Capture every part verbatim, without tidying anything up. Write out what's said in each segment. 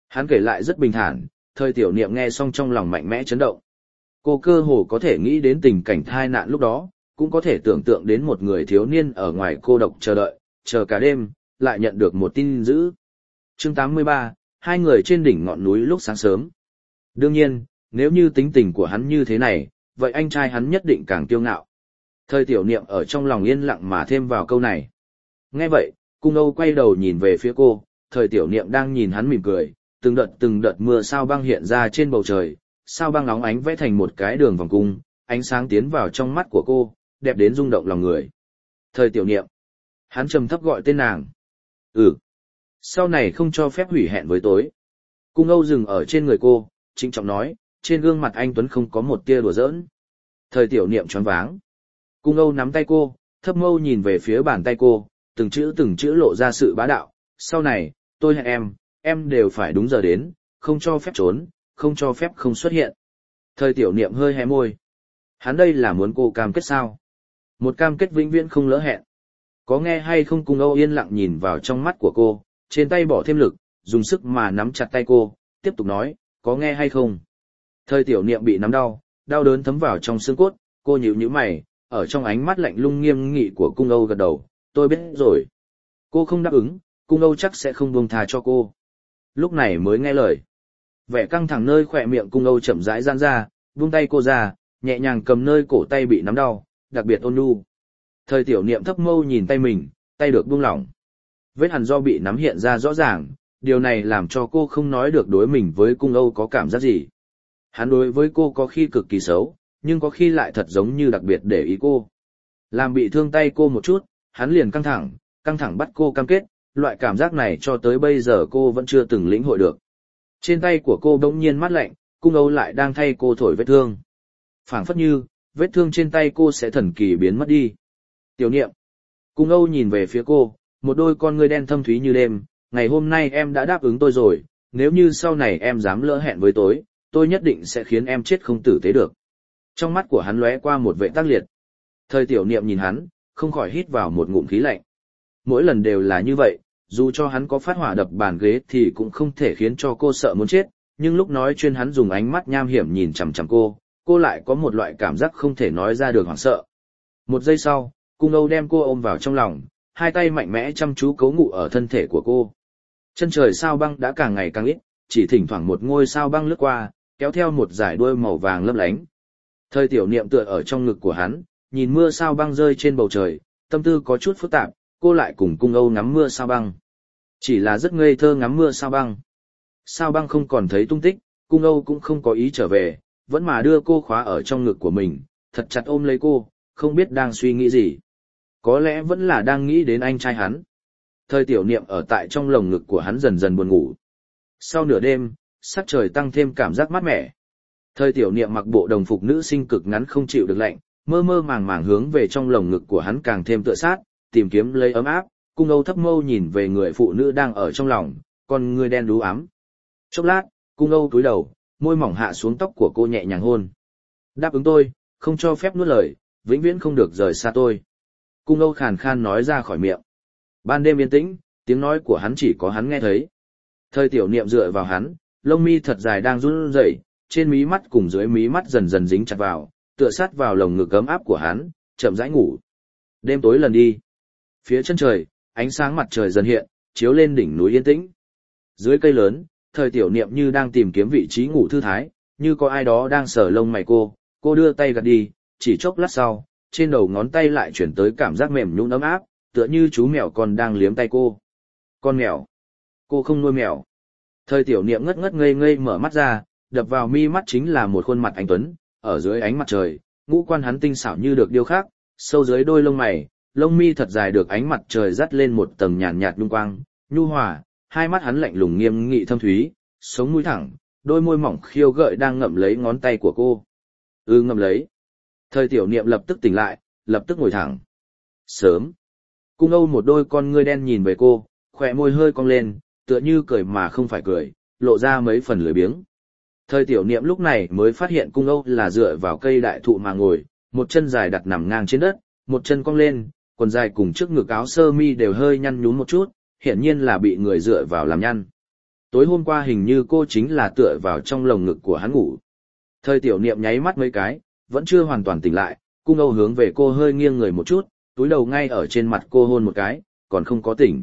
Hắn kể lại rất bình thản, thời tiểu niệm nghe xong trong lòng mạnh mẽ chấn động. Cô cơ hồ có thể nghĩ đến tình cảnh thai nạn lúc đó, cũng có thể tưởng tượng đến một người thiếu niên ở ngoài cô độc chờ đợi, chờ cả đêm, lại nhận được một tin dữ. Chương tám mươi ba, hai người trên đỉnh ngọn núi lúc sáng sớm. Đương nhiên, nếu như tính tình của hắn như thế này, vậy anh trai hắn nhất định càng kiêu ngạo. Thời tiểu niệm ở trong lòng yên lặng mà thêm vào câu này. Nghe vậy, Cung Âu quay đầu nhìn về phía cô, thời tiểu niệm đang nhìn hắn mỉm cười, từng đợt từng đợt mưa sao băng hiện ra trên bầu trời, sao băng óng ánh vẽ thành một cái đường vòng cung, ánh sáng tiến vào trong mắt của cô, đẹp đến rung động lòng người. Thời tiểu niệm. Hắn trầm thấp gọi tên nàng. Ừ. Sau này không cho phép hủy hẹn với tối. Cung Âu dừng ở trên người cô, trịnh trọng nói, trên gương mặt anh Tuấn không có một tia đùa giỡn. Thời tiểu niệm choáng váng. Cung Âu nắm tay cô, thấp mâu nhìn về phía bàn tay cô, từng chữ từng chữ lộ ra sự bá đạo. Sau này, tôi hẹn em, em đều phải đúng giờ đến, không cho phép trốn, không cho phép không xuất hiện. Thời tiểu niệm hơi hé môi. Hắn đây là muốn cô cam kết sao? Một cam kết vĩnh viễn không lỡ hẹn. Có nghe hay không? Cung Âu yên lặng nhìn vào trong mắt của cô, trên tay bỏ thêm lực, dùng sức mà nắm chặt tay cô, tiếp tục nói, có nghe hay không? Thời tiểu niệm bị nắm đau, đau đớn thấm vào trong xương cốt, cô nhíu nhíu mày, ở trong ánh mắt lạnh lùng nghiêm nghị của Cung Âu gật đầu, tôi biết rồi. Cô không đáp ứng, Cung Âu chắc sẽ không buông tha cho cô. Lúc này mới nghe lời. Vẻ căng thẳng nơi khỏe miệng Cung Âu chậm rãi giãn ra, buông tay cô ra, nhẹ nhàng cầm nơi cổ tay bị nắm đau, đặc biệt ôn nhu. Thời tiểu niệm thấp mâu nhìn tay mình, tay được buông lỏng. Vết hằn do bị nắm hiện ra rõ ràng, điều này làm cho cô không nói được đối mình với Cung Âu có cảm giác gì. Hắn đối với cô có khi cực kỳ xấu, nhưng có khi lại thật giống như đặc biệt để ý cô. Làm bị thương tay cô một chút, hắn liền căng thẳng, căng thẳng bắt cô cam kết, loại cảm giác này cho tới bây giờ cô vẫn chưa từng lĩnh hội được. Trên tay của cô bỗng nhiên mát lạnh, Cung Âu lại đang thay cô thổi vết thương. Phảng phất như, vết thương trên tay cô sẽ thần kỳ biến mất đi. Tiểu niệm. Cung Âu nhìn về phía cô, một đôi con ngươi đen thâm thúy như đêm, ngày hôm nay em đã đáp ứng tôi rồi, nếu như sau này em dám lỡ hẹn với tôi, tôi nhất định sẽ khiến em chết không tử tế được. Trong mắt của hắn lóe qua một vệ tác liệt. Thời tiểu niệm nhìn hắn, không khỏi hít vào một ngụm khí lạnh. Mỗi lần đều là như vậy, dù cho hắn có phát hỏa đập bàn ghế thì cũng không thể khiến cho cô sợ muốn chết, nhưng lúc nói chuyện hắn dùng ánh mắt nham hiểm nhìn chằm chằm cô, cô lại có một loại cảm giác không thể nói ra được hoảng sợ. Một giây sau, Cung Âu đem cô ôm vào trong lòng, hai tay mạnh mẽ chăm chú cấu ngụ ở thân thể của cô. Chân trời sao băng đã càng ngày càng ít, chỉ thỉnh thoảng một ngôi sao băng lướt qua, kéo theo một dải đuôi màu vàng lấp lánh. Thời tiểu niệm tựa ở trong ngực của hắn, nhìn mưa sao băng rơi trên bầu trời, tâm tư có chút phức tạp, cô lại cùng Cung Âu ngắm mưa sao băng. Chỉ là rất ngây thơ ngắm mưa sao băng. Sao băng không còn thấy tung tích, Cung Âu cũng không có ý trở về, vẫn mà đưa cô khóa ở trong ngực của mình, thật chặt ôm lấy cô, không biết đang suy nghĩ gì. Có lẽ vẫn là đang nghĩ đến anh trai hắn. Thời tiểu niệm ở tại trong lồng ngực của hắn dần dần buồn ngủ. Sau nửa đêm, sắc trời tăng thêm cảm giác mát mẻ. Thời tiểu niệm mặc bộ đồng phục nữ sinh cực ngắn không chịu được lạnh, mơ mơ màng màng hướng về trong lồng ngực của hắn càng thêm tựa sát, tìm kiếm lấy ấm áp. Cung Âu thấp mâu nhìn về người phụ nữ đang ở trong lòng, con người đen đú ám. Chốc lát, Cung Âu cúi đầu, môi mỏng hạ xuống tóc của cô nhẹ nhàng hôn. Đáp ứng tôi, không cho phép nuốt lời, vĩnh viễn không được rời xa tôi. Cung Âu khàn khan nói ra khỏi miệng. Ban đêm yên tĩnh, tiếng nói của hắn chỉ có hắn nghe thấy. Thời tiểu niệm dựa vào hắn, lông mi thật dài đang run rẩy, trên mí mắt cùng dưới mí mắt dần dần dính chặt vào, tựa sát vào lồng ngực ấm áp của hắn, chậm rãi ngủ. Đêm tối lần đi. Phía chân trời, ánh sáng mặt trời dần hiện, chiếu lên đỉnh núi yên tĩnh. Dưới cây lớn, thời tiểu niệm như đang tìm kiếm vị trí ngủ thư thái, như có ai đó đang sờ lông mày cô, cô đưa tay gạt đi, chỉ chốc lát sau, trên đầu ngón tay lại chuyển tới cảm giác mềm nhũn ấm áp, tựa như chú mèo con đang liếm tay cô. Con mèo. Cô không nuôi mèo. Thời tiểu niệm ngất ngất ngây ngây mở mắt ra, đập vào mi mắt chính là một khuôn mặt anh tuấn, ở dưới ánh mặt trời, ngũ quan hắn tinh xảo như được điêu khắc, sâu dưới đôi lông mày, lông mi thật dài được ánh mặt trời dắt lên một tầng nhàn nhạt nhung quang, nhu hòa, hai mắt hắn lạnh lùng nghiêm nghị thâm thúy, sống mũi thẳng, đôi môi mỏng khiêu gợi đang ngậm lấy ngón tay của cô. Ừ, ngậm lấy. Thời tiểu niệm lập tức tỉnh lại, lập tức ngồi thẳng. Sớm. Cung Âu một đôi con ngươi đen nhìn về cô, khỏe môi hơi cong lên, tựa như cười mà không phải cười, lộ ra mấy phần lười biếng. Thời tiểu niệm lúc này mới phát hiện Cung Âu là dựa vào cây đại thụ mà ngồi, một chân dài đặt nằm ngang trên đất, một chân cong lên, quần dài cùng trước ngực áo sơ mi đều hơi nhăn nhúm một chút, hiển nhiên là bị người dựa vào làm nhăn. Tối hôm qua hình như cô chính là tựa vào trong lồng ngực của hắn ngủ. Thời tiểu niệm nháy mắt mấy cái, vẫn chưa hoàn toàn tỉnh lại, cung Âu hướng về cô hơi nghiêng người một chút, túi đầu ngay ở trên mặt cô hôn một cái, còn không có tỉnh.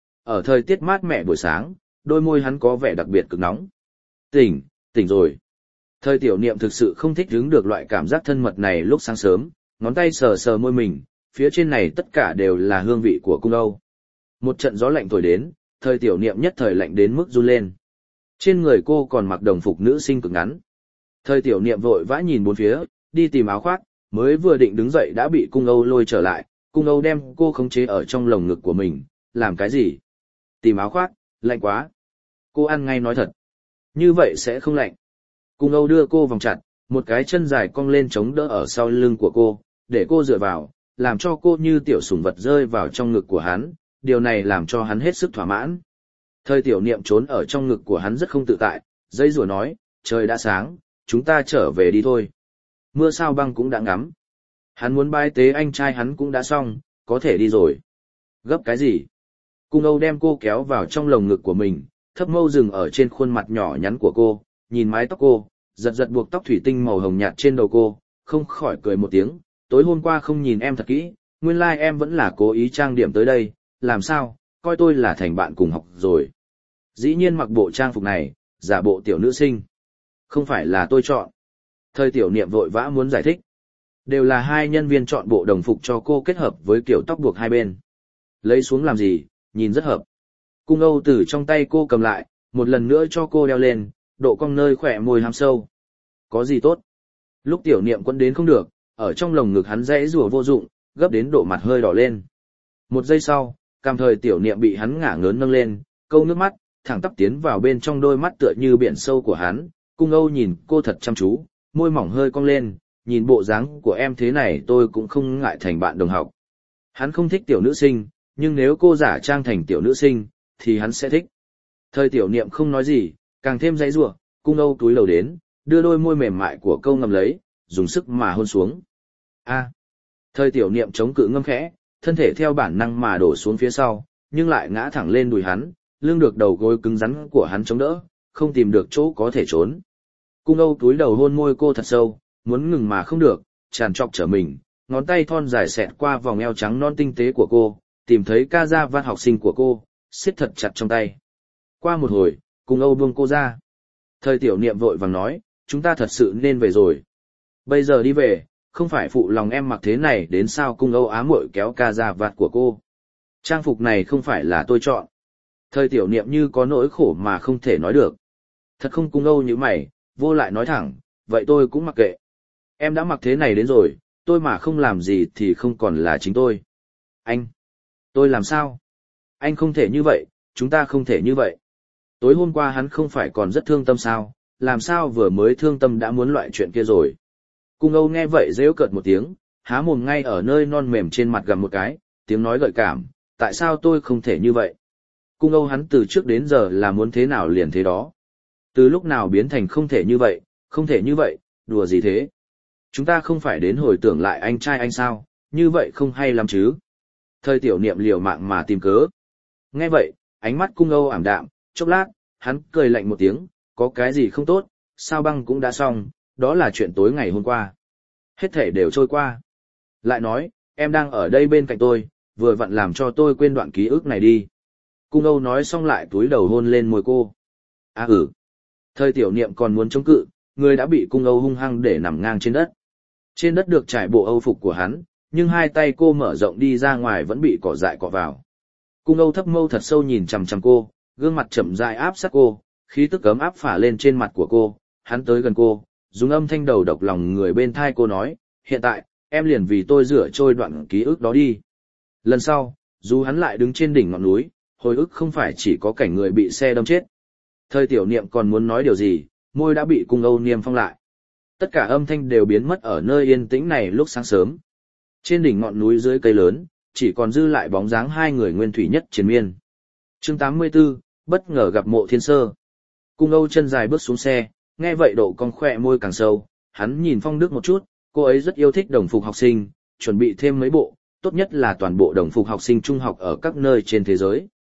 Ở thời tiết mát mẻ buổi sáng, đôi môi hắn có vẻ đặc biệt cực nóng. Tỉnh, tỉnh rồi. Thời tiểu niệm thực sự không thích hứng được loại cảm giác thân mật này lúc sáng sớm, ngón tay sờ sờ môi mình, phía trên này tất cả đều là hương vị của cung Âu. Một trận gió lạnh thổi đến, thời tiểu niệm nhất thời lạnh đến mức run lên. Trên người cô còn mặc đồng phục nữ sinh cực ngắn. Thời tiểu niệm vội vã nhìn bốn phía, đi tìm áo khoác, mới vừa định đứng dậy đã bị cung Âu lôi trở lại, cung Âu đem cô khống chế ở trong lồng ngực của mình, làm cái gì? Tìm áo khoác, lạnh quá. Cô ăn ngay nói thật. Như vậy sẽ không lạnh. Cung Âu đưa cô vòng chặt, một cái chân dài cong lên chống đỡ ở sau lưng của cô, để cô dựa vào, làm cho cô như tiểu sủng vật rơi vào trong ngực của hắn, điều này làm cho hắn hết sức thỏa mãn. Thời tiểu niệm trốn ở trong ngực của hắn rất không tự tại, dây rùa nói, trời đã sáng, chúng ta trở về đi thôi. Mưa sao băng cũng đã ngắm. Hắn muốn bái tế anh trai hắn cũng đã xong, có thể đi rồi. Gấp cái gì? Cung Âu đem cô kéo vào trong lồng ngực của mình, thấp mâu dừng ở trên khuôn mặt nhỏ nhắn của cô, nhìn mái tóc cô, giật giật buộc tóc thủy tinh màu hồng nhạt trên đầu cô, không khỏi cười một tiếng, tối hôm qua không nhìn em thật kỹ, nguyên lai like em vẫn là cố ý trang điểm tới đây, làm sao, coi tôi là thành bạn cùng học rồi. Dĩ nhiên mặc bộ trang phục này, giả bộ tiểu nữ sinh. Không phải là tôi chọn. Thời tiểu niệm vội vã muốn giải thích. Đều là hai nhân viên chọn bộ đồng phục cho cô kết hợp với kiểu tóc buộc hai bên. Lấy xuống làm gì, nhìn rất hợp. Cung Âu từ trong tay cô cầm lại, một lần nữa cho cô đeo lên, độ cong nơi khỏe môi hám sâu. Có gì tốt? Lúc tiểu niệm quấn đến không được, ở trong lồng ngực hắn dãy rùa vô dụng, gấp đến độ mặt hơi đỏ lên. Một giây sau, cằm thời tiểu niệm bị hắn ngả ngớn nâng lên, câu nước mắt, thẳng tắp tiến vào bên trong đôi mắt tựa như biển sâu của hắn. Cung Âu nhìn cô thật chăm chú, môi mỏng hơi cong lên, nhìn bộ dáng của em thế này tôi cũng không ngại thành bạn đồng học. Hắn không thích tiểu nữ sinh, nhưng nếu cô giả trang thành tiểu nữ sinh, thì hắn sẽ thích. Thời tiểu niệm không nói gì, càng thêm dãy rủa, Cung Âu túi lầu đến, đưa đôi môi mềm mại của câu ngầm lấy, dùng sức mà hôn xuống. A. Thời tiểu niệm chống cự ngâm khẽ, thân thể theo bản năng mà đổ xuống phía sau, nhưng lại ngã thẳng lên đùi hắn, lưng được đầu gối cứng rắn của hắn chống đỡ, không tìm được chỗ có thể trốn. Cung Âu túi đầu hôn môi cô thật sâu, muốn ngừng mà không được, tràn trọc trở mình, ngón tay thon dài xẹt qua vòng eo trắng non tinh tế của cô, tìm thấy ca da văn học sinh của cô, siết thật chặt trong tay. Qua một hồi, Cung Âu buông cô ra. Thời tiểu niệm vội vàng nói, chúng ta thật sự nên về rồi. Bây giờ đi về, không phải phụ lòng em mặc thế này đến sao? Cung Âu ám muội kéo ca da vạt của cô. Trang phục này không phải là tôi chọn. Thời tiểu niệm như có nỗi khổ mà không thể nói được. Thật không? Cung Âu như mày, vô lại nói thẳng, vậy tôi cũng mặc kệ. Em đã mặc thế này đến rồi, tôi mà không làm gì thì không còn là chính tôi. Anh, tôi làm sao? Anh không thể như vậy, chúng ta không thể như vậy. Tối hôm qua hắn không phải còn rất thương tâm sao, làm sao vừa mới thương tâm đã muốn loại chuyện kia rồi. Cung Âu nghe vậy rêu cợt một tiếng, há mồm ngay ở nơi non mềm trên mặt gầm một cái, tiếng nói gợi cảm, tại sao tôi không thể như vậy? Cung Âu hắn từ trước đến giờ là muốn thế nào liền thế đó. Từ lúc nào biến thành không thể như vậy, không thể như vậy, đùa gì thế? Chúng ta không phải đến hồi tưởng lại anh trai anh sao, như vậy không hay lắm chứ? Thời tiểu niệm liều mạng mà tìm cớ. Nghe vậy, ánh mắt Cung Âu ảm đạm, chốc lát, hắn cười lạnh một tiếng, có cái gì không tốt, sao băng cũng đã xong, đó là chuyện tối ngày hôm qua. Hết thể đều trôi qua. Lại nói, em đang ở đây bên cạnh tôi, vừa vặn làm cho tôi quên đoạn ký ức này đi. Cung Âu nói xong lại túi đầu hôn lên môi cô. À ừ. Thời tiểu niệm còn muốn chống cự, người đã bị Cung Âu hung hăng để nằm ngang trên đất. Trên đất được trải bộ âu phục của hắn, nhưng hai tay cô mở rộng đi ra ngoài vẫn bị cỏ dại cọ vào. Cung Âu thấp mâu thật sâu nhìn chằm chằm cô, gương mặt chậm rãi áp sát cô, khí tức cấm áp phả lên trên mặt của cô, hắn tới gần cô, dùng âm thanh đầu độc lòng người bên thai cô nói, hiện tại, em liền vì tôi rửa trôi đoạn ký ức đó đi. Lần sau, dù hắn lại đứng trên đỉnh ngọn núi, hồi ức không phải chỉ có cảnh người bị xe đâm chết. Thời tiểu niệm còn muốn nói điều gì, môi đã bị Cung Âu niêm phong lại. Tất cả âm thanh đều biến mất ở nơi yên tĩnh này lúc sáng sớm. Trên đỉnh ngọn núi dưới cây lớn, chỉ còn dư lại bóng dáng hai người nguyên thủy nhất triền miên. Chương tám mươi tư, bất ngờ gặp Mộ Thiên Sơ. Cung Âu chân dài bước xuống xe, nghe vậy độ cong khỏe môi càng sâu, hắn nhìn Phong Đức một chút, cô ấy rất yêu thích đồng phục học sinh, chuẩn bị thêm mấy bộ, tốt nhất là toàn bộ đồng phục học sinh trung học ở các nơi trên thế giới.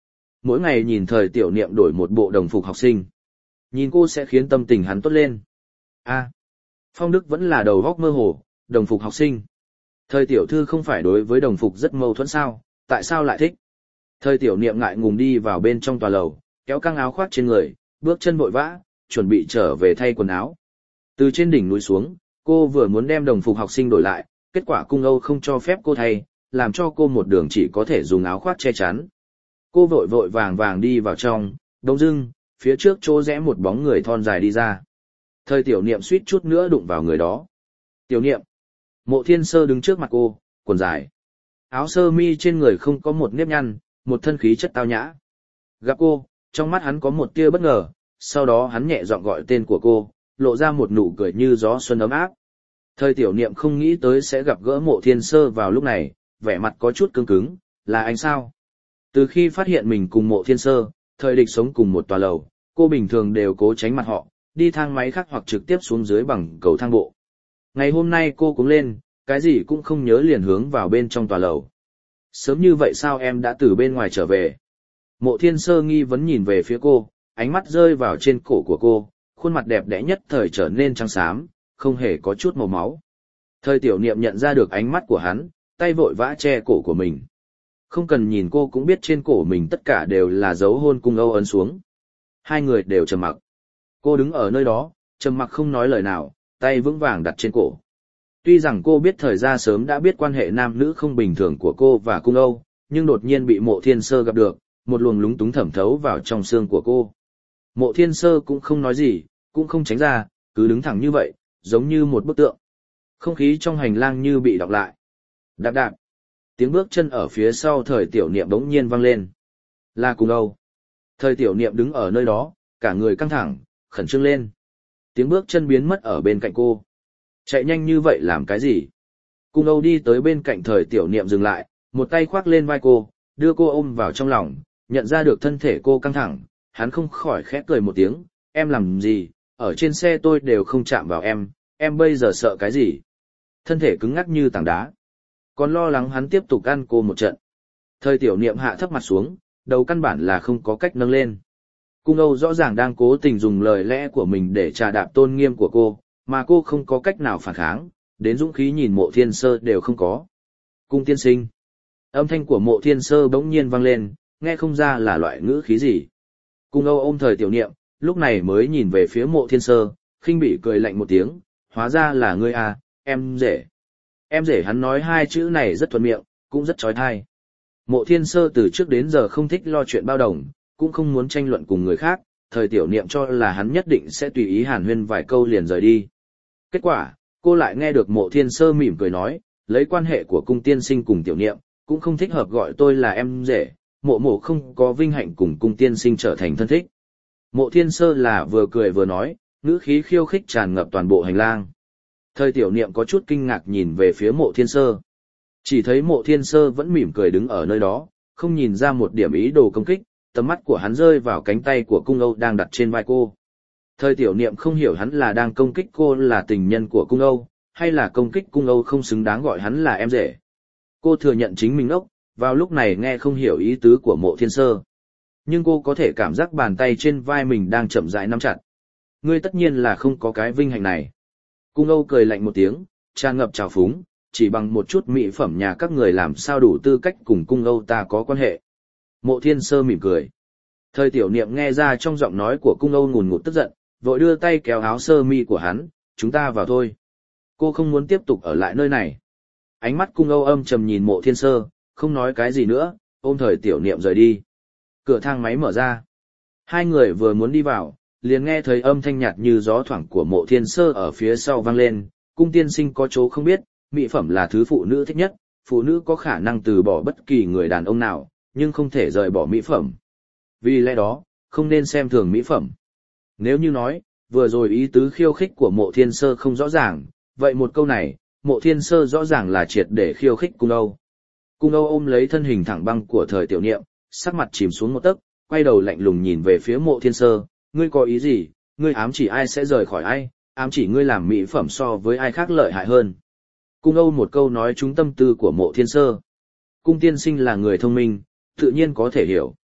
mỗi ngày nhìn thời tiểu niệm đổi một bộ đồng phục học sinh. Nhìn cô sẽ khiến tâm tình hắn tốt lên. A, Phong Đức vẫn là đầu góc mơ hồ, đồng phục học sinh. Thời tiểu thư không phải đối với đồng phục rất mâu thuẫn sao, tại sao lại thích? Thời tiểu niệm ngại ngùng đi vào bên trong tòa lầu, kéo căng áo khoác trên người, bước chân vội vã, chuẩn bị trở về thay quần áo. Từ trên đỉnh núi xuống, cô vừa muốn đem đồng phục học sinh đổi lại, kết quả cung Âu không cho phép cô thay, làm cho cô một đường chỉ có thể dùng áo khoác che chắn. Cô vội vội vàng vàng đi vào trong, đông dưng, phía trước chỗ rẽ một bóng người thon dài đi ra. Thời tiểu niệm suýt chút nữa đụng vào người đó. Tiểu niệm. Mộ Thiên Sơ đứng trước mặt cô, quần dài. Áo sơ mi trên người không có một nếp nhăn, một thân khí chất tao nhã. Gặp cô, trong mắt hắn có một tia bất ngờ, sau đó hắn nhẹ giọng gọi tên của cô, lộ ra một nụ cười như gió xuân ấm áp. Thời tiểu niệm không nghĩ tới sẽ gặp gỡ Mộ Thiên Sơ vào lúc này, vẻ mặt có chút cứng cứng, là anh sao? Từ khi phát hiện mình cùng Mộ Thiên Sơ, thời địch sống cùng một tòa lầu, cô bình thường đều cố tránh mặt họ, đi thang máy khác hoặc trực tiếp xuống dưới bằng cầu thang bộ. Ngày hôm nay cô cũng lên, cái gì cũng không nhớ liền hướng vào bên trong tòa lầu. Sớm như vậy sao em đã từ bên ngoài trở về? Mộ Thiên Sơ nghi vấn nhìn về phía cô, ánh mắt rơi vào trên cổ của cô, khuôn mặt đẹp đẽ nhất thời trở nên trắng xám, không hề có chút màu máu. Thời tiểu niệm nhận ra được ánh mắt của hắn, tay vội vã che cổ của mình. Không cần nhìn cô cũng biết trên cổ mình tất cả đều là dấu hôn cung Âu ấn xuống. Hai người đều trầm mặc. Cô đứng ở nơi đó, trầm mặc không nói lời nào, tay vững vàng đặt trên cổ. Tuy rằng cô biết thời gian sớm đã biết quan hệ nam nữ không bình thường của cô và cung Âu, nhưng đột nhiên bị Mộ Thiên Sơ gặp được, một luồng lúng túng thẩm thấu vào trong xương của cô. Mộ Thiên Sơ cũng không nói gì, cũng không tránh ra, cứ đứng thẳng như vậy, giống như một bức tượng. Không khí trong hành lang như bị đọc lại. Đạp đạp. Tiếng bước chân ở phía sau thời tiểu niệm bỗng nhiên vang lên. Là cung Âu. Thời tiểu niệm đứng ở nơi đó, cả người căng thẳng, khẩn trương lên. Tiếng bước chân biến mất ở bên cạnh cô. Chạy nhanh như vậy làm cái gì? Cung Âu đi tới bên cạnh thời tiểu niệm dừng lại, một tay khoác lên vai cô, đưa cô ôm vào trong lòng, nhận ra được thân thể cô căng thẳng, hắn không khỏi khẽ cười một tiếng, em làm gì, ở trên xe tôi đều không chạm vào em, em bây giờ sợ cái gì? Thân thể cứng ngắc như tảng đá. Còn lo lắng hắn tiếp tục ăn cô một trận. Thời tiểu niệm hạ thấp mặt xuống, đầu căn bản là không có cách nâng lên. Cung Âu rõ ràng đang cố tình dùng lời lẽ của mình để trà đạp tôn nghiêm của cô, mà cô không có cách nào phản kháng, đến dũng khí nhìn Mộ Thiên Sơ đều không có. Cung tiên sinh. Âm thanh của Mộ Thiên Sơ bỗng nhiên vang lên, nghe không ra là loại ngữ khí gì. Cung Âu ôm thời tiểu niệm, lúc này mới nhìn về phía Mộ Thiên Sơ, khinh bỉ cười lạnh một tiếng, hóa ra là ngươi à, em rể. Em rể hắn nói hai chữ này rất thuận miệng, cũng rất trói thai. Mộ Thiên Sơ từ trước đến giờ không thích lo chuyện bao đồng, cũng không muốn tranh luận cùng người khác, thời tiểu niệm cho là hắn nhất định sẽ tùy ý hàn huyên vài câu liền rời đi. Kết quả, cô lại nghe được Mộ Thiên Sơ mỉm cười nói, lấy quan hệ của cung tiên sinh cùng tiểu niệm, cũng không thích hợp gọi tôi là em rể, mộ mộ không có vinh hạnh cùng cung tiên sinh trở thành thân thích. Mộ Thiên Sơ là vừa cười vừa nói, ngữ khí khiêu khích tràn ngập toàn bộ hành lang. Thời tiểu niệm có chút kinh ngạc nhìn về phía Mộ Thiên Sơ. Chỉ thấy Mộ Thiên Sơ vẫn mỉm cười đứng ở nơi đó, không nhìn ra một điểm ý đồ công kích, tầm mắt của hắn rơi vào cánh tay của cung Âu đang đặt trên vai cô. Thời tiểu niệm không hiểu hắn là đang công kích cô là tình nhân của cung Âu, hay là công kích cung Âu không xứng đáng gọi hắn là em rể. Cô thừa nhận chính mình ốc, vào lúc này nghe không hiểu ý tứ của Mộ Thiên Sơ. Nhưng cô có thể cảm giác bàn tay trên vai mình đang chậm rãi nắm chặt. Ngươi tất nhiên là không có cái vinh hạnh này. Cung Âu cười lạnh một tiếng, tràn ngập trào phúng, chỉ bằng một chút mỹ phẩm nhà các người làm sao đủ tư cách cùng cung Âu ta có quan hệ. Mộ Thiên Sơ mỉm cười. Thời tiểu niệm nghe ra trong giọng nói của cung Âu ngùn ngụt tức giận, vội đưa tay kéo áo sơ mi của hắn, chúng ta vào thôi. Cô không muốn tiếp tục ở lại nơi này. Ánh mắt cung Âu âm trầm nhìn Mộ Thiên Sơ, không nói cái gì nữa, ôm thời tiểu niệm rời đi. Cửa thang máy mở ra. Hai người vừa muốn đi vào, liền nghe thấy âm thanh nhạt như gió thoảng của Mộ Thiên Sơ ở phía sau vang lên, cung tiên sinh có chỗ không biết, mỹ phẩm là thứ phụ nữ thích nhất, phụ nữ có khả năng từ bỏ bất kỳ người đàn ông nào, nhưng không thể rời bỏ mỹ phẩm. Vì lẽ đó, không nên xem thường mỹ phẩm. Nếu như nói, vừa rồi ý tứ khiêu khích của Mộ Thiên Sơ không rõ ràng, vậy một câu này, Mộ Thiên Sơ rõ ràng là triệt để khiêu khích cung Âu. Cung Âu ôm lấy thân hình thẳng băng của thời tiểu niệm, sắc mặt chìm xuống một tấc, quay đầu lạnh lùng nhìn về phía Mộ Thiên Sơ, ngươi có ý gì, ngươi ám chỉ ai sẽ rời khỏi ai, ám chỉ ngươi làm mỹ phẩm so với ai khác lợi hại hơn. Cung Âu một câu nói trúng tâm tư của Mộ Thiên Sơ. Cung tiên sinh là người thông minh, tự nhiên có thể hiểu.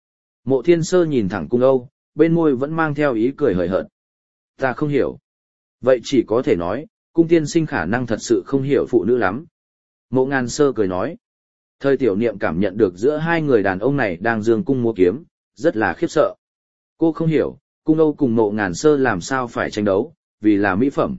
Mộ Thiên Sơ nhìn thẳng Cung Âu, bên môi vẫn mang theo ý cười hời hợt. Ta không hiểu. Vậy chỉ có thể nói, Cung tiên sinh khả năng thật sự không hiểu phụ nữ lắm. Mộ Ngàn Sơ cười nói. Thời tiểu niệm cảm nhận được giữa hai người đàn ông này đang dương cung múa kiếm, rất là khiếp sợ. Cô không hiểu, Cung Âu cùng Mộ Ngàn Sơ làm sao phải tranh đấu, vì là mỹ phẩm.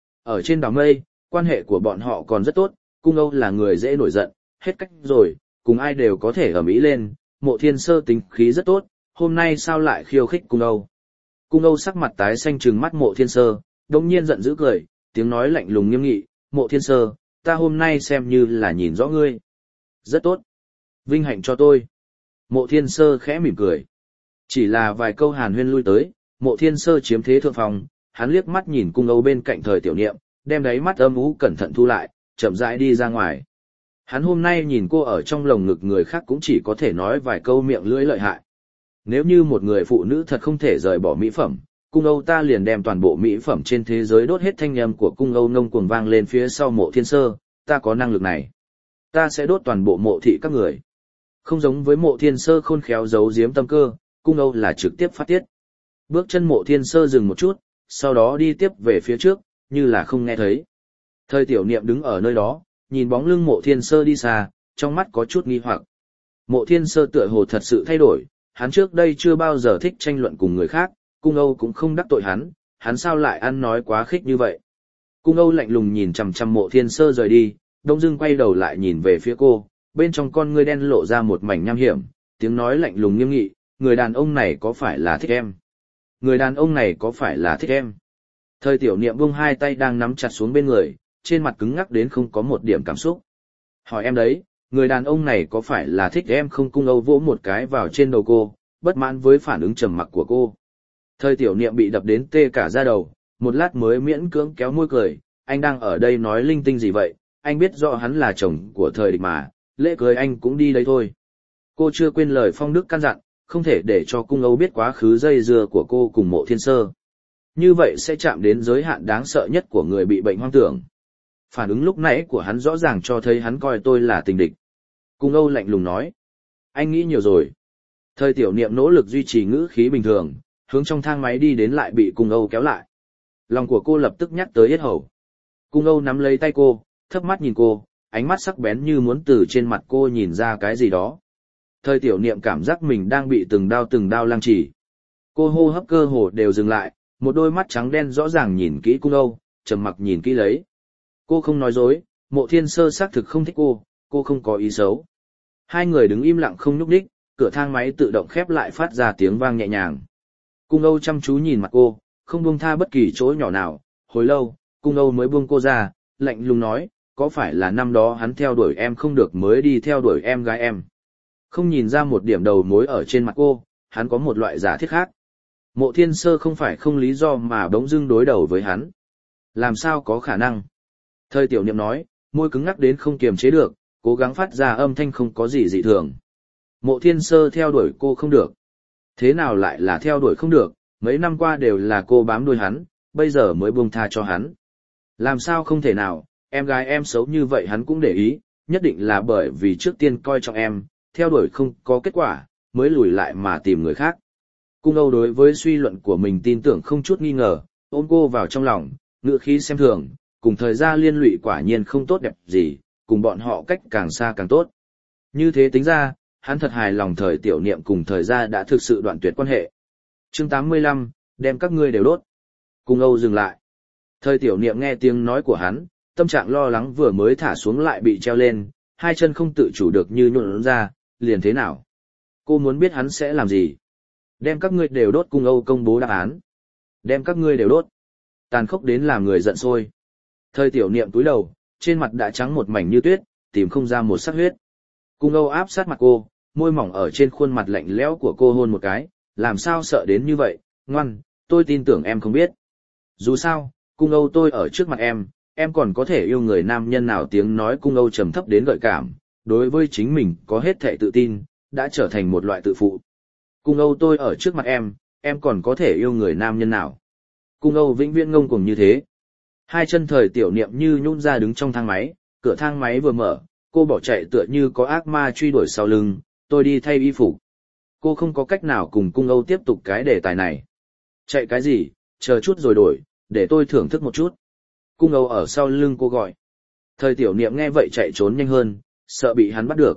Ở trên đảo mây, quan hệ của bọn họ còn rất tốt, Cung Âu là người dễ nổi giận, hết cách rồi, cùng ai đều có thể ầm ĩ lên, Mộ Thiên Sơ tính khí rất tốt, hôm nay sao lại khiêu khích Cung Âu. Cung Âu sắc mặt tái xanh trừng mắt Mộ Thiên Sơ, đồng nhiên giận dữ cười, tiếng nói lạnh lùng nghiêm nghị, Mộ Thiên Sơ, ta hôm nay xem như là nhìn rõ ngươi. Rất tốt. Vinh hạnh cho tôi. Mộ Thiên Sơ khẽ mỉm cười. Chỉ là vài câu hàn huyên lui tới, Mộ Thiên Sơ chiếm thế thượng phòng, hắn liếc mắt nhìn Cung Âu bên cạnh thời tiểu niệm, đem đáy mắt âm u cẩn thận thu lại, chậm rãi đi ra ngoài. Hắn hôm nay nhìn cô ở trong lồng ngực người khác cũng chỉ có thể nói vài câu miệng lưỡi lợi hại. Nếu như một người phụ nữ thật không thể rời bỏ mỹ phẩm, Cung Âu ta liền đem toàn bộ mỹ phẩm trên thế giới đốt hết. Thanh âm của Cung Âu ngông cuồng vang lên phía sau Mộ Thiên Sơ, ta có năng lực này. Ta sẽ đốt toàn bộ mộ thị các người. Không giống với Mộ Thiên Sơ khôn khéo giấu giếm tâm cơ, Cung Âu là trực tiếp phát tiết. Bước chân Mộ Thiên Sơ dừng một chút, sau đó đi tiếp về phía trước, như là không nghe thấy. Thời tiểu niệm đứng ở nơi đó, nhìn bóng lưng Mộ Thiên Sơ đi xa, trong mắt có chút nghi hoặc. Mộ Thiên Sơ tựa hồ thật sự thay đổi, hắn trước đây chưa bao giờ thích tranh luận cùng người khác, Cung Âu cũng không đắc tội hắn, hắn sao lại ăn nói quá khích như vậy. Cung Âu lạnh lùng nhìn chằm chằm Mộ Thiên Sơ rời đi, đông dưng quay đầu lại nhìn về phía cô, bên trong con ngươi đen lộ ra một mảnh nham hiểm, tiếng nói lạnh lùng nghiêm nghị, người đàn ông này có phải là thích em? Người đàn ông này có phải là thích em? Thời tiểu niệm buông hai tay đang nắm chặt xuống bên người, trên mặt cứng ngắc đến không có một điểm cảm xúc. Hỏi em đấy, người đàn ông này có phải là thích em không? Cung Âu vỗ một cái vào trên đầu cô, bất mãn với phản ứng trầm mặc của cô. Thời tiểu niệm bị đập đến tê cả da đầu, một lát mới miễn cưỡng kéo môi cười, anh đang ở đây nói linh tinh gì vậy, anh biết rõ hắn là chồng của thời địch mà, lễ cưới anh cũng đi đấy thôi. Cô chưa quên lời Phong Đức căn dặn, không thể để cho Cung Âu biết quá khứ dây dưa của cô cùng Mộ Thiên Sơ. Như vậy sẽ chạm đến giới hạn đáng sợ nhất của người bị bệnh hoang tưởng. Phản ứng lúc nãy của hắn rõ ràng cho thấy hắn coi tôi là tình địch. Cung Âu lạnh lùng nói. Anh nghĩ nhiều rồi. Thời tiểu niệm nỗ lực duy trì ngữ khí bình thường, hướng trong thang máy đi đến lại bị Cung Âu kéo lại. Lòng của cô lập tức nhắc tới yết hầu. Cung Âu nắm lấy tay cô, thấp mắt nhìn cô, ánh mắt sắc bén như muốn từ trên mặt cô nhìn ra cái gì đó. Thời tiểu niệm cảm giác mình đang bị từng đao từng đao lăng trì. Cô hô hấp cơ hồ đều dừng lại, một đôi mắt trắng đen rõ ràng nhìn kỹ Cung Âu, trầm mặc nhìn kỹ lấy. Cô không nói dối, Mộ Thiên Sơ xác thực không thích cô, cô không có ý xấu. Hai người đứng im lặng không nhúc nhích, cửa thang máy tự động khép lại phát ra tiếng vang nhẹ nhàng. Cung Âu chăm chú nhìn mặt cô, không buông tha bất kỳ chỗ nhỏ nào, hồi lâu, Cung Âu mới buông cô ra, lạnh lùng nói, có phải là năm đó hắn theo đuổi em không được mới đi theo đuổi em gái em? Không nhìn ra một điểm đầu mối ở trên mặt cô, hắn có một loại giả thiết khác. Mộ Thiên Sơ không phải không lý do mà bỗng dưng đối đầu với hắn. Làm sao có khả năng? Thời tiểu niệm nói, môi cứng ngắc đến không kiềm chế được, cố gắng phát ra âm thanh không có gì dị thường. Mộ Thiên Sơ theo đuổi cô không được. Thế nào lại là theo đuổi không được, mấy năm qua đều là cô bám đuôi hắn, bây giờ mới buông tha cho hắn. Làm sao không thể nào, em gái em xấu như vậy hắn cũng để ý, nhất định là bởi vì trước tiên coi trọng em, theo đuổi không có kết quả, mới lùi lại mà tìm người khác. Cung Âu đối với suy luận của mình tin tưởng không chút nghi ngờ, ôm cô vào trong lòng, ngựa khí xem thường, cùng thời gian liên lụy quả nhiên không tốt đẹp gì, cùng bọn họ cách càng xa càng tốt. Như thế tính ra, hắn thật hài lòng thời tiểu niệm cùng thời gian đã thực sự đoạn tuyệt quan hệ. Chương tám mươi lăm, đem các ngươi đều đốt. Cung Âu dừng lại. Thời tiểu niệm nghe tiếng nói của hắn, tâm trạng lo lắng vừa mới thả xuống lại bị treo lên, hai chân không tự chủ được như nhuộn ra, liền thế nào? Cô muốn biết hắn sẽ làm gì? Đem các ngươi đều đốt. Cung Âu công bố đáp án. Đem các ngươi đều đốt. Tàn khốc đến làm người giận sôi. Thời tiểu niệm túi đầu, trên mặt đã trắng một mảnh như tuyết, tìm không ra một sắc huyết. Cung Âu áp sát mặt cô, môi mỏng ở trên khuôn mặt lạnh lẽo của cô hôn một cái, làm sao sợ đến như vậy, ngoan, tôi tin tưởng em không biết. Dù sao, Cung Âu tôi ở trước mặt em, em còn có thể yêu người nam nhân nào? Tiếng nói Cung Âu trầm thấp đến gợi cảm, đối với chính mình có hết thảy tự tin, đã trở thành một loại tự phụ. Cung Âu tôi ở trước mặt em, em còn có thể yêu người nam nhân nào? Cung Âu vĩnh viễn ngông cuồng như thế. Hai chân thời tiểu niệm như nhún ra đứng trong thang máy, cửa thang máy vừa mở, cô bỏ chạy tựa như có ác ma truy đuổi sau lưng, tôi đi thay y phục. Cô không có cách nào cùng cung Âu tiếp tục cái đề tài này. Chạy cái gì, chờ chút rồi đổi, để tôi thưởng thức một chút. Cung Âu ở sau lưng cô gọi. Thời tiểu niệm nghe vậy chạy trốn nhanh hơn, sợ bị hắn bắt được.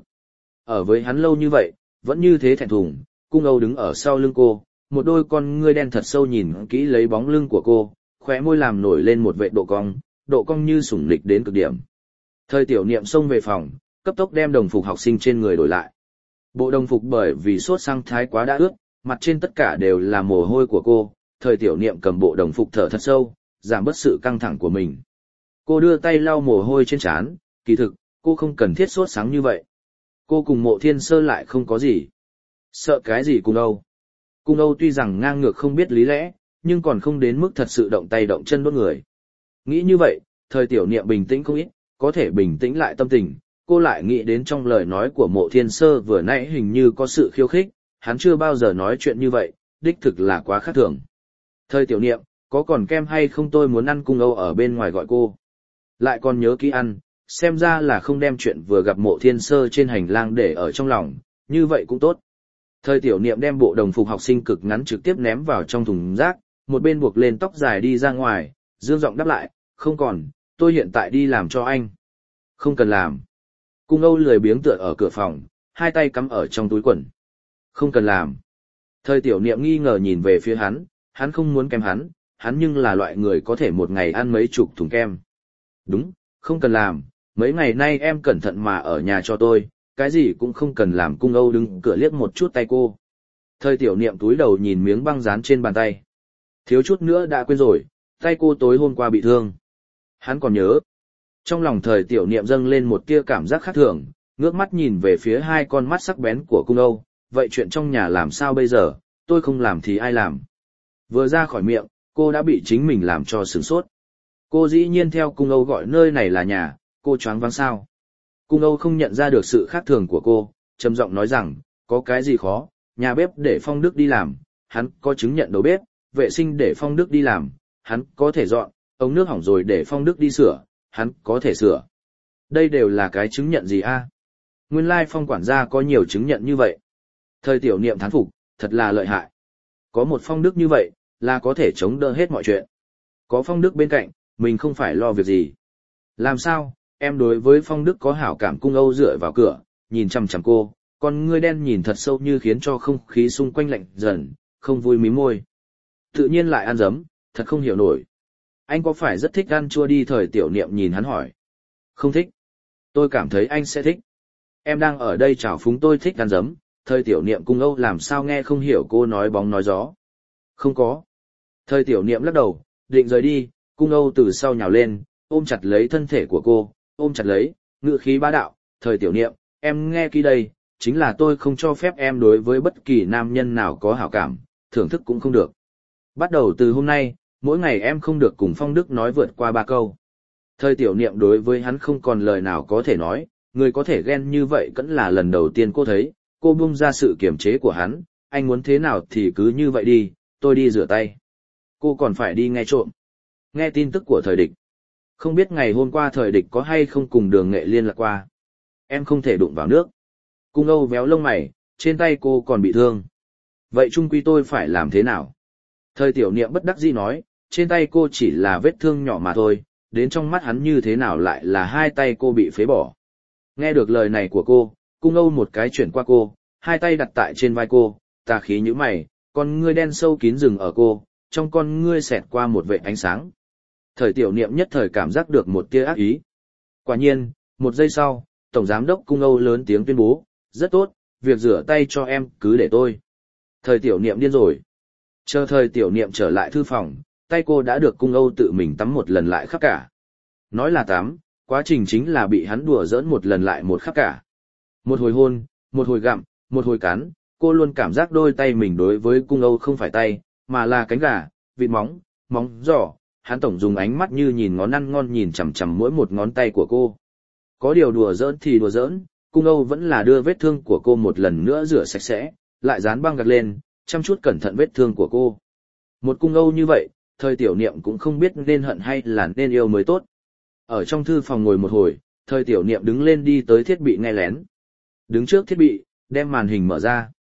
Ở với hắn lâu như vậy, vẫn như thế thẹn thùng, cung Âu đứng ở sau lưng cô, một đôi con ngươi đen thật sâu nhìn kỹ lấy bóng lưng của cô, khóe môi làm nổi lên một vệt độ cong, độ cong như sủng nịch đến cực điểm. Thời tiểu niệm xông về phòng, cấp tốc đem đồng phục học sinh trên người đổi lại. Bộ đồng phục bởi vì sốt sang thái quá đã ướt, mặt trên tất cả đều là mồ hôi của cô, thời tiểu niệm cầm bộ đồng phục thở thật sâu, giảm bớt sự căng thẳng của mình. Cô đưa tay lau mồ hôi trên trán, kỳ thực, cô không cần thiết sốt sáng như vậy. Cô cùng Mộ Thiên Sơ lại không có gì. Sợ cái gì Cung Âu? Cung Âu tuy rằng ngang ngược không biết lý lẽ, nhưng còn không đến mức thật sự động tay động chân đốt người. Nghĩ như vậy, thời tiểu niệm bình tĩnh không ít, có thể bình tĩnh lại tâm tình, cô lại nghĩ đến trong lời nói của Mộ Thiên Sơ vừa nãy hình như có sự khiêu khích, hắn chưa bao giờ nói chuyện như vậy, đích thực là quá khác thường. Thời tiểu niệm, có còn kem hay không, tôi muốn ăn, Cung Âu ở bên ngoài gọi cô. Lại còn nhớ kỹ ăn, xem ra là không đem chuyện vừa gặp Mộ Thiên Sơ trên hành lang để ở trong lòng, như vậy cũng tốt. Thời tiểu niệm đem bộ đồng phục học sinh cực ngắn trực tiếp ném vào trong thùng rác, một bên buộc lên tóc dài đi ra ngoài, dương giọng đáp lại, không còn, tôi hiện tại đi làm cho anh. Không cần làm. Cung Âu lười biếng tựa ở cửa phòng, hai tay cắm ở trong túi quần. Không cần làm. Thời tiểu niệm nghi ngờ nhìn về phía hắn, hắn không muốn kem hắn, hắn nhưng là loại người có thể một ngày ăn mấy chục thùng kem. Đúng, không cần làm, mấy ngày nay em cẩn thận mà ở nhà cho tôi, cái gì cũng không cần làm. Cung Âu đứng cửa liếc một chút tay cô. Thời tiểu niệm túi đầu nhìn miếng băng dán trên bàn tay. Thiếu chút nữa đã quên rồi, tay cô tối hôm qua bị thương. Hắn còn nhớ. Trong lòng thời tiểu niệm dâng lên một tia cảm giác khác thường, ngước mắt nhìn về phía hai con mắt sắc bén của Cung Âu, vậy chuyện trong nhà làm sao bây giờ, tôi không làm thì ai làm. Vừa ra khỏi miệng, cô đã bị chính mình làm cho sửng sốt. Cô dĩ nhiên theo Cung Âu gọi nơi này là nhà, cô choáng váng sao. Cung Âu không nhận ra được sự khác thường của cô, trầm giọng nói rằng, có cái gì khó, nhà bếp để Phong Đức đi làm, hắn có chứng nhận đầu bếp, vệ sinh để Phong Đức đi làm, hắn có thể dọn, ống nước hỏng rồi để Phong Đức đi sửa, hắn có thể sửa. Đây đều là cái chứng nhận gì a? Nguyên lai Phong quản gia có nhiều chứng nhận như vậy. Thời tiểu niệm thán phục, thật là lợi hại. Có một Phong Đức như vậy, là có thể chống đỡ hết mọi chuyện. Có Phong Đức bên cạnh, mình không phải lo việc gì. Làm sao, em đối với Phong Đức có hảo cảm. Cung Âu dựa vào cửa, nhìn chằm chằm cô, con ngươi đen nhìn thật sâu như khiến cho không khí xung quanh lạnh dần, không vui mím môi. Tự nhiên lại ăn dấm, thật không hiểu nổi. Anh có phải rất thích ăn chua đi? Thời tiểu niệm nhìn hắn hỏi. Không thích. Tôi cảm thấy anh sẽ thích. Em đang ở đây trào phúng tôi thích ăn dấm. Thời tiểu niệm. Cung Âu làm sao nghe không hiểu cô nói bóng nói gió. Không có. Thời tiểu niệm lắc đầu, định rời đi. Cung Âu từ sau nhào lên, ôm chặt lấy thân thể của cô, ôm chặt lấy, ngữ khí bá đạo. Thời tiểu niệm, em nghe kỹ đây, chính là tôi không cho phép em đối với bất kỳ nam nhân nào có hảo cảm, thưởng thức cũng không được. Bắt đầu từ hôm nay, mỗi ngày em không được cùng Phong Đức nói vượt qua ba câu. Thời tiểu niệm đối với hắn không còn lời nào có thể nói, người có thể ghen như vậy vẫn là lần đầu tiên cô thấy, cô buông ra sự kiềm chế của hắn, anh muốn thế nào thì cứ như vậy đi, tôi đi rửa tay. Cô còn phải đi nghe trộm. Nghe tin tức của thời địch. Không biết ngày hôm qua thời địch có hay không cùng Đường Nghệ liên lạc qua. Em không thể đụng vào nước. Cung Âu véo lông mày, trên tay cô còn bị thương. Vậy chung quy tôi phải làm thế nào? Thời tiểu niệm bất đắc dĩ nói, trên tay cô chỉ là vết thương nhỏ mà thôi, đến trong mắt hắn như thế nào lại là hai tay cô bị phế bỏ. Nghe được lời này của cô, Cung Âu một cái chuyển qua cô, hai tay đặt tại trên vai cô, tà khí nhíu mày, con ngươi đen sâu kín rừng ở cô, trong con ngươi xẹt qua một vệt ánh sáng. Thời tiểu niệm nhất thời cảm giác được một tia ác ý. Quả nhiên, một giây sau, Tổng Giám đốc Cung Âu lớn tiếng tuyên bố, rất tốt, việc rửa tay cho em cứ để tôi. Thời tiểu niệm điên rồi. Chờ thời tiểu niệm trở lại thư phòng, tay cô đã được Cung Âu tự mình tắm một lần lại khắp cả. Nói là tắm, quá trình chính là bị hắn đùa giỡn một lần lại một khắp cả. Một hồi hôn, một hồi gặm, một hồi cắn, cô luôn cảm giác đôi tay mình đối với Cung Âu không phải tay, mà là cánh gà, vịt móng, móng giò. Hắn tổng dùng ánh mắt như nhìn ngón ăn ngon nhìn chằm chằm mỗi một ngón tay của cô. Có điều đùa giỡn thì đùa giỡn, Cung Âu vẫn là đưa vết thương của cô một lần nữa rửa sạch sẽ, lại dán băng gạc lên, chăm chút cẩn thận vết thương của cô. Một Cung Âu như vậy, thời tiểu niệm cũng không biết nên hận hay là nên yêu mới tốt. Ở trong thư phòng ngồi một hồi, thời tiểu niệm đứng lên đi tới thiết bị nghe lén. Đứng trước thiết bị, đem màn hình mở ra.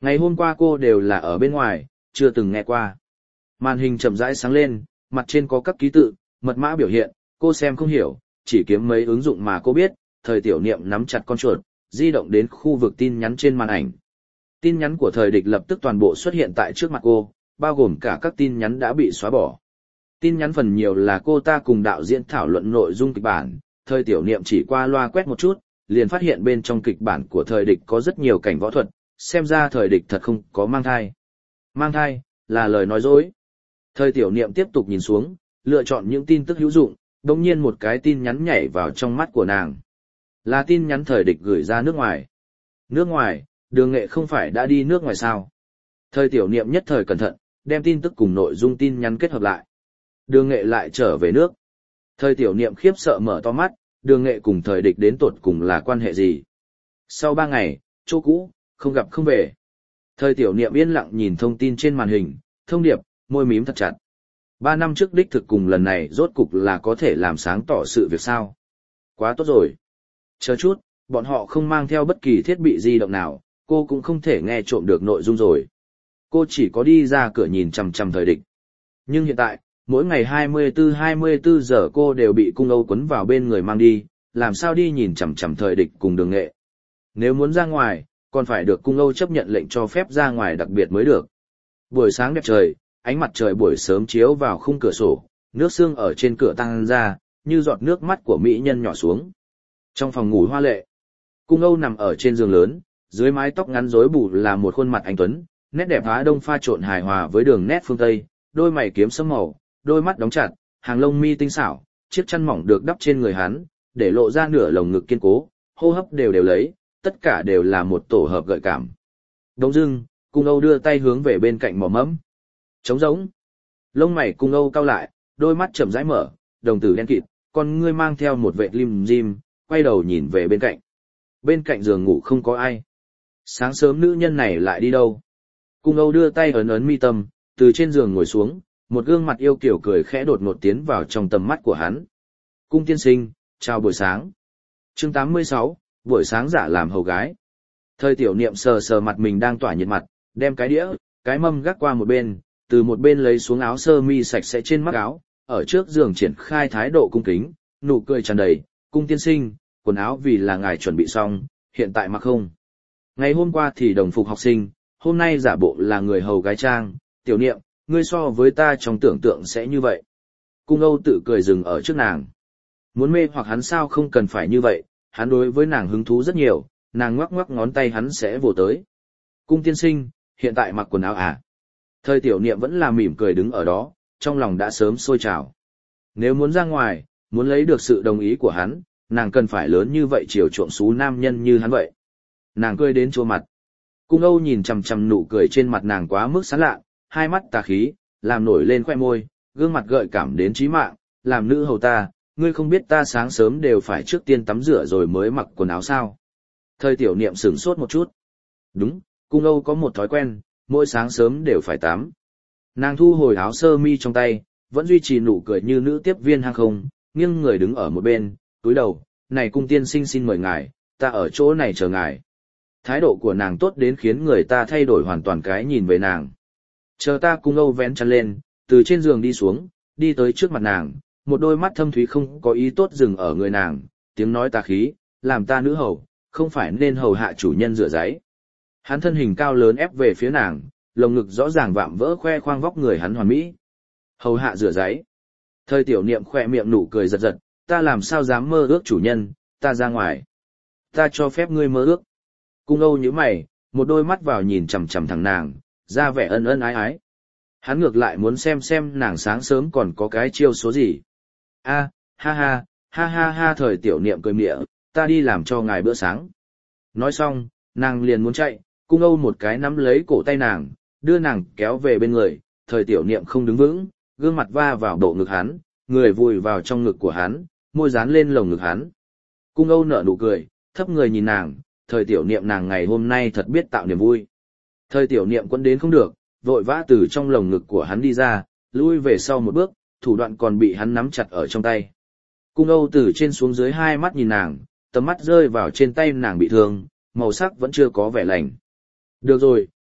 Ngày hôm qua cô đều là ở bên ngoài, chưa từng nghe qua. Màn hình chậm rãi sáng lên, mặt trên có các ký tự, mật mã biểu hiện, cô xem không hiểu, chỉ kiếm mấy ứng dụng mà cô biết, thời tiểu niệm nắm chặt con chuột, di động đến khu vực tin nhắn trên màn ảnh. Tin nhắn của thời địch lập tức toàn bộ xuất hiện tại trước mặt cô, bao gồm cả các tin nhắn đã bị xóa bỏ. Tin nhắn phần nhiều là cô ta cùng đạo diễn thảo luận nội dung kịch bản, thời tiểu niệm chỉ qua loa quét một chút, liền phát hiện bên trong kịch bản của thời địch có rất nhiều cảnh võ thuật, xem ra thời địch thật không có mang thai. Mang thai, là lời nói dối. Thời tiểu niệm tiếp tục nhìn xuống, lựa chọn những tin tức hữu dụng, đồng nhiên một cái tin nhắn nhảy vào trong mắt của nàng. Là tin nhắn thời địch gửi ra nước ngoài. Nước ngoài, Đường Nghệ không phải đã đi nước ngoài sao? Thời tiểu niệm nhất thời cẩn thận, đem tin tức cùng nội dung tin nhắn kết hợp lại. Đường Nghệ lại trở về nước. Thời tiểu niệm khiếp sợ mở to mắt, Đường Nghệ cùng thời địch đến tột cùng là quan hệ gì? Sau ba ngày, chỗ cũ, không gặp không về. Thời tiểu niệm yên lặng nhìn thông tin trên màn hình, thông điệp, môi mím thật chặt. Ba năm trước đích thực cùng lần này rốt cục là có thể làm sáng tỏ sự việc sao. Quá tốt rồi. Chờ chút, bọn họ không mang theo bất kỳ thiết bị di động nào, cô cũng không thể nghe trộm được nội dung rồi. Cô chỉ có đi ra cửa nhìn chằm chằm thời địch. Nhưng hiện tại, mỗi ngày hai mươi tư hai mươi tư giờ cô đều bị cung Âu quấn vào bên người mang đi, làm sao đi nhìn chằm chằm thời địch cùng Đường Nghệ. Nếu muốn ra ngoài, còn phải được cung Âu chấp nhận lệnh cho phép ra ngoài đặc biệt mới được. Buổi sáng đẹp trời, ánh mặt trời buổi sớm chiếu vào khung cửa sổ, nước sương ở trên cửa tăng ra, như giọt nước mắt của mỹ nhân nhỏ xuống. Trong phòng ngủ hoa lệ, cung Âu nằm ở trên giường lớn, dưới mái tóc ngắn rối bù là một khuôn mặt anh tuấn, nét đẹp Á Đông pha trộn hài hòa với đường nét phương Tây, đôi mày kiếm sẫm màu, đôi mắt đóng chặt, hàng lông mi tinh xảo, chiếc chăn mỏng được đắp trên người hắn, để lộ ra nửa lồng ngực kiên cố, hô hấp đều đều lấy, tất cả đều là một tổ hợp gợi cảm. Đông dưng, cung Âu đưa tay hướng về bên cạnh mò mẫm. Trống rỗng. Lông mày cung Âu cau lại, đôi mắt chậm rãi mở, đồng tử đen kịt, con ngươi mang theo một vệt lim dim, quay đầu nhìn về bên cạnh. Bên cạnh giường ngủ không có ai. Sáng sớm nữ nhân này lại đi đâu? Cung Âu đưa tay ấn ấn mi tâm, từ trên giường ngồi xuống, một gương mặt yêu kiều cười khẽ đột ngột tiến vào trong tầm mắt của hắn. Cung tiên sinh, chào buổi sáng. Chương tám mươi sáu, buổi sáng giả làm hầu gái. Thời tiểu niệm sờ sờ mặt mình đang tỏa nhiệt mặt, đem cái đĩa, cái mâm gác qua một bên, từ một bên lấy xuống áo sơ mi sạch sẽ trên mắc áo, ở trước giường triển khai thái độ cung kính, nụ cười tràn đầy, cung tiên sinh, quần áo vì là ngài chuẩn bị xong, hiện tại mặc không. Ngày hôm qua thì đồng phục học sinh, hôm nay giả bộ là người hầu gái trang, tiểu niệm, ngươi so với ta trong tưởng tượng sẽ như vậy. Cung Âu tự cười dừng ở trước nàng. Muốn mê hoặc hắn sao không cần phải như vậy, hắn đối với nàng hứng thú rất nhiều, nàng ngoắc ngoắc ngón tay hắn sẽ vồ tới. Cung tiên sinh, hiện tại mặc quần áo à? Thời tiểu niệm vẫn là mỉm cười đứng ở đó, trong lòng đã sớm sôi trào. Nếu muốn ra ngoài, muốn lấy được sự đồng ý của hắn, nàng cần phải lớn như vậy chiều chuộng xú nam nhân như hắn vậy. Nàng cười đến chua mặt. Cung Âu nhìn chằm chằm nụ cười trên mặt nàng quá mức sán lạ, hai mắt tà khí, làm nổi lên khoe môi, gương mặt gợi cảm đến chí mạng, làm nữ hầu ta, ngươi không biết ta sáng sớm đều phải trước tiên tắm rửa rồi mới mặc quần áo sao. Thời tiểu niệm sửng sốt một chút. Đúng, Cung Âu có một thói quen, mỗi sáng sớm đều phải tắm. Nàng thu hồi áo sơ mi trong tay, vẫn duy trì nụ cười như nữ tiếp viên hàng không, nghiêng người đứng ở một bên, cúi đầu, này cung tiên sinh xin mời ngài, ta ở chỗ này chờ ngài. Thái độ của nàng tốt đến khiến người ta thay đổi hoàn toàn cái nhìn về nàng. Chờ ta. Cung Âu vén chăn lên, từ trên giường đi xuống, đi tới trước mặt nàng, một đôi mắt thâm thúy không có ý tốt dừng ở người nàng, tiếng nói tà khí, làm ta nữ hầu, không phải nên hầu hạ chủ nhân rửa giấy. Hắn thân hình cao lớn ép về phía nàng, lồng ngực rõ ràng vạm vỡ khoe khoang vóc người hắn hoàn mỹ. Hầu hạ rửa giấy. Thời tiểu niệm khoe miệng nụ cười giật giật, ta làm sao dám mơ ước chủ nhân, ta ra ngoài. Ta cho phép ngươi mơ ước. Cung Âu nhíu mày, một đôi mắt vào nhìn chằm chằm thằng nàng, ra vẻ ân ân ái ái. Hắn ngược lại muốn xem xem nàng sáng sớm còn có cái chiêu số gì. A, ha ha, ha ha ha thời tiểu niệm cười mịa, ta đi làm cho ngài bữa sáng. Nói xong, nàng liền muốn chạy, Cung Âu một cái nắm lấy cổ tay nàng, đưa nàng kéo về bên người, thời tiểu niệm không đứng vững, gương mặt va vào bộ ngực hắn, người vùi vào trong ngực của hắn, môi dán lên lồng ngực hắn. Cung Âu nở nụ cười, thấp người nhìn nàng, thời tiểu niệm nàng ngày hôm nay thật biết tạo niềm vui. Thời tiểu niệm quấn đến không được, vội vã từ trong lồng ngực của hắn đi ra, lui về sau một bước, thủ đoạn còn bị hắn nắm chặt ở trong tay. Cung Âu từ trên xuống dưới hai mắt nhìn nàng, tầm mắt rơi vào trên tay nàng bị thương, màu sắc vẫn chưa có vẻ lành. Được rồi,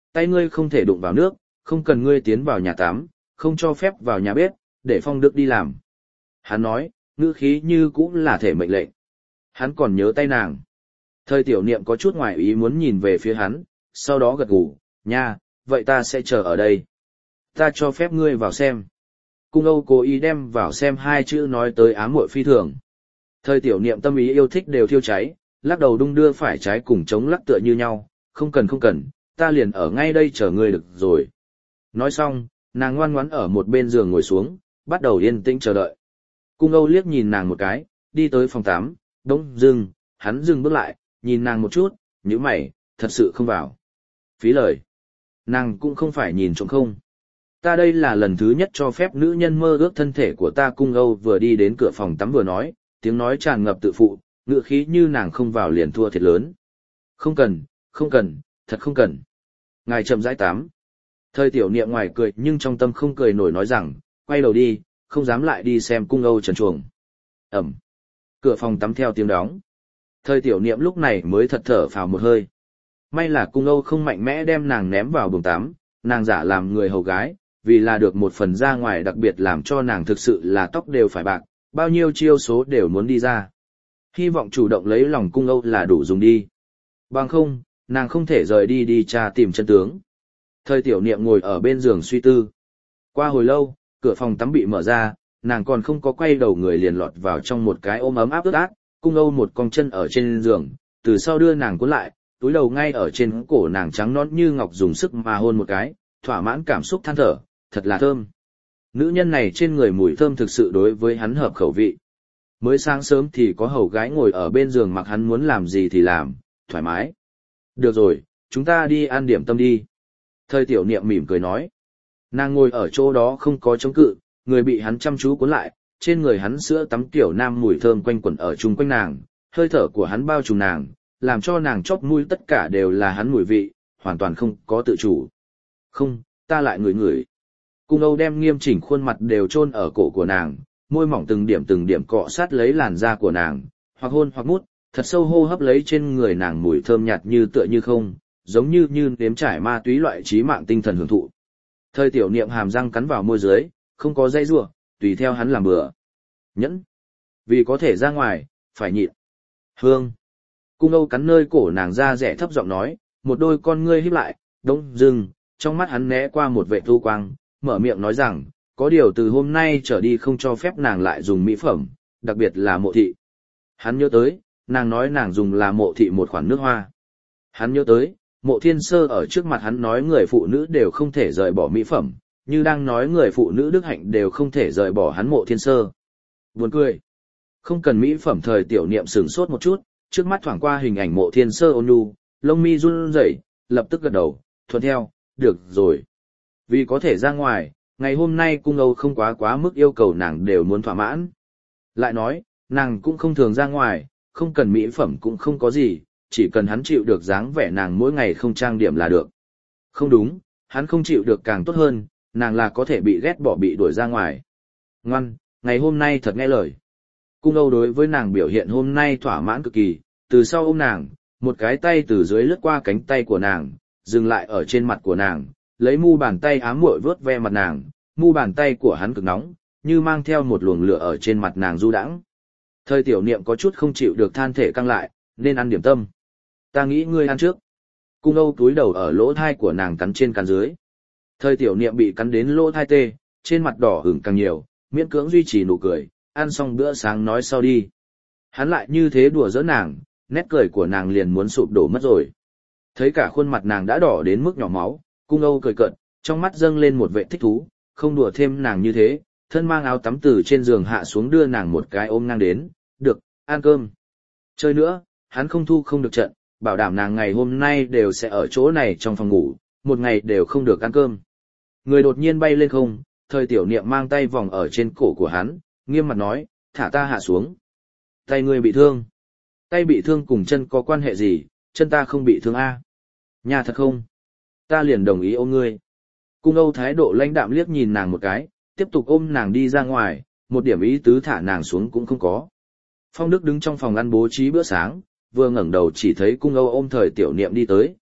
tay ngươi không thể đụng vào nước, không cần ngươi tiến vào nhà tắm, không cho phép vào nhà bếp, để Phong Đức đi làm. Hắn nói, ngữ khí như cũng là thể mệnh lệnh. Hắn còn nhớ tay nàng. Thời tiểu niệm có chút ngoài ý muốn nhìn về phía hắn, sau đó gật gù, nha, vậy ta sẽ chờ ở đây. Ta cho phép ngươi vào xem. Cung Âu cố ý đem vào xem hai chữ nói tới ám muội phi thường. Thời tiểu niệm tâm ý yêu thích đều thiêu cháy, lắc đầu đung đưa phải trái cùng chống lắc tựa như nhau, không cần không cần, ta liền ở ngay đây chờ ngươi được rồi. Nói xong, nàng ngoan ngoãn ở một bên giường ngồi xuống, bắt đầu yên tĩnh chờ đợi. Cung Âu liếc nhìn nàng một cái, đi tới phòng tắm, đống dừng, hắn dừng bước lại, nhìn nàng một chút, nhíu mày, thật sự không vào. Phí lời. Nàng cũng không phải nhìn trộm không. Ta đây là lần thứ nhất cho phép nữ nhân mơ ước thân thể của ta. Cung Âu vừa đi đến cửa phòng tắm vừa nói, tiếng nói tràn ngập tự phụ, ngựa khí như nàng không vào liền thua thiệt lớn. Không cần, không cần, thật không cần. Ngài chậm rãi tắm. Thời tiểu niệm ngoài cười nhưng trong tâm không cười nổi nói rằng, quay đầu đi, không dám lại đi xem Cung Âu trần truồng. Ẩm. Cửa phòng tắm theo tiếng đóng. Thời tiểu niệm lúc này mới thật thở phào một hơi. May là Cung Âu không mạnh mẽ đem nàng ném vào buồng tắm, nàng giả làm người hầu gái, vì là được một phần ra ngoài đặc biệt làm cho nàng thực sự là tóc đều phải bạc, bao nhiêu chiêu số đều muốn đi ra. Hy vọng chủ động lấy lòng Cung Âu là đủ dùng đi. Bằng không, nàng không thể rời đi đi tra tìm chân tướng. Thời tiểu niệm ngồi ở bên giường suy tư. Qua hồi lâu, cửa phòng tắm bị mở ra, nàng còn không có quay đầu người liền lọt vào trong một cái ôm ấm áp ướt át, Cung Âu một con chân ở trên giường, từ sau đưa nàng cuốn lại, túi đầu ngay ở trên cổ nàng trắng nõn như ngọc dùng sức mà hôn một cái, thỏa mãn cảm xúc than thở, thật là thơm. Nữ nhân này trên người mùi thơm thực sự đối với hắn hợp khẩu vị. Mới sáng sớm thì có hầu gái ngồi ở bên giường mặc hắn muốn làm gì thì làm, thoải mái. Được rồi, chúng ta đi ăn điểm tâm đi. Thời tiểu niệm mỉm cười nói. Nàng ngồi ở chỗ đó không có chống cự, người bị hắn chăm chú cuốn lại, trên người hắn sữa tắm tiểu nam mùi thơm quanh quẩn ở chung quanh nàng, hơi thở của hắn bao trùm nàng, làm cho nàng chóp mũi tất cả đều là hắn mùi vị, hoàn toàn không có tự chủ. Không, ta lại ngửi ngửi. Cung Âu đem nghiêm chỉnh khuôn mặt đều chôn ở cổ của nàng, môi mỏng từng điểm từng điểm cọ sát lấy làn da của nàng, hoặc hôn hoặc mút, thật sâu hô hấp lấy trên người nàng mùi thơm nhạt như tựa như không, giống như như nếm trải ma túy loại trí mạng tinh thần hưởng thụ. Thời tiểu niệm hàm răng cắn vào môi dưới, không có dây rủa, tùy theo hắn làm bừa. Nhẫn. Vì có thể ra ngoài, phải nhịn. Hương. Cung Âu cắn nơi cổ nàng ra rẻ thấp giọng nói, một đôi con ngươi híp lại, đống dừng, trong mắt hắn né qua một vệ thu quang, mở miệng nói rằng, có điều từ hôm nay trở đi không cho phép nàng lại dùng mỹ phẩm, đặc biệt là mộ thị. Hắn nhớ tới, nàng nói nàng dùng là mộ thị một khoản nước hoa. Hắn nhớ tới, Mộ Thiên Sơ ở trước mặt hắn nói người phụ nữ đều không thể rời bỏ mỹ phẩm, như đang nói người phụ nữ đức hạnh đều không thể rời bỏ hắn Mộ Thiên Sơ. Buồn cười. Không cần mỹ phẩm. Thời tiểu niệm sửng sốt một chút, trước mắt thoảng qua hình ảnh Mộ Thiên Sơ ôn nhu, lông mi run rẩy, lập tức gật đầu, thuận theo, được rồi. Vì có thể ra ngoài, ngày hôm nay Cung Âu không quá quá mức yêu cầu nàng đều muốn thỏa mãn. Lại nói, nàng cũng không thường ra ngoài, không cần mỹ phẩm cũng không có gì, chỉ cần hắn chịu được dáng vẻ nàng mỗi ngày không trang điểm là được. Không đúng, hắn không chịu được càng tốt hơn, nàng là có thể bị ghét bỏ bị đuổi ra ngoài. Ngoan, ngày hôm nay thật nghe lời. Cung Âu đối với nàng biểu hiện hôm nay thỏa mãn cực kỳ, từ sau ôm nàng, một cái tay từ dưới lướt qua cánh tay của nàng, dừng lại ở trên mặt của nàng, lấy mu bàn tay ám muội vớt ve mặt nàng, mu bàn tay của hắn cực nóng, như mang theo một luồng lửa ở trên mặt nàng du đãng. Thời tiểu niệm có chút không chịu được than thể căng lại, nên ăn điểm tâm. Ta nghĩ ngươi ăn trước. Cung Âu túi đầu ở lỗ thai của nàng cắn trên cắn dưới. Thời tiểu niệm bị cắn đến lỗ thai tê, trên mặt đỏ ửng càng nhiều, miễn cưỡng duy trì nụ cười, ăn xong bữa sáng nói sau đi. Hắn lại như thế đùa giỡn nàng, nét cười của nàng liền muốn sụp đổ mất rồi. Thấy cả khuôn mặt nàng đã đỏ đến mức nhỏ máu, Cung Âu cười cợt, trong mắt dâng lên một vẻ thích thú, không đùa thêm nàng như thế, thân mang áo tắm từ trên giường hạ xuống đưa nàng một cái ôm ngang đến, được, ăn cơm. Chơi nữa, hắn không thu không được trận, bảo đảm nàng ngày hôm nay đều sẽ ở chỗ này trong phòng ngủ, một ngày đều không được ăn cơm. Người đột nhiên bay lên không, thời tiểu niệm mang tay vòng ở trên cổ của hắn, nghiêm mặt nói, thả ta hạ xuống. Tay ngươi bị thương. Tay bị thương cùng chân có quan hệ gì, chân ta không bị thương a. Nhà thật không? Ta liền đồng ý ôm ngươi. Cung Âu thái độ lãnh đạm liếc nhìn nàng một cái, tiếp tục ôm nàng đi ra ngoài, một điểm ý tứ thả nàng xuống cũng không có. Phong Đức đứng trong phòng ăn bố trí bữa sáng, vừa ngẩng đầu chỉ thấy Cung Âu ôm thời tiểu niệm đi tới,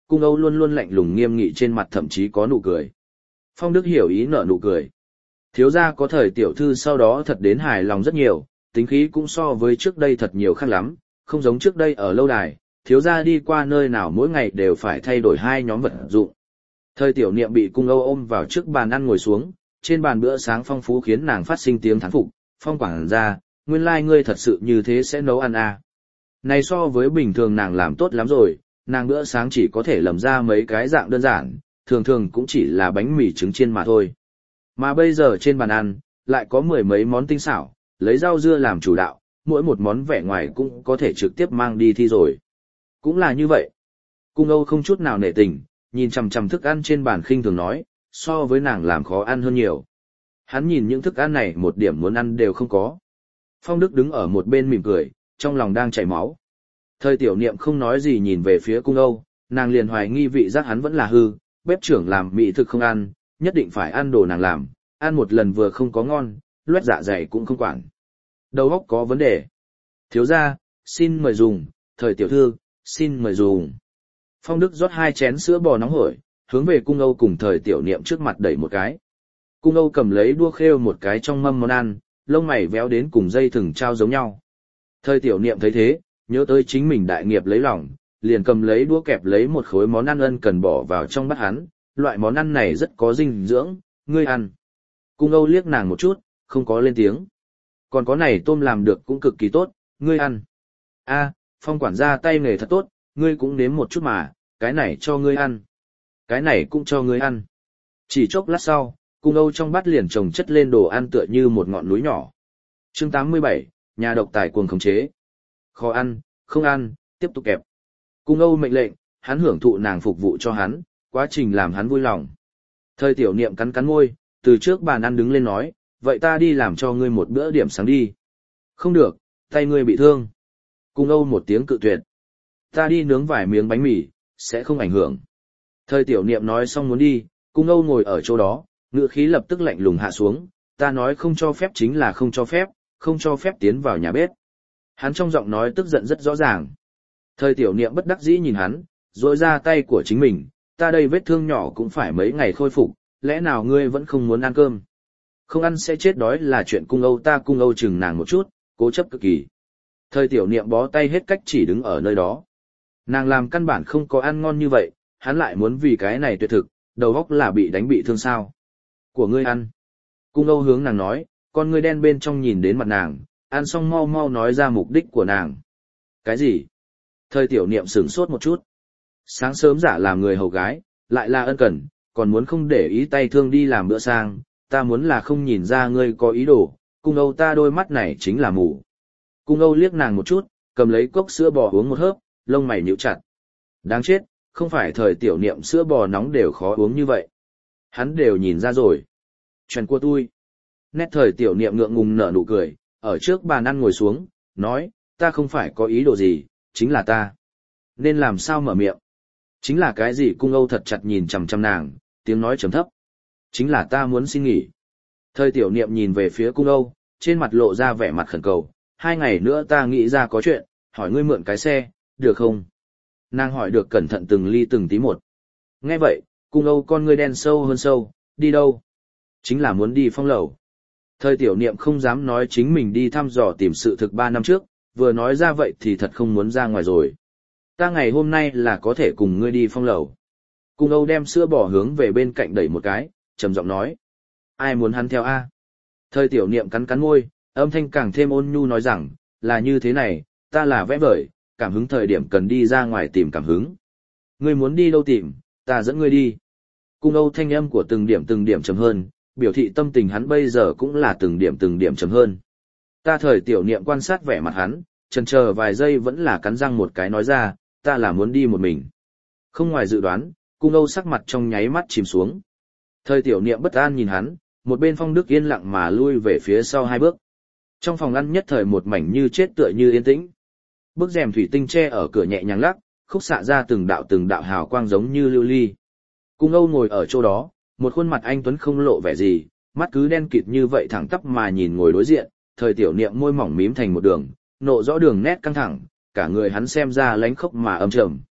Cung Âu luôn luôn lạnh lùng nghiêm nghị trên mặt thậm chí có nụ cười. Phong Đức hiểu ý nở nụ cười. Thiếu gia có thời tiểu thư sau đó thật đến hài lòng rất nhiều, tính khí cũng so với trước đây thật nhiều khác lắm, không giống trước đây ở lâu đài, thiếu gia đi qua nơi nào mỗi ngày đều phải thay đổi hai nhóm vật dụng. Thời tiểu niệm bị Cung Âu ôm vào trước bàn ăn ngồi xuống, trên bàn bữa sáng phong phú khiến nàng phát sinh tiếng thán phục, Phong quảng gia, nguyên lai ngươi thật sự như thế sẽ nấu ăn à. Này so với bình thường nàng làm tốt lắm rồi, nàng bữa sáng chỉ có thể lầm ra mấy cái dạng đơn giản, thường thường cũng chỉ là bánh mì trứng chiên mà thôi. Mà bây giờ trên bàn ăn, lại có mười mấy món tinh xảo, lấy rau dưa làm chủ đạo, mỗi một món vẻ ngoài cũng có thể trực tiếp mang đi thi rồi. Cũng là như vậy. Cung Âu không chút nào nể tình, nhìn chằm chằm thức ăn trên bàn khinh thường nói, so với nàng làm khó ăn hơn nhiều. Hắn nhìn những thức ăn này một điểm muốn ăn đều không có. Phong Đức đứng ở một bên mỉm cười, trong lòng đang chảy máu. Thời tiểu niệm không nói gì nhìn về phía Cung Âu, nàng liền hoài nghi vị giác hắn vẫn là hư, bếp trưởng làm mỹ thực không ăn, nhất định phải ăn đồ nàng làm, ăn một lần vừa không có ngon, loét dạ dày cũng không quản. Đầu óc có vấn đề. Thiếu gia, xin mời dùng, thời tiểu thư, xin mời dùng. Phong Đức rót hai chén sữa bò nóng hổi, hướng về Cung Âu cùng thời tiểu niệm trước mặt đẩy một cái. Cung Âu cầm lấy đũa khêu một cái trong mâm món ăn, lông mày véo đến cùng dây thừng trao giống nhau. Thời tiểu niệm thấy thế, nhớ tới chính mình đại nghiệp lấy lòng, liền cầm lấy đũa kẹp lấy một khối món ăn ân cần bỏ vào trong bát hắn, loại món ăn này rất có dinh dưỡng, ngươi ăn. Cung Âu liếc nàng một chút, không có lên tiếng. Còn có này tôm làm được cũng cực kỳ tốt, ngươi ăn. A, Phong quản gia tay nghề thật tốt, ngươi cũng nếm một chút mà, cái này cho ngươi ăn. Cái này cũng cho ngươi ăn. Chỉ chốc lát sau, Cung Âu trong bát liền chồng chất lên đồ ăn tựa như một ngọn núi nhỏ. Chương tám mươi bảy, nhà độc tài cuồng khống chế. Khó ăn, không ăn, tiếp tục kẹp. Cung Âu mệnh lệnh, hắn hưởng thụ nàng phục vụ cho hắn, quá trình làm hắn vui lòng. Thời tiểu niệm cắn cắn môi, từ trước bàn ăn đứng lên nói, vậy ta đi làm cho ngươi một bữa điểm sáng đi. Không được, tay ngươi bị thương. Cung Âu một tiếng cự tuyệt. Ta đi nướng vài miếng bánh mì, sẽ không ảnh hưởng. Thời tiểu niệm nói xong muốn đi, Cung Âu ngồi ở chỗ đó, ngữ khí lập tức lạnh lùng hạ xuống, ta nói không cho phép chính là không cho phép, không cho phép tiến vào nhà bếp. Hắn trong giọng nói tức giận rất rõ ràng. Thời tiểu niệm bất đắc dĩ nhìn hắn, rỗi ra tay của chính mình, ta đây vết thương nhỏ cũng phải mấy ngày khôi phục, lẽ nào ngươi vẫn không muốn ăn cơm? Không ăn sẽ chết đói là chuyện Cung Âu, ta Cung Âu chừng nàng một chút, cố chấp cực kỳ. Thời tiểu niệm bó tay hết cách chỉ đứng ở nơi đó. Nàng làm căn bản không có ăn ngon như vậy, hắn lại muốn vì cái này tuyệt thực, đầu óc là bị đánh bị thương sao. Của ngươi ăn. Cung Âu hướng nàng nói, con ngươi đen bên trong nhìn đến mặt nàng, ăn xong mau mau nói ra mục đích của nàng. Cái gì? Thời tiểu niệm sửng sốt một chút. Sáng sớm giả làm người hầu gái, lại là ân cần, còn muốn không để ý tay thương đi làm bữa sang, ta muốn là không nhìn ra ngươi có ý đồ, Cung Âu ta đôi mắt này chính là mù. Cung Âu liếc nàng một chút, cầm lấy cốc sữa bò uống một hớp, lông mày nhíu chặt. Đáng chết, không phải thời tiểu niệm sữa bò nóng đều khó uống như vậy. Hắn đều nhìn ra rồi. Chuyện của tôi. Nét thời tiểu niệm ngượng ngùng nở nụ cười, ở trước bàn ăn ngồi xuống, nói, ta không phải có ý đồ gì, chính là ta. Nên làm sao mở miệng? Chính là cái gì? Cung Âu thật chặt nhìn chằm chằm nàng, tiếng nói trầm thấp. Chính là ta muốn xin nghỉ. Thời tiểu niệm nhìn về phía Cung Âu, trên mặt lộ ra vẻ mặt khẩn cầu, hai ngày nữa ta nghĩ ra có chuyện, hỏi ngươi mượn cái xe, được không? Nàng hỏi được cẩn thận từng ly từng tí một. Nghe vậy, Cung Âu con ngươi đen sâu hơn sâu, đi đâu? Chính là muốn đi Phong lầu. Thời tiểu niệm không dám nói chính mình đi thăm dò tìm sự thực ba năm trước, vừa nói ra vậy thì thật không muốn ra ngoài rồi. Ta ngày hôm nay là có thể cùng ngươi đi Phong lầu. Cung Âu đem sữa bò hướng về bên cạnh đẩy một cái, trầm giọng nói. Ai muốn hắn theo a? Thời tiểu niệm cắn cắn môi, âm thanh càng thêm ôn nhu nói rằng, là như thế này, ta là vẽ vời, cảm hứng thời điểm cần đi ra ngoài tìm cảm hứng. Ngươi muốn đi đâu tìm, ta dẫn ngươi đi. Cung Âu thanh âm của từng điểm từng điểm trầm hơn, biểu thị tâm tình hắn bây giờ cũng là từng điểm từng điểm trầm hơn. Ta thời tiểu niệm quan sát vẻ mặt hắn, chần chờ vài giây vẫn là cắn răng một cái nói ra, ta là muốn đi một mình. Không ngoài dự đoán, Cung Âu sắc mặt trong nháy mắt chìm xuống. Thời tiểu niệm bất an nhìn hắn, một bên Phong Đức yên lặng mà lui về phía sau hai bước. Trong phòng ăn nhất thời một mảnh như chết tựa như yên tĩnh. Bức rèm thủy tinh tre ở cửa nhẹ nhàng lắc, khúc xạ ra từng đạo từng đạo hào quang giống như lưu ly. Cung Âu ngồi ở chỗ đó, một khuôn mặt anh tuấn không lộ vẻ gì, mắt cứ đen kịt như vậy thẳng tắp mà nhìn ngồi đối diện, thời tiểu niệm môi mỏng mím thành một đường, nộ rõ đường nét căng thẳng, cả người hắn xem ra lánh khốc mà âm trầm.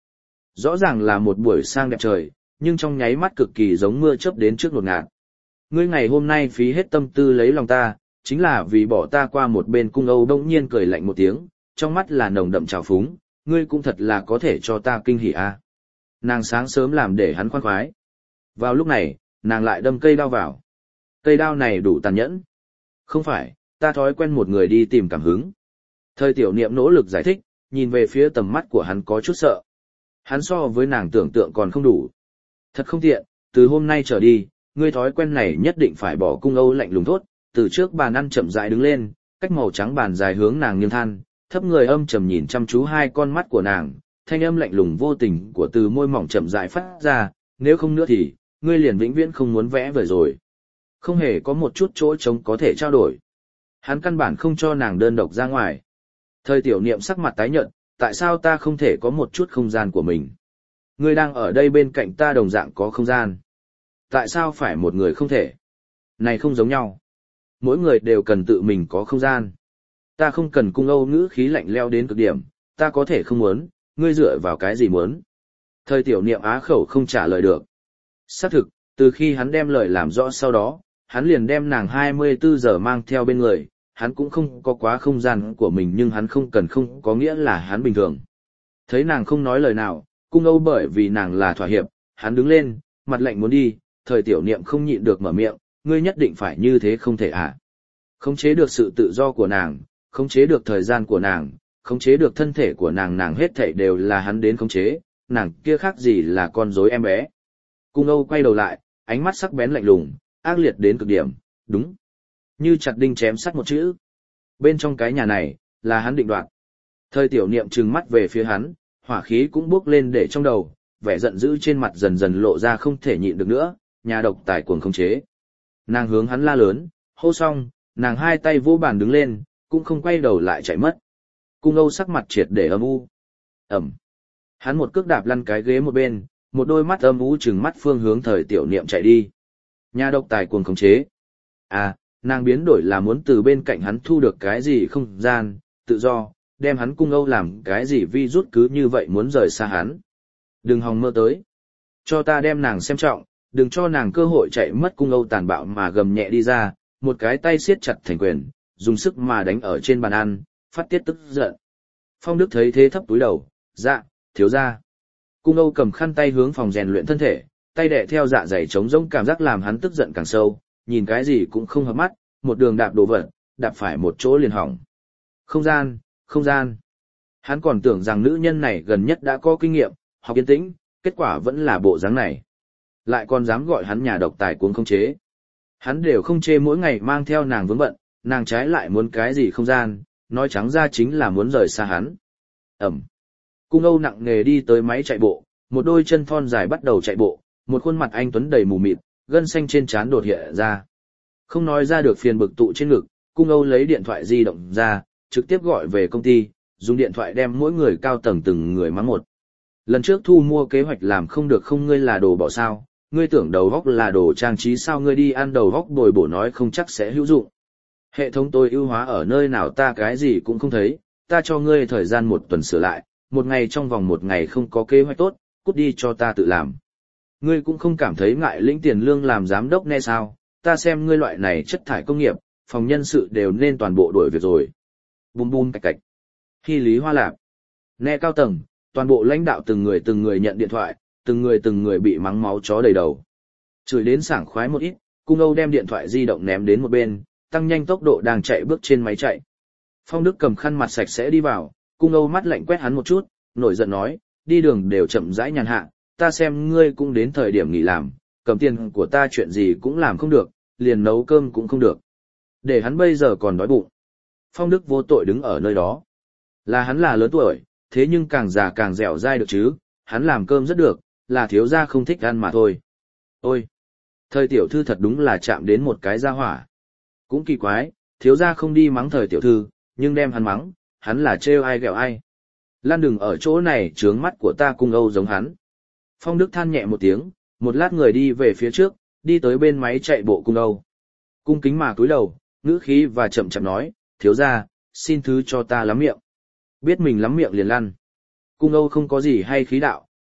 Rõ ràng là một buổi sang đẹp trời, nhưng trong nháy mắt cực kỳ giống mưa chớp đến trước ngột ngạt. Ngươi ngày hôm nay phí hết tâm tư lấy lòng ta, chính là vì bỏ ta qua một bên. Cung Âu đông nhiên cười lạnh một tiếng, trong mắt là nồng đậm trào phúng, ngươi cũng thật là có thể cho ta kinh hỉ a. Nàng sáng sớm làm để hắn khoan khoái. Vào lúc này, nàng lại đâm cây đao vào. Cây đao này đủ tàn nhẫn. Không phải, ta thói quen một người đi tìm cảm hứng. Thời tiểu niệm nỗ lực giải thích, nhìn về phía tầm mắt của hắn có chút sợ. Hắn so với nàng tưởng tượng còn không đủ. Thật không tiện, từ hôm nay trở đi, ngươi thói quen này nhất định phải bỏ. Cung Âu lạnh lùng thốt, từ trước bàn ăn chậm rãi đứng lên, cách màu trắng bàn dài hướng nàng nghiêng than, thấp người âm trầm nhìn chăm chú hai con mắt của nàng, thanh âm lạnh lùng vô tình của từ môi mỏng chậm rãi phát ra, nếu không nữa thì, ngươi liền vĩnh viễn không muốn vẽ vời rồi. Không hề có một chút chỗ trống có thể trao đổi. Hắn căn bản không cho nàng đơn độc ra ngoài. Thời tiểu niệm sắc mặt tái nhợt, tại sao ta không thể có một chút không gian của mình? Ngươi đang ở đây bên cạnh ta đồng dạng có không gian. Tại sao phải một người không thể? Này không giống nhau. Mỗi người đều cần tự mình có không gian. Ta không cần. Cung Âu ngữ khí lạnh leo đến cực điểm, ta có thể không muốn, ngươi dựa vào cái gì muốn? Thời tiểu niệm á khẩu không trả lời được. Xác thực, từ khi hắn đem lời làm rõ sau đó, hắn liền đem nàng hai mươi bốn giờ mang theo bên người, hắn cũng không có quá không gian của mình, nhưng hắn không cần không có nghĩa là hắn bình thường. Thấy nàng không nói lời nào, Cung Âu bởi vì nàng là thỏa hiệp, hắn đứng lên, mặt lạnh muốn đi, thời tiểu niệm không nhịn được mở miệng, ngươi nhất định phải như thế không thể à. Khống chế được sự tự do của nàng, khống chế được thời gian của nàng, khống chế được thân thể của nàng, nàng hết thảy đều là hắn đến khống chế, nàng kia khác gì là con rối em bé. Cung Âu quay đầu lại, ánh mắt sắc bén lạnh lùng, ác liệt đến cực điểm, đúng. Như chặt đinh chém sắt một chữ. Bên trong cái nhà này, là hắn định đoạt. Thời tiểu niệm trừng mắt về phía hắn, hỏa khí cũng bốc lên để trong đầu, vẻ giận dữ trên mặt dần dần lộ ra, không thể nhịn được nữa, nhà độc tài cuồng khống chế. Nàng hướng hắn la lớn, hô xong, nàng hai tay vô bàn đứng lên, cũng không quay đầu lại chạy mất. Cung Âu sắc mặt triệt để âm u. Ẩm. Hắn một cước đạp lăn cái ghế một bên, một đôi mắt âm u trừng mắt phương hướng thời tiểu niệm chạy đi. Nhà độc tài cuồng khống chế. À, nàng biến đổi là muốn từ bên cạnh hắn thu được cái gì không gian, tự do, đem hắn. Cung Âu làm cái gì vi rút cứ như vậy muốn rời xa hắn. Đừng hòng mơ tới. Cho ta đem nàng xem trọng, đừng cho nàng cơ hội chạy mất. Cung Âu tàn bạo mà gầm nhẹ đi ra, một cái tay siết chặt thành quyền, dùng sức mà đánh ở trên bàn ăn, phát tiết tức giận. Phong Đức thấy thế thấp túi đầu, dạ, thiếu gia. Cung Âu cầm khăn tay hướng phòng rèn luyện thân thể, tay đè theo dạ dày trống rỗng, cảm giác làm hắn tức giận càng sâu, nhìn cái gì cũng không hợp mắt, một đường đạp đồ vật, đạp phải một chỗ liền hỏng. Không gian, không gian. Hắn còn tưởng rằng nữ nhân này gần nhất đã có kinh nghiệm, học yên tĩnh, kết quả vẫn là bộ dáng này. Lại còn dám gọi hắn nhà độc tài cuồng không chế. Hắn đều không chê mỗi ngày mang theo nàng vướng bận, nàng trái lại muốn cái gì không gian, nói trắng ra chính là muốn rời xa hắn. Ẩm. Cung Âu nặng nề đi tới máy chạy bộ, một đôi chân thon dài bắt đầu chạy bộ, một khuôn mặt anh tuấn đầy mù mịt, gân xanh trên trán đột hiện ra. Không nói ra được phiền bực tụ trên ngực, Cung Âu lấy điện thoại di động ra, trực tiếp gọi về công ty, dùng điện thoại đem mỗi người cao tầng từng người mắng một. Lần trước thu mua kế hoạch làm không được, không ngươi là đồ bỏ sao, ngươi tưởng đầu góc là đồ trang trí sao, ngươi đi ăn đầu góc bồi bổ nói không chắc sẽ hữu dụng. Hệ thống tôi ưu hóa ở nơi nào, ta cái gì cũng không thấy, ta cho ngươi thời gian một tuần sửa lại, một ngày trong vòng một ngày không có kế hoạch tốt, cút đi cho ta tự làm. Ngươi cũng không cảm thấy ngại lĩnh tiền lương làm giám đốc nghe sao, ta xem ngươi loại này chất thải công nghiệp, phòng nhân sự đều nên toàn bộ đuổi việc rồi. Bùm bùm cạch cạch. Hy lý hoa lạp. Nghe cao tầng, toàn bộ lãnh đạo từng người từng người nhận điện thoại, từng người từng người bị mắng máu chó đầy đầu. Chửi đến sảng khoái một ít, Cung Âu đem điện thoại di động ném đến một bên, tăng nhanh tốc độ đang chạy bước trên máy chạy. Phong Đức cầm khăn mặt sạch sẽ đi vào, Cung Âu mắt lạnh quét hắn một chút, nổi giận nói, đi đường đều chậm rãi nhàn hạ, ta xem ngươi cũng đến thời điểm nghỉ làm, cầm tiền của ta chuyện gì cũng làm không được, liền nấu cơm cũng không được. Để hắn bây giờ còn đói bụng. Phong Đức vô tội đứng ở nơi đó. Là hắn là lớn tuổi, thế nhưng càng già càng dẻo dai được chứ, hắn làm cơm rất được, là thiếu gia không thích ăn mà thôi. Ôi! Thời tiểu thư thật đúng là chạm đến một cái gia hỏa. Cũng kỳ quái, thiếu gia không đi mắng thời tiểu thư, nhưng đem hắn mắng, hắn là trêu ai ghẹo ai. Lan đừng ở chỗ này trướng mắt của ta. Cung Âu giống hắn. Phong Đức than nhẹ một tiếng, một lát người đi về phía trước, đi tới bên máy chạy bộ Cung Âu. Cung kính mà cúi đầu, ngữ khí và chậm chậm nói, thiếu gia, xin thứ cho ta lắm miệng. Biết mình lắm miệng liền lăn. Cung Âu không có gì hay khí đạo,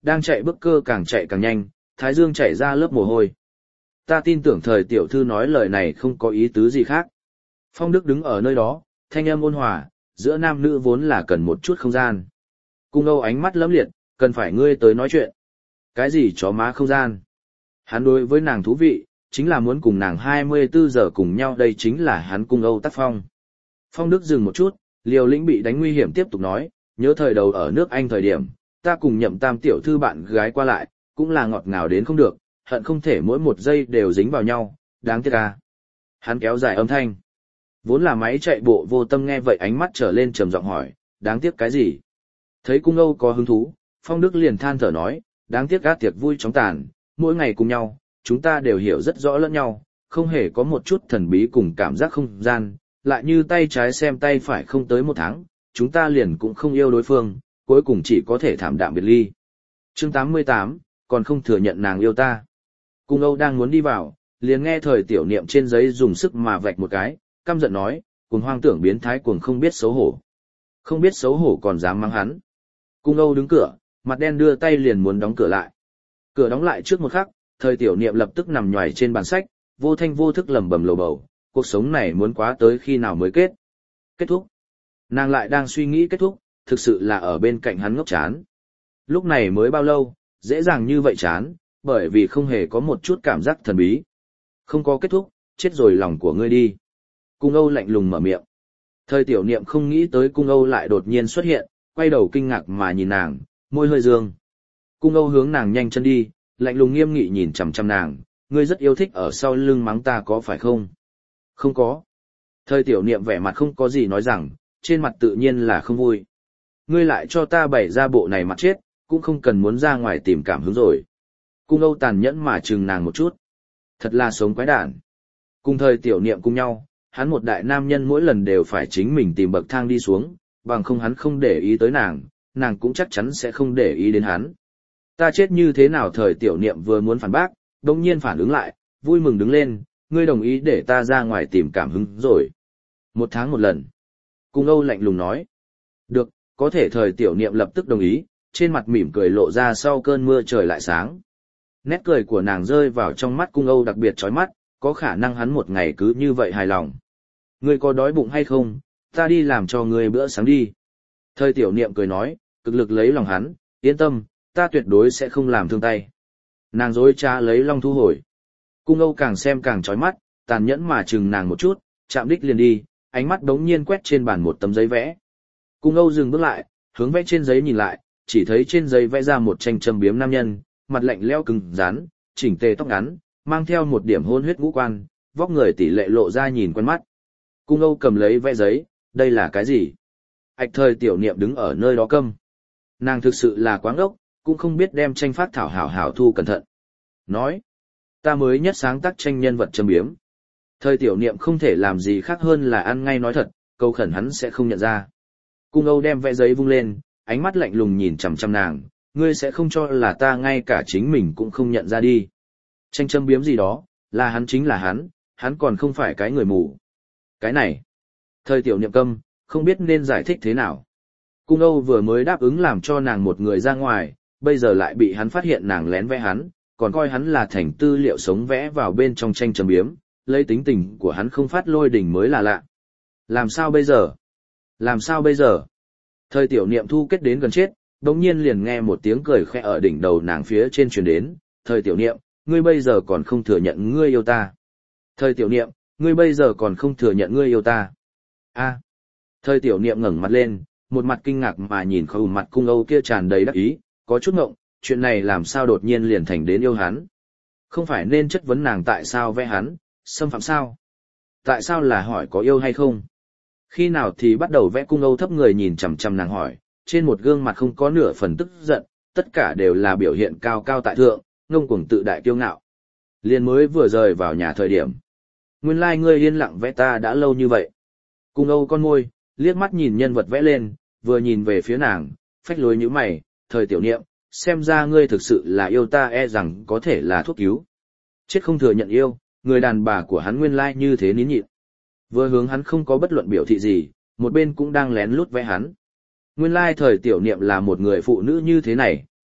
đang chạy bước cơ càng chạy càng nhanh, thái dương chảy ra lớp mồ hôi. Ta tin tưởng thời tiểu thư nói lời này không có ý tứ gì khác. Phong Đức đứng ở nơi đó, thanh âm ôn hòa, giữa nam nữ vốn là cần một chút không gian. Cung Âu ánh mắt lấm liệt, cần phải ngươi tới nói chuyện. Cái gì chó má không gian? Hắn đối với nàng thú vị, chính là muốn cùng nàng hai mươi bốn giờ cùng nhau, đây chính là hắn Cung Âu tác phong. Phong Đức dừng một chút, Liều Lĩnh bị đánh nguy hiểm tiếp tục nói, nhớ thời đầu ở nước Anh thời điểm, ta cùng Nhậm Tam tiểu thư bạn gái qua lại, cũng là ngọt ngào đến không được, hận không thể mỗi một giây đều dính vào nhau, đáng tiếc à. Hắn kéo dài âm thanh. Vốn là máy chạy bộ vô tâm nghe vậy ánh mắt trở lên trầm giọng hỏi, đáng tiếc cái gì? Thấy Cung Âu có hứng thú, Phong Đức liền than thở nói, đáng tiếc các tiệc vui chóng tàn, mỗi ngày cùng nhau, chúng ta đều hiểu rất rõ lẫn nhau, không hề có một chút thần bí cùng cảm giác không gian, lại như tay trái xem tay phải không tới một tháng, chúng ta liền cũng không yêu đối phương, cuối cùng chỉ có thể thảm đạm biệt ly. Chương tám mươi tám, còn không thừa nhận nàng yêu ta. Cung Âu đang muốn đi vào, liền nghe thời tiểu niệm trên giấy dùng sức mà vạch một cái, căm giận nói, cuồng hoang tưởng biến thái cuồng không biết xấu hổ. Không biết xấu hổ còn dám mắng hắn. Cung Âu đứng cửa, mặt đen đưa tay liền muốn đóng cửa lại. Cửa đóng lại trước một khắc, thời tiểu niệm lập tức nằm nhoài trên bàn sách, vô thanh vô thức lẩm bẩm lầu bầu, cuộc sống này muốn quá tới khi nào mới kết. Kết thúc. Nàng lại đang suy nghĩ kết thúc, thực sự là ở bên cạnh hắn ngốc chán. Lúc này mới bao lâu, dễ dàng như vậy chán, bởi vì không hề có một chút cảm giác thần bí. Không có kết thúc, chết rồi lòng của ngươi đi. Cung Âu lạnh lùng mở miệng. Thời tiểu niệm không nghĩ tới Cung Âu lại đột nhiên xuất hiện, quay đầu kinh ngạc mà nhìn nàng, môi hơi dương. Cung Âu hướng nàng nhanh chân đi, lạnh lùng nghiêm nghị nhìn chằm chằm nàng, ngươi rất yêu thích ở sau lưng mắng ta có phải không? Không có. Thời tiểu niệm vẻ mặt không có gì nói rằng, trên mặt tự nhiên là không vui. Ngươi lại cho ta bày ra bộ này mặt chết, cũng không cần muốn ra ngoài tìm cảm hứng rồi. Cung Âu tàn nhẫn mà chừng nàng một chút. Thật là sống quái đản. Cùng thời tiểu niệm cùng nhau, hắn một đại nam nhân mỗi lần đều phải chính mình tìm bậc thang đi xuống, bằng không hắn không để ý tới nàng, nàng cũng chắc chắn sẽ không để ý đến hắn. Ta chết như thế nào? Thời tiểu niệm vừa muốn phản bác, đồng nhiên phản ứng lại, vui mừng đứng lên, ngươi đồng ý để ta ra ngoài tìm cảm hứng rồi. Một tháng một lần. Cung Âu lạnh lùng nói. Được, có thể. Thời tiểu niệm lập tức đồng ý, trên mặt mỉm cười lộ ra sau cơn mưa trời lại sáng. Nét cười của nàng rơi vào trong mắt Cung Âu đặc biệt chói mắt, có khả năng hắn một ngày cứ như vậy hài lòng. Ngươi có đói bụng hay không? Ta đi làm cho ngươi bữa sáng đi. Thời tiểu niệm cười nói, cực lực lấy lòng hắn, yên tâm, ta tuyệt đối sẽ không làm thương tay. Nàng dối trá lấy long thu hồi. Cung Âu càng xem càng chói mắt, tàn nhẫn mà chừng nàng một chút, chạm đích liền đi, ánh mắt đống nhiên quét trên bàn một tấm giấy vẽ. Cung Âu dừng bước lại, hướng vẽ trên giấy nhìn lại, chỉ thấy trên giấy vẽ ra một tranh châm biếm nam nhân, mặt lạnh lẽo cứng rắn, chỉnh tề tóc ngắn, mang theo một điểm hôn huyết ngũ quan, vóc người tỷ lệ lộ ra nhìn quen mắt. Cung Âu cầm lấy vẽ giấy, đây là cái gì? Ảch thời tiểu niệm đứng ở nơi đó câm. Nàng thực sự là quáng ốc, cũng không biết đem tranh phát thảo hảo hảo thu cẩn thận. Nói, ta mới nhất sáng tác tranh nhân vật châm biếm. Thời tiểu niệm không thể làm gì khác hơn là ăn ngay nói thật, câu khẩn hắn sẽ không nhận ra. Cung Âu đem vẽ giấy vung lên, ánh mắt lạnh lùng nhìn chằm chằm nàng, ngươi sẽ không cho là ta ngay cả chính mình cũng không nhận ra đi. Tranh châm biếm gì đó, là hắn chính là hắn, hắn còn không phải cái người mù. Cái này, thời tiểu niệm câm, không biết nên giải thích thế nào. Cung Âu vừa mới đáp ứng làm cho nàng một người ra ngoài, bây giờ lại bị hắn phát hiện nàng lén vẽ hắn, còn coi hắn là thành tư liệu sống vẽ vào bên trong tranh châm biếm, lấy tính tình của hắn không phát lôi đỉnh mới là lạ. Làm sao bây giờ? Làm sao bây giờ? Thời tiểu niệm thu kết đến gần chết, đống nhiên liền nghe một tiếng cười khẽ ở đỉnh đầu nàng phía trên truyền đến, thời tiểu niệm, ngươi bây giờ còn không thừa nhận ngươi yêu ta. Thời tiểu niệm, ngươi bây giờ còn không thừa nhận ngươi yêu ta. A. Thời tiểu niệm ngẩng mặt lên, một mặt kinh ngạc mà nhìn khâu mặt Cung Âu kia tràn đầy đắc ý, có chút ngộng, chuyện này làm sao đột nhiên liền thành đến yêu hắn. Không phải nên chất vấn nàng tại sao vẽ hắn, xâm phạm sao? Tại sao là hỏi có yêu hay không? Khi nào thì bắt đầu vẽ? Cung Âu thấp người nhìn chằm chằm nàng hỏi, trên một gương mặt không có nửa phần tức giận, tất cả đều là biểu hiện cao cao tại thượng, ngông cuồng tự đại kiêu ngạo. Liền mới vừa rời vào nhà thời điểm. Nguyên lai like ngươi yên lặng vẽ ta đã lâu như vậy. Cung Âu con môi, liếc mắt nhìn nhân vật vẽ lên, vừa nhìn về phía nàng, phách lối như mày, thời tiểu niệm, xem ra ngươi thực sự là yêu ta, e rằng có thể là thuốc cứu. Chết không thừa nhận yêu, người đàn bà của hắn nguyên lai like như thế nín nhịn. Vừa hướng hắn không có bất luận biểu thị gì, một bên cũng đang lén lút vẽ hắn. Nguyên lai like thời tiểu niệm là một người phụ nữ như thế này,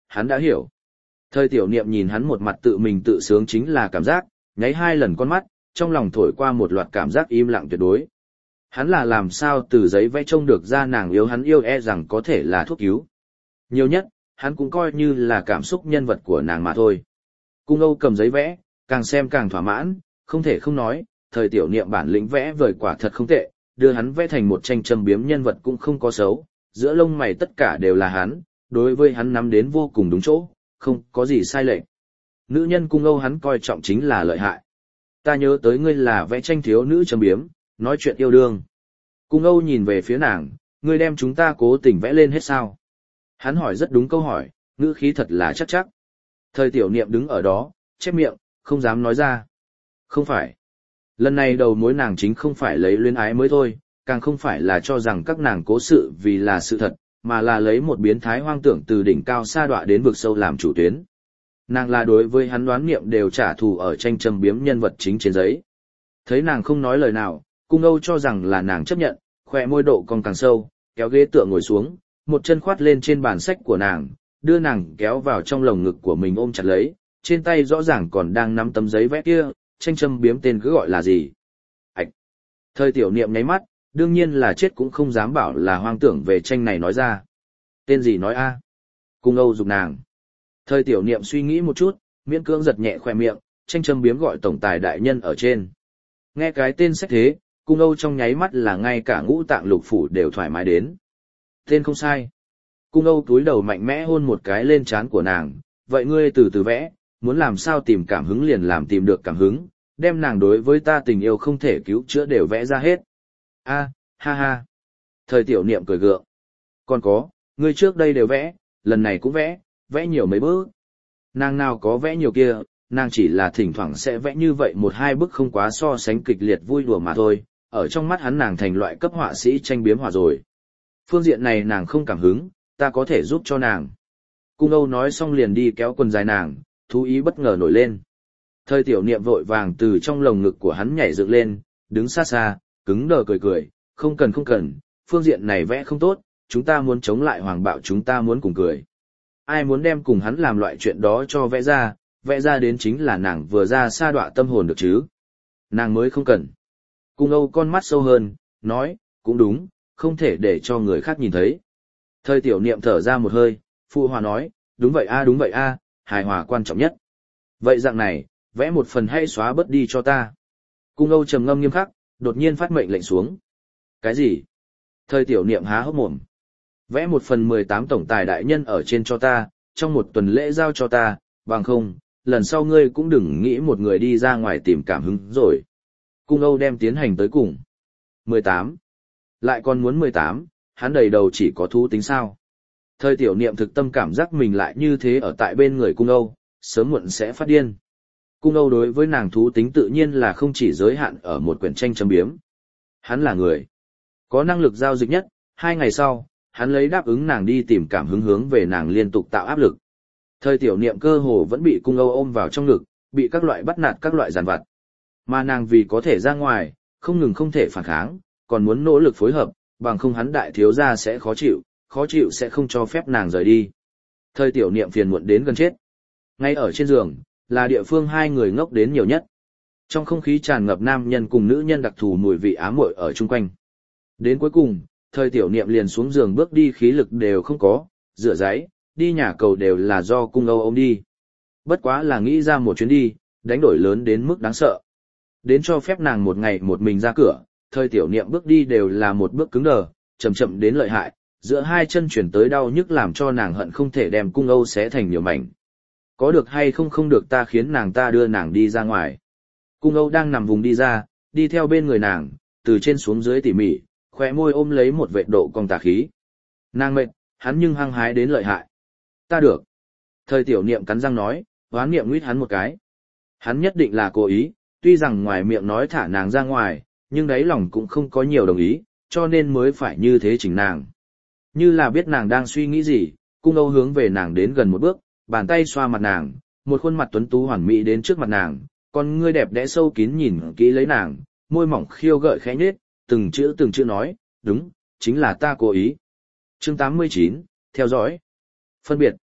hắn đã hiểu. Thời tiểu niệm nhìn hắn một mặt tự mình tự sướng chính là cảm giác, nháy hai lần con mắt, trong lòng thổi qua một loạt cảm giác im lặng tuyệt đối. Hắn là làm sao từ giấy vẽ trông được ra nàng yêu hắn yêu e rằng có thể là thuốc cứu. Nhiều nhất, hắn cũng coi như là cảm xúc nhân vật của nàng mà thôi. Cung Âu cầm giấy vẽ, càng xem càng thỏa mãn, không thể không nói, thời tiểu niệm bản lĩnh vẽ vời quả thật không tệ, đưa hắn vẽ thành một tranh châm biếm nhân vật cũng không có xấu, giữa lông mày tất cả đều là hắn, đối với hắn nắm đến vô cùng đúng chỗ, không có gì sai lệch. Nữ nhân Cung Âu hắn coi trọng chính là lợi hại. Ta nhớ tới ngươi là vẽ tranh thiếu nữ châm biếm, nói chuyện yêu đương. Cung Âu nhìn về phía nàng, ngươi đem chúng ta cố tình vẽ lên hết sao? Hắn hỏi rất đúng câu hỏi, ngữ khí thật là chắc chắc. Thời tiểu niệm đứng ở đó, chép miệng, không dám nói ra. Không phải. Lần này đầu mối nàng chính không phải lấy luyến ái mới thôi, càng không phải là cho rằng các nàng cố sự vì là sự thật, mà là lấy một biến thái hoang tưởng từ đỉnh cao sa đọa đến vực sâu làm chủ tuyến. Nàng là đối với hắn đoán niệm đều trả thù ở tranh châm biếm nhân vật chính trên giấy. Thấy nàng không nói lời nào, Cung Âu cho rằng là nàng chấp nhận, khỏe môi độ còn càng sâu, kéo ghế tựa ngồi xuống, một chân khoát lên trên bàn sách của nàng, đưa nàng kéo vào trong lồng ngực của mình ôm chặt lấy, trên tay rõ ràng còn đang nắm tấm giấy vẽ kia, tranh châm biếm tên cứ gọi là gì. Ảch! Thời tiểu niệm nháy mắt, đương nhiên là chết cũng không dám bảo là hoang tưởng về tranh này nói ra. Tên gì nói a? Cung Âu giục nàng. Thời tiểu niệm suy nghĩ một chút, miễn cưỡng giật nhẹ khoe miệng, tranh châm biếm gọi tổng tài đại nhân ở trên. Nghe cái tên sách thế, Cung Âu trong nháy mắt là ngay cả ngũ tạng lục phủ đều thoải mái đến. Tên không sai. Cung Âu túi đầu mạnh mẽ hôn một cái lên trán của nàng, vậy ngươi từ từ vẽ, muốn làm sao tìm cảm hứng liền làm tìm được cảm hứng, đem nàng đối với ta tình yêu không thể cứu chữa đều vẽ ra hết. A, ha ha. Thời tiểu niệm cười gượng. Còn có, ngươi trước đây đều vẽ, lần này cũng vẽ, vẽ nhiều mấy bước. Nàng nào có vẽ nhiều kia, nàng chỉ là thỉnh thoảng sẽ vẽ như vậy một hai bức không quá so sánh kịch liệt vui đùa mà thôi, ở trong mắt hắn nàng thành loại cấp họa sĩ tranh biếm họa rồi. Phương diện này nàng không cảm hứng, ta có thể giúp cho nàng. Cung Âu nói xong liền đi kéo quần dài nàng, thú ý bất ngờ nổi lên. Thời tiểu niệm vội vàng từ trong lồng ngực của hắn nhảy dựng lên, đứng xa xa, cứng đờ cười cười, không cần không cần, phương diện này vẽ không tốt, chúng ta muốn chống lại hoàng bạo chúng ta muốn cùng cười. Ai muốn đem cùng hắn làm loại chuyện đó cho vẽ ra, vẽ ra đến chính là nàng vừa ra sa đọa tâm hồn được chứ. Nàng mới không cần. Cung Âu con mắt sâu hơn, nói, cũng đúng, không thể để cho người khác nhìn thấy. Thời tiểu niệm thở ra một hơi, phụ hòa nói, đúng vậy a đúng vậy a, hài hòa quan trọng nhất. Vậy dạng này, vẽ một phần hay xóa bớt đi cho ta. Cung Âu trầm ngâm nghiêm khắc, đột nhiên phát mệnh lệnh xuống. Cái gì? Thời tiểu niệm há hốc mồm. Vẽ một phần mười tám tổng tài đại nhân ở trên cho ta, trong một tuần lễ giao cho ta, bằng không, lần sau ngươi cũng đừng nghĩ một người đi ra ngoài tìm cảm hứng rồi. Cung Âu đem tiến hành tới cùng. mười tám. Lại còn muốn mười tám, hắn đầy đầu chỉ có thú tính sao. Thời tiểu niệm thực tâm cảm giác mình lại như thế ở tại bên người Cung Âu, sớm muộn sẽ phát điên. Cung Âu đối với nàng thú tính tự nhiên là không chỉ giới hạn ở một quyển tranh châm biếm. Hắn là người có năng lực giao dịch nhất, hai ngày sau, hắn lấy đáp ứng nàng đi tìm cảm hứng hướng về nàng liên tục tạo áp lực. Thời tiểu niệm cơ hồ vẫn bị Cung Âu ôm vào trong ngực, bị các loại bắt nạt các loại giàn vặt. Mà nàng vì có thể ra ngoài, không ngừng không thể phản kháng, còn muốn nỗ lực phối hợp, bằng không hắn đại thiếu gia sẽ khó chịu, khó chịu sẽ không cho phép nàng rời đi. Thời tiểu niệm phiền muộn đến gần chết. Ngay ở trên giường, là địa phương hai người ngốc đến nhiều nhất. Trong không khí tràn ngập nam nhân cùng nữ nhân đặc thù mùi vị ám muội ở chung quanh. Đến cuối cùng, thời tiểu niệm liền xuống giường bước đi khí lực đều không có, rửa giấy, đi nhà cầu đều là do Cung Âu ôm đi. Bất quá là nghĩ ra một chuyến đi, đánh đổi lớn đến mức đáng sợ. Đến cho phép nàng một ngày một mình ra cửa, thời tiểu niệm bước đi đều là một bước cứng đờ, chậm chậm đến lợi hại, giữa hai chân chuyển tới đau nhức làm cho nàng hận không thể đem Cung Âu xé thành nhiều mảnh. Có được hay không không được ta khiến nàng ta đưa nàng đi ra ngoài. Cung Âu đang nằm vùng đi ra, đi theo bên người nàng, từ trên xuống dưới tỉ mỉ, khóe môi ôm lấy một vệt độ cong tà khí. Nàng mệt, hắn nhưng hăng hái đến lợi hại. Ta được. Thời tiểu niệm cắn răng nói, hoán niệm nguyết hắn một cái. Hắn nhất định là cố ý, tuy rằng ngoài miệng nói thả nàng ra ngoài, nhưng đáy lòng cũng không có nhiều đồng ý, cho nên mới phải như thế chỉnh nàng. Như là biết nàng đang suy nghĩ gì, Cung Âu hướng về nàng đến gần một bước, bàn tay xoa mặt nàng, một khuôn mặt tuấn tú hoàn mỹ đến trước mặt nàng, con ngươi đẹp đẽ sâu kín nhìn kỹ lấy nàng, môi mỏng khiêu gợi khẽ nhếch, từng chữ từng chữ nói, đúng, chính là ta cố ý. Chương tám mươi chín, theo dõi. Phân biệt.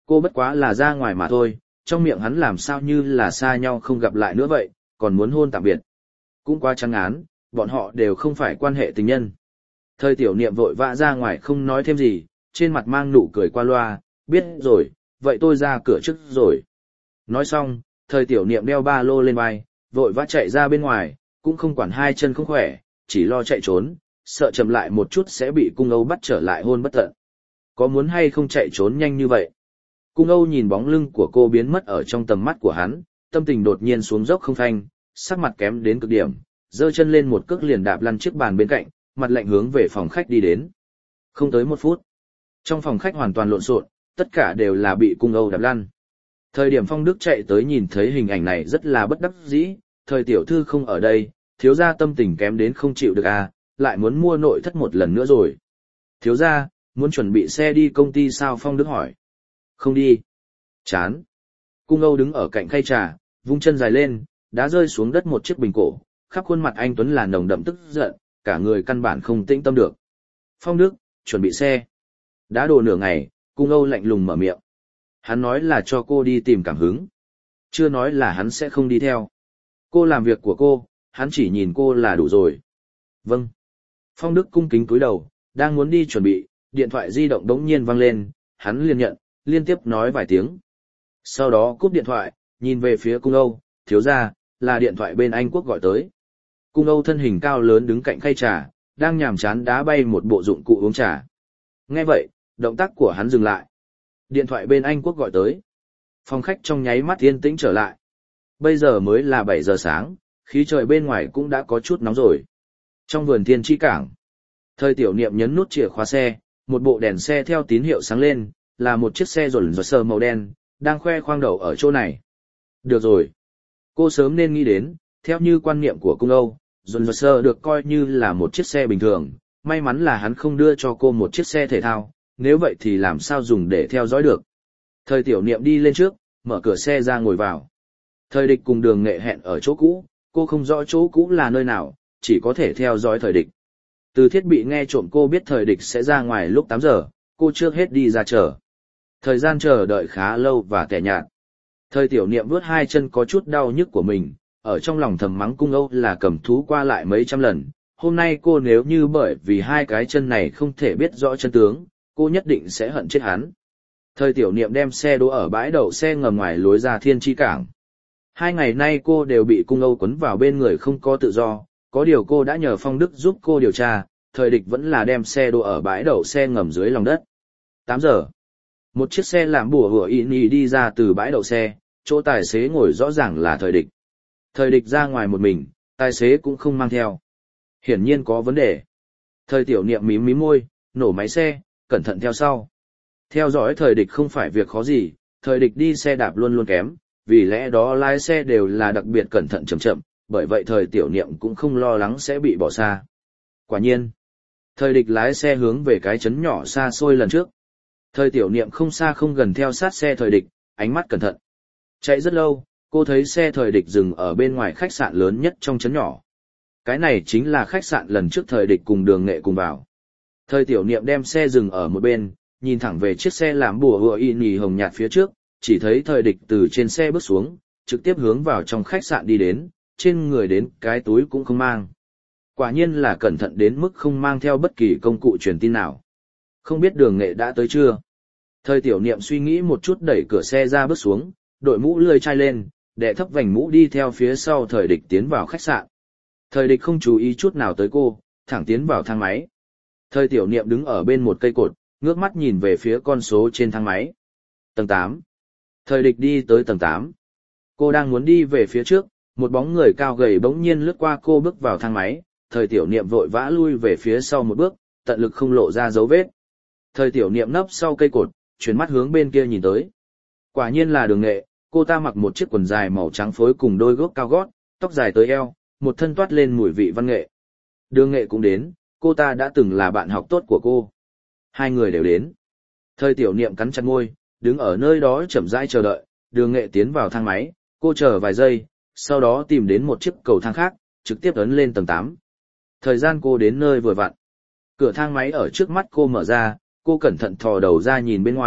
cô bất quá là ra ngoài mà thôi, trong miệng hắn làm sao như là xa nhau không gặp lại nữa vậy, còn muốn hôn tạm biệt. Cũng quá chán ngán, bọn họ đều không phải quan hệ tình nhân. Thời tiểu niệm vội vã ra ngoài không nói thêm gì, trên mặt mang nụ cười qua loa, biết rồi, vậy tôi ra cửa trước rồi. Nói xong, thời tiểu niệm đeo ba lô lên vai, vội vã chạy ra bên ngoài, cũng không quản hai chân không khỏe, chỉ lo chạy trốn, sợ chậm lại một chút sẽ bị cung Âu bắt trở lại hôn bất tận. Có muốn hay không chạy trốn nhanh như vậy? Cung Âu nhìn bóng lưng của cô biến mất ở trong tầm mắt của hắn, tâm tình đột nhiên xuống dốc không phanh, sắc mặt kém đến cực điểm, giơ chân lên một cước liền đạp lăn chiếc bàn bên cạnh, mặt lạnh hướng về phòng khách đi đến. Không tới một phút, trong phòng khách hoàn toàn lộn xộn, tất cả đều là bị Cung Âu đạp lăn. Thời điểm Phong Đức chạy tới nhìn thấy hình ảnh này rất là bất đắc dĩ, thời tiểu thư không ở đây, thiếu gia tâm tình kém đến không chịu được à, lại muốn mua nội thất một lần nữa rồi. Thiếu gia, muốn chuẩn bị xe đi công ty sao? Phong Đức hỏi. Không đi. Chán. Cung Âu đứng ở cạnh khay trà, vung chân dài lên, đá rơi xuống đất một chiếc bình cổ, khắp khuôn mặt anh Tuấn là nồng đậm tức giận, cả người căn bản không tĩnh tâm được. Phong Đức, chuẩn bị xe. Đã đồ nửa ngày, Cung Âu lạnh lùng mở miệng. Hắn nói là cho cô đi tìm cảm hứng. Chưa nói là hắn sẽ không đi theo. Cô làm việc của cô, hắn chỉ nhìn cô là đủ rồi. Vâng. Phong Đức cung kính cúi đầu, đang muốn đi chuẩn bị, điện thoại di động đống nhiên vang lên, hắn liền nhận, liên tiếp nói vài tiếng. Sau đó cúp điện thoại, nhìn về phía Cung Âu, thiếu gia, là điện thoại bên Anh Quốc gọi tới. Cung Âu thân hình cao lớn đứng cạnh khay trà, đang nhàm chán đá bay một bộ dụng cụ uống trà. Nghe vậy, động tác của hắn dừng lại. Điện thoại bên Anh Quốc gọi tới. Phòng khách trong nháy mắt yên tĩnh trở lại. Bây giờ mới là bảy giờ sáng, khí trời bên ngoài cũng đã có chút nóng rồi. Trong vườn thiên tri cảng, thời tiểu niệm nhấn nút chìa khóa xe, một bộ đèn xe theo tín hiệu sáng lên, là một chiếc xe rồn rồn sơ màu đen, đang khoe khoang đầu ở chỗ này. Được rồi. Cô sớm nên nghĩ đến, theo như quan niệm của Cung Âu, rồn rồn sơ được coi như là một chiếc xe bình thường, may mắn là hắn không đưa cho cô một chiếc xe thể thao, nếu vậy thì làm sao dùng để theo dõi được. Thời tiểu niệm đi lên trước, mở cửa xe ra ngồi vào. Thời địch cùng Đường Nghệ hẹn ở chỗ cũ, cô không rõ chỗ cũ là nơi nào, chỉ có thể theo dõi thời địch. Từ thiết bị nghe trộm cô biết thời địch sẽ ra ngoài lúc tám giờ, cô trước hết đi ra chờ. Thời gian chờ đợi khá lâu và tẻ nhạt. Thời tiểu niệm vuốt hai chân có chút đau nhức của mình, ở trong lòng thầm mắng Cung Âu là cầm thú qua lại mấy trăm lần. Hôm nay cô nếu như bởi vì hai cái chân này không thể biết rõ chân tướng, cô nhất định sẽ hận chết hắn. Thời tiểu niệm đem xe đỗ ở bãi đậu xe ngầm ngoài lối ra thiên tri cảng. Hai ngày nay cô đều bị Cung Âu quấn vào bên người không có tự do, có điều cô đã nhờ Phong Đức giúp cô điều tra, thời địch vẫn là đem xe đỗ ở bãi đậu xe ngầm dưới lòng đất. tám giờ. Một chiếc xe làm bùa hủa y nhì đi ra từ bãi đậu xe, chỗ tài xế ngồi rõ ràng là thời địch. Thời địch ra ngoài một mình, tài xế cũng không mang theo. Hiển nhiên có vấn đề. Thời tiểu niệm mím mím môi, nổ máy xe, cẩn thận theo sau. Theo dõi thời địch không phải việc khó gì, thời địch đi xe đạp luôn luôn kém, vì lẽ đó lái xe đều là đặc biệt cẩn thận chậm chậm, bởi vậy thời tiểu niệm cũng không lo lắng sẽ bị bỏ xa. Quả nhiên, thời địch lái xe hướng về cái trấn nhỏ xa xôi lần trước. Thời tiểu niệm không xa không gần theo sát xe thời địch, ánh mắt cẩn thận. Chạy rất lâu, cô thấy xe thời địch dừng ở bên ngoài khách sạn lớn nhất trong trấn nhỏ. Cái này chính là khách sạn lần trước thời địch cùng Đường Nghệ cùng vào. Thời tiểu niệm đem xe dừng ở một bên, nhìn thẳng về chiếc xe làm bùa hùa y nhì hồng nhạt phía trước, chỉ thấy thời địch từ trên xe bước xuống, trực tiếp hướng vào trong khách sạn đi đến, trên người đến cái túi cũng không mang. Quả nhiên là cẩn thận đến mức không mang theo bất kỳ công cụ truyền tin nào. Không biết Đường Nghệ đã tới chưa? Thời tiểu niệm suy nghĩ một chút đẩy cửa xe ra bước xuống, đội mũ lươi chai lên, đệ thấp vành mũ đi theo phía sau thời địch tiến vào khách sạn. Thời địch không chú ý chút nào tới cô, thẳng tiến vào thang máy. Thời tiểu niệm đứng ở bên một cây cột, ngước mắt nhìn về phía con số trên thang máy. Tầng tám. Thời địch đi tới tầng tám. Cô đang muốn đi về phía trước, một bóng người cao gầy bỗng nhiên lướt qua cô bước vào thang máy, thời tiểu niệm vội vã lui về phía sau một bước, tận lực không lộ ra dấu vết. Thời tiểu niệm nấp sau cây cột, chuyển mắt hướng bên kia nhìn tới. Quả nhiên là Đường Nghệ, cô ta mặc một chiếc quần dài màu trắng phối cùng đôi guốc cao gót, tóc dài tới eo, một thân toát lên mùi vị văn nghệ. Đường Nghệ cũng đến, cô ta đã từng là bạn học tốt của cô. Hai người đều đến. Thời tiểu niệm cắn chặt môi, đứng ở nơi đó chậm rãi chờ đợi, Đường Nghệ tiến vào thang máy, cô chờ vài giây, sau đó tìm đến một chiếc cầu thang khác, trực tiếp ấn lên tầng tám. Thời gian cô đến nơi vừa vặn. Cửa thang máy ở trước mắt cô mở ra, cô cẩn thận thò đầu ra nhìn bên ngoài,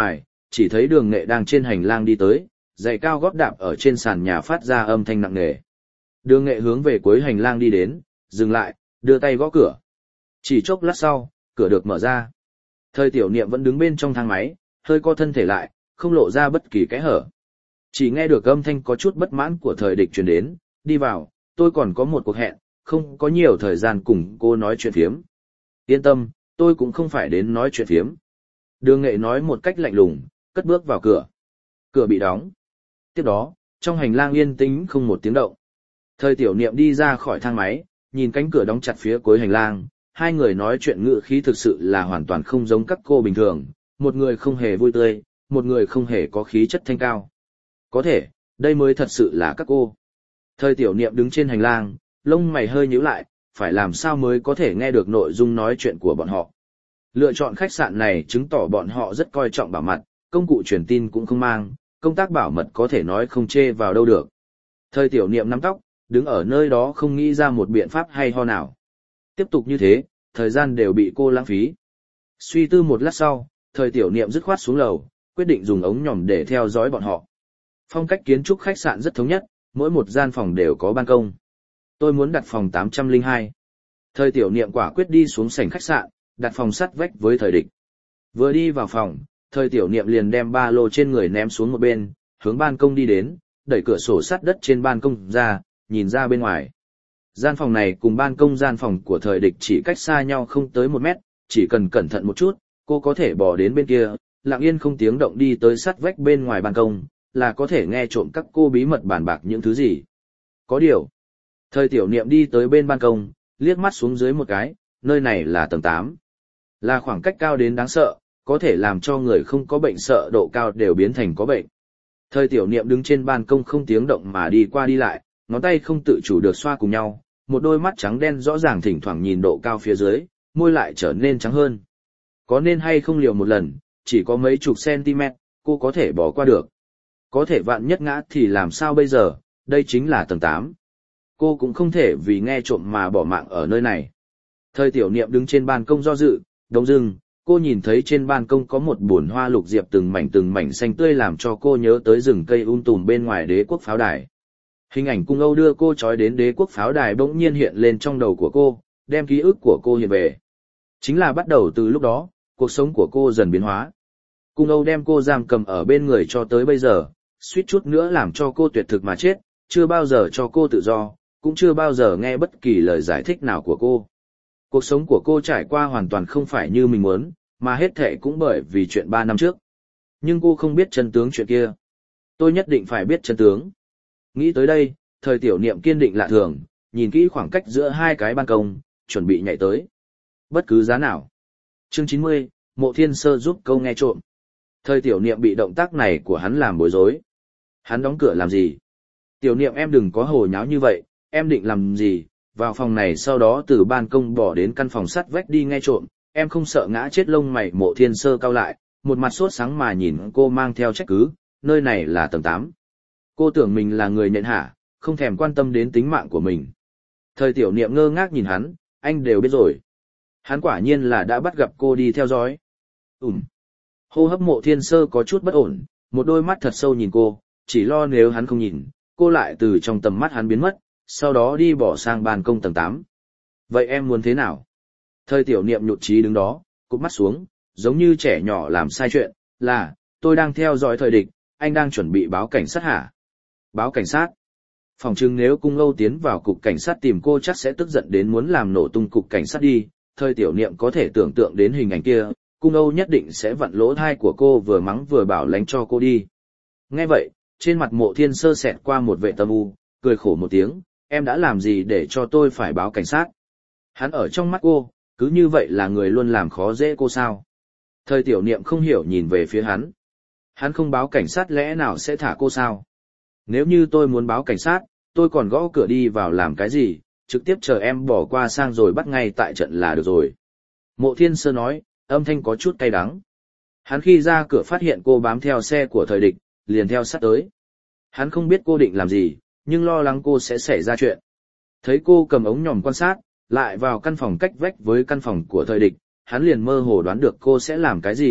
chỉ thấy Đường Nghệ đang trên hành lang đi tới, giày cao gót đạp ở trên sàn nhà phát ra âm thanh nặng nề. Đường Nghệ hướng về cuối hành lang đi đến, dừng lại, đưa tay gõ cửa. Chỉ chốc lát sau, cửa được mở ra. Thời Tiểu Niệm vẫn đứng bên trong thang máy, hơi co thân thể lại, không lộ ra bất kỳ kẽ hở. Chỉ nghe được âm thanh có chút bất mãn của Thời Địch truyền đến, đi vào, tôi còn có một cuộc hẹn, không có nhiều thời gian cùng cô nói chuyện phiếm. Yên tâm, tôi cũng không phải đến nói chuyện phiếm. Đường Nghệ nói một cách lạnh lùng, cất bước vào cửa. Cửa bị đóng. Tiếp đó, trong hành lang yên tĩnh không một tiếng động. Thời Tiểu Niệm đi ra khỏi thang máy, nhìn cánh cửa đóng chặt phía cuối hành lang, hai người nói chuyện ngữ khí thực sự là hoàn toàn không giống các cô bình thường, một người không hề vui tươi, một người không hề có khí chất thanh cao. Có thể, đây mới thật sự là các cô. Thời Tiểu Niệm đứng trên hành lang, lông mày hơi nhíu lại, phải làm sao mới có thể nghe được nội dung nói chuyện của bọn họ. Lựa chọn khách sạn này chứng tỏ bọn họ rất coi trọng bảo mật, công cụ truyền tin cũng không mang, công tác bảo mật có thể nói không chê vào đâu được. Thời Tiểu Niệm nắm tóc, đứng ở nơi đó không nghĩ ra một biện pháp hay ho nào. Tiếp tục như thế, thời gian đều bị cô lãng phí. Suy tư một lát sau, Thời Tiểu Niệm dứt khoát xuống lầu, quyết định dùng ống nhòm để theo dõi bọn họ. Phong cách kiến trúc khách sạn rất thống nhất, mỗi một gian phòng đều có ban công. Tôi muốn đặt phòng tám trăm lẻ hai. Thời Tiểu Niệm quả quyết đi xuống sảnh khách sạn, đặt phòng sát vách với Thời Địch. Vừa đi vào phòng, Thời Tiểu Niệm liền đem ba lô trên người ném xuống một bên, hướng ban công đi đến, đẩy cửa sổ sắt đất trên ban công ra, nhìn ra bên ngoài. Gian phòng này cùng ban công gian phòng của Thời Địch chỉ cách xa nhau không tới một mét, chỉ cần cẩn thận một chút, cô có thể bò đến bên kia, lặng yên không tiếng động đi tới sát vách bên ngoài ban công, là có thể nghe trộm các cô bí mật bàn bạc những thứ gì. Có điều, Thời Tiểu Niệm đi tới bên ban công, liếc mắt xuống dưới một cái, nơi này là tầng tám. Là khoảng cách cao đến đáng sợ, có thể làm cho người không có bệnh sợ độ cao đều biến thành có bệnh. Thời Tiểu Niệm đứng trên ban công không tiếng động mà đi qua đi lại, ngón tay không tự chủ được xoa cùng nhau, một đôi mắt trắng đen rõ ràng thỉnh thoảng nhìn độ cao phía dưới, môi lại trở nên trắng hơn. Có nên hay không liều một lần, chỉ có mấy chục cm, cô có thể bỏ qua được. Có thể vạn nhất ngã thì làm sao bây giờ, đây chính là tầng tám. Cô cũng không thể vì nghe trộm mà bỏ mạng ở nơi này. Thời Tiểu Niệm đứng trên ban công do dự, đống dưng, cô nhìn thấy trên ban công có một bồn hoa lục diệp từng mảnh từng mảnh xanh tươi làm cho cô nhớ tới rừng cây um tùm bên ngoài Đế quốc pháo đài. Hình ảnh cung Âu đưa cô trói đến Đế quốc pháo đài bỗng nhiên hiện lên trong đầu của cô, đem ký ức của cô hiện về. Chính là bắt đầu từ lúc đó, cuộc sống của cô dần biến hóa. Cung Âu đem cô giam cầm ở bên người cho tới bây giờ, suýt chút nữa làm cho cô tuyệt thực mà chết, chưa bao giờ cho cô tự do, cũng chưa bao giờ nghe bất kỳ lời giải thích nào của cô. Cuộc sống của cô trải qua hoàn toàn không phải như mình muốn, mà hết thệ cũng bởi vì chuyện ba năm trước. Nhưng cô không biết chân tướng chuyện kia. Tôi nhất định phải biết chân tướng. Nghĩ tới đây, Thời Tiểu Niệm kiên định lạ thường, nhìn kỹ khoảng cách giữa hai cái ban công, chuẩn bị nhảy tới. Bất cứ giá nào. Chương chín mươi, Mộ Thiên Sơ giúp câu nghe trộm. Thời Tiểu Niệm bị động tác này của hắn làm bối rối. Hắn đóng cửa làm gì? Tiểu Niệm em đừng có hồ nháo như vậy, em định làm gì? Vào phòng này sau đó từ ban công bỏ đến căn phòng sắt vách đi nghe trộm, em không sợ ngã chết lông mày. Mộ Thiên Sơ cau lại, một mặt sốt sáng mà nhìn cô mang theo trách cứ, nơi này là tầng tám. Cô tưởng mình là người nhện hả, không thèm quan tâm đến tính mạng của mình. Thời Tiểu Niệm ngơ ngác nhìn hắn, anh đều biết rồi. Hắn quả nhiên là đã bắt gặp cô đi theo dõi. Ừm. Hô hấp Mộ Thiên Sơ có chút bất ổn, một đôi mắt thật sâu nhìn cô, chỉ lo nếu hắn không nhìn, cô lại từ trong tầm mắt hắn biến mất, sau đó đi bỏ sang ban công tầng tám. Vậy em muốn thế nào? Thời Tiểu Niệm nhụt chí đứng đó, cụp mắt xuống, giống như trẻ nhỏ làm sai chuyện, là, tôi đang theo dõi Thời Địch, anh đang chuẩn bị báo cảnh sát hả? Báo cảnh sát? Phòng chừng nếu Cung Âu tiến vào cục cảnh sát tìm cô chắc sẽ tức giận đến muốn làm nổ tung cục cảnh sát đi. Thời Tiểu Niệm có thể tưởng tượng đến hình ảnh kia, Cung Âu nhất định sẽ vặn lỗ tai của cô vừa mắng vừa bảo lánh cho cô đi. Nghe vậy, trên mặt Mộ Thiên Sơ xẹt qua một vẻ tâm u, cười khổ một tiếng, em đã làm gì để cho tôi phải báo cảnh sát? Hắn ở trong mắt cô, cứ như vậy là người luôn làm khó dễ cô sao? Thời Tiểu Niệm không hiểu nhìn về phía hắn. Hắn không báo cảnh sát lẽ nào sẽ thả cô sao? Nếu như tôi muốn báo cảnh sát, tôi còn gõ cửa đi vào làm cái gì, trực tiếp chờ em bỏ qua sang rồi bắt ngay tại trận là được rồi. Mộ Thiên Sơ nói, âm thanh có chút cay đắng. Hắn khi ra cửa phát hiện cô bám theo xe của Thời Địch, liền theo sát tới. Hắn không biết cô định làm gì, nhưng lo lắng cô sẽ xảy ra chuyện. Thấy cô cầm ống nhòm quan sát, lại vào căn phòng cách vách với căn phòng của Thời Địch, hắn liền mơ hồ đoán được cô sẽ làm cái gì,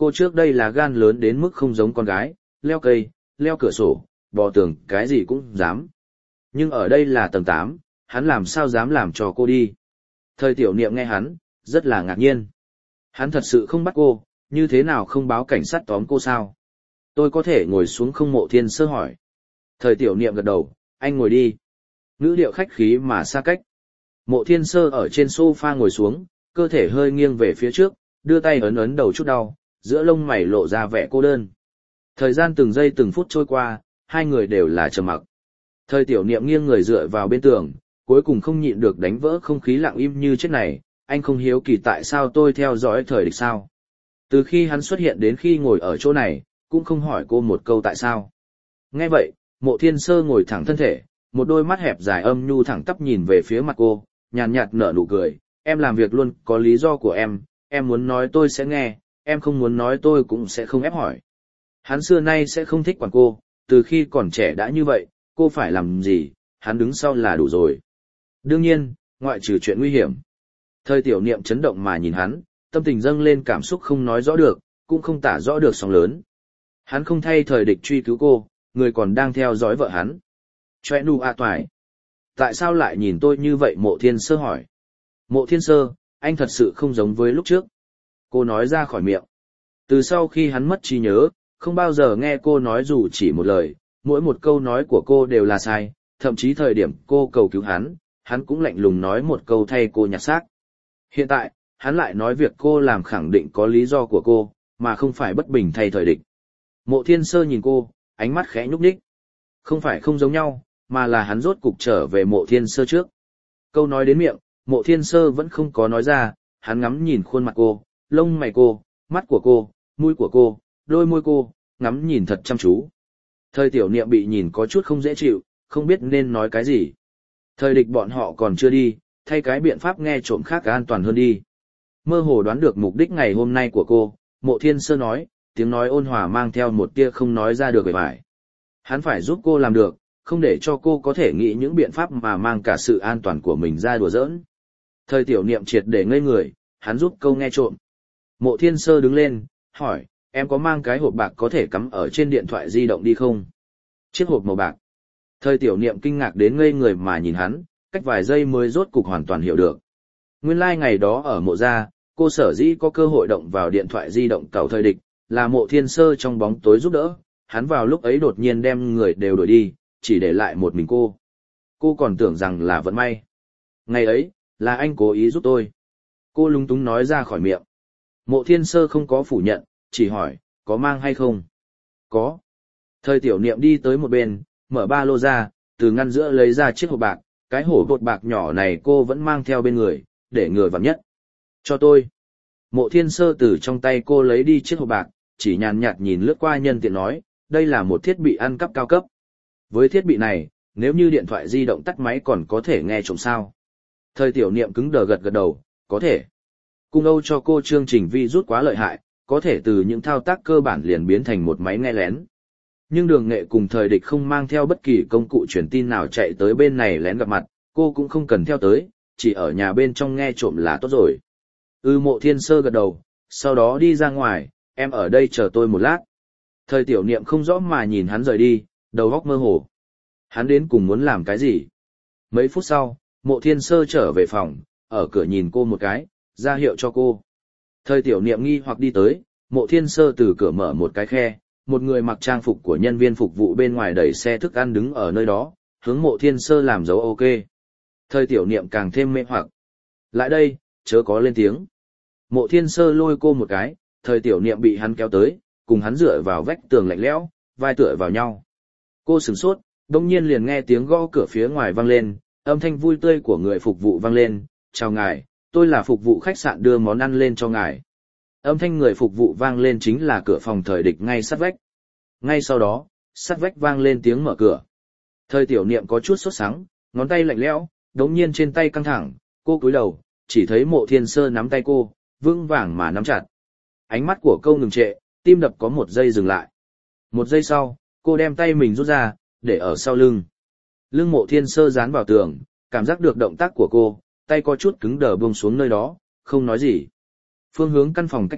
Cô trước đây là gan lớn đến mức không giống con gái, leo cây, leo cửa sổ, bò tường, cái gì cũng dám. Nhưng ở đây là tầng tám, hắn làm sao dám làm cho cô đi. Thời tiểu niệm nghe hắn, rất là ngạc nhiên. Hắn thật sự không bắt cô, như thế nào không báo cảnh sát tóm cô sao? Tôi có thể ngồi xuống không? Mộ Thiên Sơ hỏi. Thời tiểu niệm gật đầu, anh ngồi đi. Ngữ điệu khách khí mà xa cách. Mộ Thiên Sơ ở trên sofa ngồi xuống, cơ thể hơi nghiêng về phía trước, đưa tay ấn ấn đầu chút đau, giữa lông mày lộ ra vẻ cô đơn. Thời gian từng giây từng phút trôi qua, hai người đều là trầm mặc. Thời tiểu niệm nghiêng người dựa vào bên tường, cuối cùng không nhịn được đánh vỡ không khí lặng im như chết này. Anh không hiếu kỳ tại sao tôi theo dõi thời địch sao? Từ khi hắn xuất hiện đến khi ngồi ở chỗ này, cũng không hỏi cô một câu tại sao. Nghe vậy, Mộ Thiên Sơ ngồi thẳng thân thể, một đôi mắt hẹp dài âm nhu thẳng tắp nhìn về phía mặt cô, nhàn nhạt nở nụ cười. Em làm việc luôn có lý do của em, em muốn nói tôi sẽ nghe, em không muốn nói tôi cũng sẽ không ép hỏi. Hắn xưa nay sẽ không thích quản cô, từ khi còn trẻ đã như vậy, cô phải làm gì, hắn đứng sau là đủ rồi. Đương nhiên, ngoại trừ chuyện nguy hiểm. Thời tiểu niệm chấn động mà nhìn hắn, tâm tình dâng lên cảm xúc không nói rõ được, cũng không tả rõ được sóng lớn. Hắn không thay thời địch truy cứu cô, người còn đang theo dõi vợ hắn. Chòe nu a toài. Tại sao lại nhìn tôi như vậy? Mộ Thiên Sơ hỏi. Mộ Thiên Sơ, anh thật sự không giống với lúc trước. Cô nói ra khỏi miệng. Từ sau khi hắn mất trí nhớ, không bao giờ nghe cô nói dù chỉ một lời, mỗi một câu nói của cô đều là sai, thậm chí thời điểm cô cầu cứu hắn, hắn cũng lạnh lùng nói một câu thay cô nhặt xác. Hiện tại, hắn lại nói việc cô làm khẳng định có lý do của cô, mà không phải bất bình thay thời địch. Mộ Thiên Sơ nhìn cô, ánh mắt khẽ nhúc nhích. Không phải không giống nhau, mà là hắn rốt cục trở về Mộ Thiên Sơ trước. Câu nói đến miệng, Mộ Thiên Sơ vẫn không có nói ra, hắn ngắm nhìn khuôn mặt cô, lông mày cô, mắt của cô, mũi của cô, đôi môi cô, ngắm nhìn thật chăm chú. Thời tiểu niệm bị nhìn có chút không dễ chịu, không biết nên nói cái gì. Thời địch bọn họ còn chưa đi, thay cái biện pháp nghe trộm khác an toàn hơn đi. Mơ hồ đoán được mục đích ngày hôm nay của cô, Mộ Thiên Sơ nói, tiếng nói ôn hòa mang theo một tia không nói ra được vẻ vải. Hắn phải giúp cô làm được, không để cho cô có thể nghĩ những biện pháp mà mang cả sự an toàn của mình ra đùa giỡn. Thời tiểu niệm triệt để ngây người, hắn giúp câu nghe trộm. Mộ Thiên Sơ đứng lên, hỏi, em có mang cái hộp bạc có thể cắm ở trên điện thoại di động đi không? Chiếc hộp màu bạc. Thời tiểu niệm kinh ngạc đến ngây người mà nhìn hắn, cách vài giây mới rốt cục hoàn toàn hiểu được. Nguyên lai like ngày đó ở mộ gia, cô sở dĩ có cơ hội động vào điện thoại di động cầu thời địch, là Mộ Thiên Sơ trong bóng tối giúp đỡ, hắn vào lúc ấy đột nhiên đem người đều đuổi đi, chỉ để lại một mình cô. Cô còn tưởng rằng là vận may. Ngày ấy, là anh cố ý giúp tôi. Cô lúng túng nói ra khỏi miệng. Mộ Thiên Sơ không có phủ nhận, chỉ hỏi, có mang hay không? Có. Thời tiểu niệm đi tới một bên, mở ba lô ra, từ ngăn giữa lấy ra chiếc hộp bạc, cái hổ bột bạc nhỏ này cô vẫn mang theo bên người, để ngừa vặn nhất. Cho tôi. Mộ Thiên Sơ từ trong tay cô lấy đi chiếc hộp bạc, chỉ nhàn nhạt nhìn lướt qua nhân tiện nói, đây là một thiết bị ăn cắp cao cấp. Với thiết bị này, nếu như điện thoại di động tắt máy còn có thể nghe trộm sao? Thời tiểu niệm cứng đờ gật gật đầu, có thể. Cung Âu cho cô chương trình vi rút quá lợi hại, có thể từ những thao tác cơ bản liền biến thành một máy nghe lén. Nhưng Đường Nghệ cùng thời địch không mang theo bất kỳ công cụ truyền tin nào chạy tới bên này lén gặp mặt, cô cũng không cần theo tới, chỉ ở nhà bên trong nghe trộm là tốt rồi. Ư Mộ Thiên Sơ gật đầu, sau đó đi ra ngoài, em ở đây chờ tôi một lát. Thời tiểu niệm không rõ mà nhìn hắn rời đi, đầu óc mơ hồ. Hắn đến cùng muốn làm cái gì? Mấy phút sau, Mộ Thiên Sơ trở về phòng, ở cửa nhìn cô một cái, ra hiệu cho cô. Thời tiểu niệm nghi hoặc đi tới, Mộ Thiên Sơ từ cửa mở một cái khe, một người mặc trang phục của nhân viên phục vụ bên ngoài đẩy xe thức ăn đứng ở nơi đó, hướng Mộ Thiên Sơ làm dấu ok. Thời tiểu niệm càng thêm mê hoặc. Lại đây, chớ có lên tiếng. Mộ Thiên Sơ lôi cô một cái, thời tiểu niệm bị hắn kéo tới, cùng hắn dựa vào vách tường lạnh lẽo, vai tựa vào nhau. Cô sửng sốt, đông nhiên liền nghe tiếng gõ cửa phía ngoài vang lên, âm thanh vui tươi của người phục vụ vang lên, chào ngài, tôi là phục vụ khách sạn đưa món ăn lên cho ngài. Âm thanh người phục vụ vang lên chính là cửa phòng thời địch ngay sát vách. Ngay sau đó, sát vách vang lên tiếng mở cửa. Thời tiểu niệm có chút sốt sắng, ngón tay lạnh lẽo, đống nhiên trên tay căng thẳng, cô cúi đầu, chỉ thấy Mộ Thiên Sơ nắm tay cô, vững vàng mà nắm chặt. Ánh mắt của cô ngừng trệ, tim đập có một giây dừng lại. Một giây sau, cô đem tay mình rút ra, để ở sau lưng. Lưng Mộ Thiên Sơ dán vào tường, cảm giác được động tác của cô, tay có chút cứng đờ buông xuống nơi đó, không nói gì. Phương hướng căn phòng cách vách,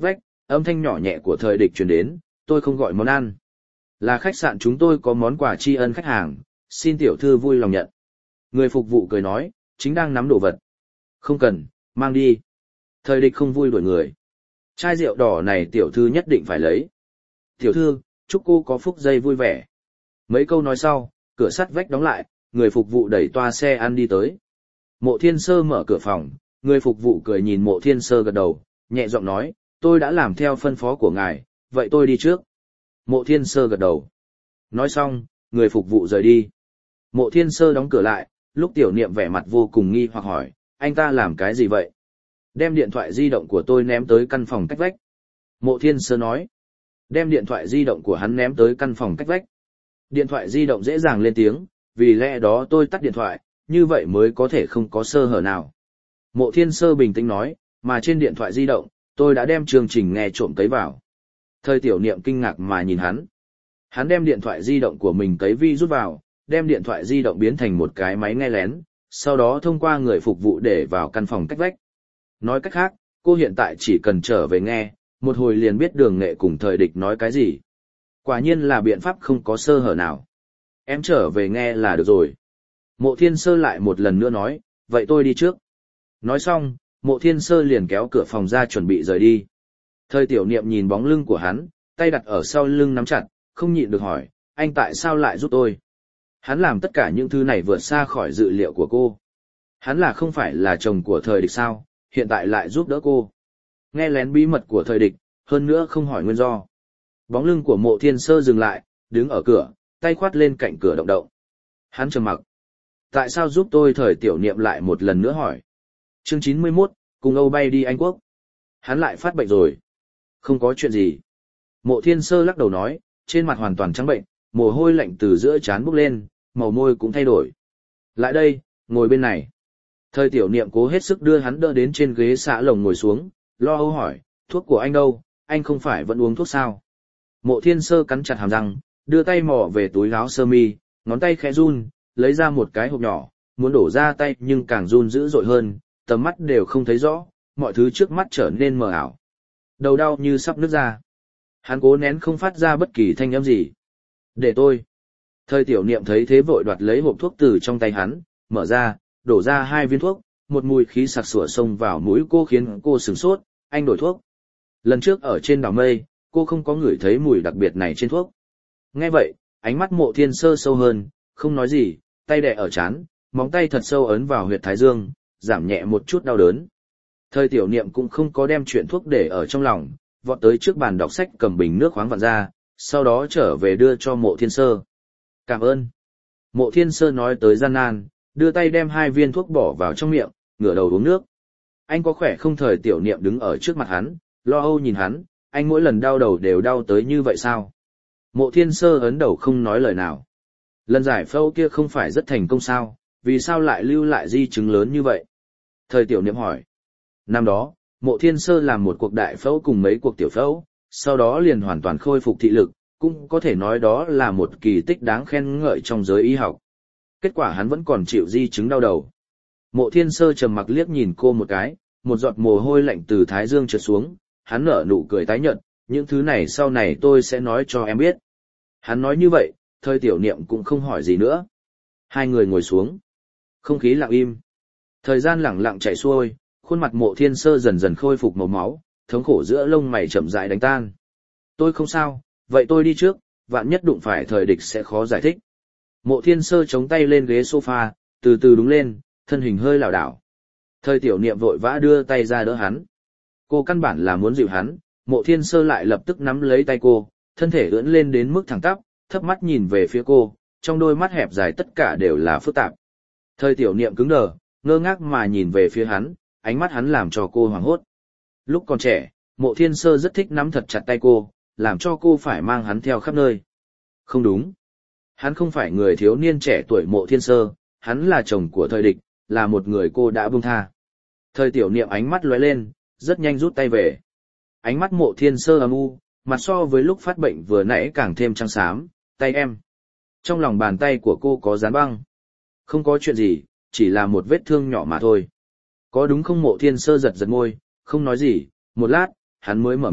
âm thanh nhỏ nhẹ của thời địch truyền đến, tôi không gọi món ăn. Là khách sạn chúng tôi có món quà tri ân khách hàng, xin tiểu thư vui lòng nhận. Người phục vụ cười nói, chính đang nắm đồ vật. Không cần, mang đi. Thời địch không vui đuổi người. Chai rượu đỏ này tiểu thư nhất định phải lấy. Tiểu thư, chúc cô có phúc giây vui vẻ. Mấy câu nói sau, cửa sắt vách đóng lại, người phục vụ đẩy toa xe ăn đi tới. Mộ Thiên Sơ mở cửa phòng, người phục vụ cười nhìn Mộ Thiên Sơ gật đầu, nhẹ giọng nói, tôi đã làm theo phân phó của ngài, vậy tôi đi trước. Mộ Thiên Sơ gật đầu. Nói xong, người phục vụ rời đi. Mộ Thiên Sơ đóng cửa lại, lúc Tiểu Niệm vẻ mặt vô cùng nghi hoặc hỏi, anh ta làm cái gì vậy? Đem điện thoại di động của tôi ném tới căn phòng cách vách. Mộ Thiên Sơ nói, đem điện thoại di động của hắn ném tới căn phòng cách vách. Điện thoại di động dễ dàng lên tiếng, vì lẽ đó tôi tắt điện thoại, như vậy mới có thể không có sơ hở nào. Mộ Thiên Sơ bình tĩnh nói, mà trên điện thoại di động, tôi đã đem chương trình nghe trộm cấy vào. Thời Tiểu Niệm kinh ngạc mà nhìn hắn. Hắn đem điện thoại di động của mình cấy vi rút vào, đem điện thoại di động biến thành một cái máy nghe lén, sau đó thông qua người phục vụ để vào căn phòng cách vách. Nói cách khác, cô hiện tại chỉ cần trở về nghe, một hồi liền biết Đường Nghệ cùng thời địch nói cái gì. Quả nhiên là biện pháp không có sơ hở nào. Em trở về nghe là được rồi. Mộ Thiên Sơ lại một lần nữa nói, vậy tôi đi trước. Nói xong, Mộ Thiên Sơ liền kéo cửa phòng ra chuẩn bị rời đi. Thời Tiểu Niệm nhìn bóng lưng của hắn, tay đặt ở sau lưng nắm chặt, không nhịn được hỏi, anh tại sao lại giúp tôi? Hắn làm tất cả những thứ này vượt xa khỏi dự liệu của cô. Hắn là không phải là chồng của thời địch sao, hiện tại lại giúp đỡ cô. Nghe lén bí mật của thời địch, hơn nữa không hỏi nguyên do. Bóng lưng của Mộ Thiên Sơ dừng lại, đứng ở cửa, tay khoát lên cạnh cửa động động. Hắn trầm mặc. Tại sao giúp tôi? Thời Tiểu Niệm lại một lần nữa hỏi. Chương chín mươi mốt, cùng Âu bay đi Anh Quốc. Hắn lại phát bệnh rồi. Không có chuyện gì. Mộ Thiên Sơ lắc đầu nói, trên mặt hoàn toàn trắng bệnh, mồ hôi lạnh từ giữa trán bốc lên, màu môi cũng thay đổi. Lại đây, ngồi bên này. Thời Tiểu Niệm cố hết sức đưa hắn đỡ đến trên ghế xạ lồng ngồi xuống, lo âu hỏi, thuốc của anh đâu, anh không phải vẫn uống thuốc sao? Mộ Thiên Sơ cắn chặt hàm răng, đưa tay mò về túi áo sơ mi, ngón tay khẽ run, lấy ra một cái hộp nhỏ, muốn đổ ra tay nhưng càng run dữ dội hơn, tầm mắt đều không thấy rõ, mọi thứ trước mắt trở nên mờ ảo. Đầu đau như sắp nứt ra. Hắn cố nén không phát ra bất kỳ thanh âm gì. Để tôi. Thời Tiểu Niệm thấy thế vội đoạt lấy hộp thuốc từ trong tay hắn, mở ra, đổ ra hai viên thuốc, một mùi khí sặc sủa xông vào mũi cô khiến cô sửng sốt, anh đổi thuốc. Lần trước ở trên đảo mây, cô không có ngửi thấy mùi đặc biệt này trên thuốc. Nghe vậy, ánh mắt Mộ Thiên Sơ sâu hơn, không nói gì, tay đè ở trán, móng tay thật sâu ấn vào huyệt thái dương, giảm nhẹ một chút đau đớn. Thời Tiểu Niệm cũng không có đem chuyện thuốc để ở trong lòng, vọt tới trước bàn đọc sách cầm bình nước khoáng vặn ra, sau đó trở về đưa cho Mộ Thiên Sơ. Cảm ơn. Mộ Thiên Sơ nói tới gian nan, đưa tay đem hai viên thuốc bỏ vào trong miệng, ngửa đầu uống nước. Anh có khỏe không? Thời Tiểu Niệm đứng ở trước mặt hắn, lo âu nhìn hắn, anh mỗi lần đau đầu đều đau tới như vậy sao? Mộ Thiên Sơ ấn đầu không nói lời nào. Lần giải phẫu kia không phải rất thành công sao, vì sao lại lưu lại di chứng lớn như vậy? Thời Tiểu Niệm hỏi. Năm đó, Mộ Thiên Sơ làm một cuộc đại phẫu cùng mấy cuộc tiểu phẫu, sau đó liền hoàn toàn khôi phục thị lực, cũng có thể nói đó là một kỳ tích đáng khen ngợi trong giới y học. Kết quả hắn vẫn còn chịu di chứng đau đầu. Mộ Thiên Sơ trầm mặc liếc nhìn cô một cái, một giọt mồ hôi lạnh từ thái dương trượt xuống, hắn nở nụ cười tái nhợt, những thứ này sau này tôi sẽ nói cho em biết. Hắn nói như vậy, Thời Tiểu Niệm cũng không hỏi gì nữa. Hai người ngồi xuống. Không khí lặng im. Thời gian lẳng lặng chảy xuôi, khuôn mặt Mộ Thiên Sơ dần dần khôi phục màu máu, thống khổ giữa lông mày chậm rãi đánh tan. Tôi không sao, vậy tôi đi trước, vạn nhất đụng phải thời địch sẽ khó giải thích. Mộ Thiên Sơ chống tay lên ghế sofa, từ từ đứng lên, thân hình hơi lảo đảo. Thời Tiểu Niệm vội vã đưa tay ra đỡ hắn. Cô căn bản là muốn dịu hắn, Mộ Thiên Sơ lại lập tức nắm lấy tay cô, thân thể ưỡn lên đến mức thẳng tắp, thấp mắt nhìn về phía cô, trong đôi mắt hẹp dài tất cả đều là phức tạp. Thời Tiểu Niệm cứng đờ, ngơ ngác mà nhìn về phía hắn, ánh mắt hắn làm cho cô hoảng hốt. Lúc còn trẻ, Mộ Thiên Sơ rất thích nắm thật chặt tay cô, làm cho cô phải mang hắn theo khắp nơi. Không đúng. Hắn không phải người thiếu niên trẻ tuổi Mộ Thiên Sơ, hắn là chồng của thời địch, là một người cô đã buông tha. Thời Tiểu Niệm ánh mắt lóe lên, rất nhanh rút tay về. Ánh mắt Mộ Thiên Sơ âm u, mặt so với lúc phát bệnh vừa nãy càng thêm trắng xám, tay em. Trong lòng bàn tay của cô có dán băng. Không có chuyện gì, chỉ là một vết thương nhỏ mà thôi. Có đúng không? Mộ Thiên Sơ giật giật môi, không nói gì, một lát, hắn mới mở miệng,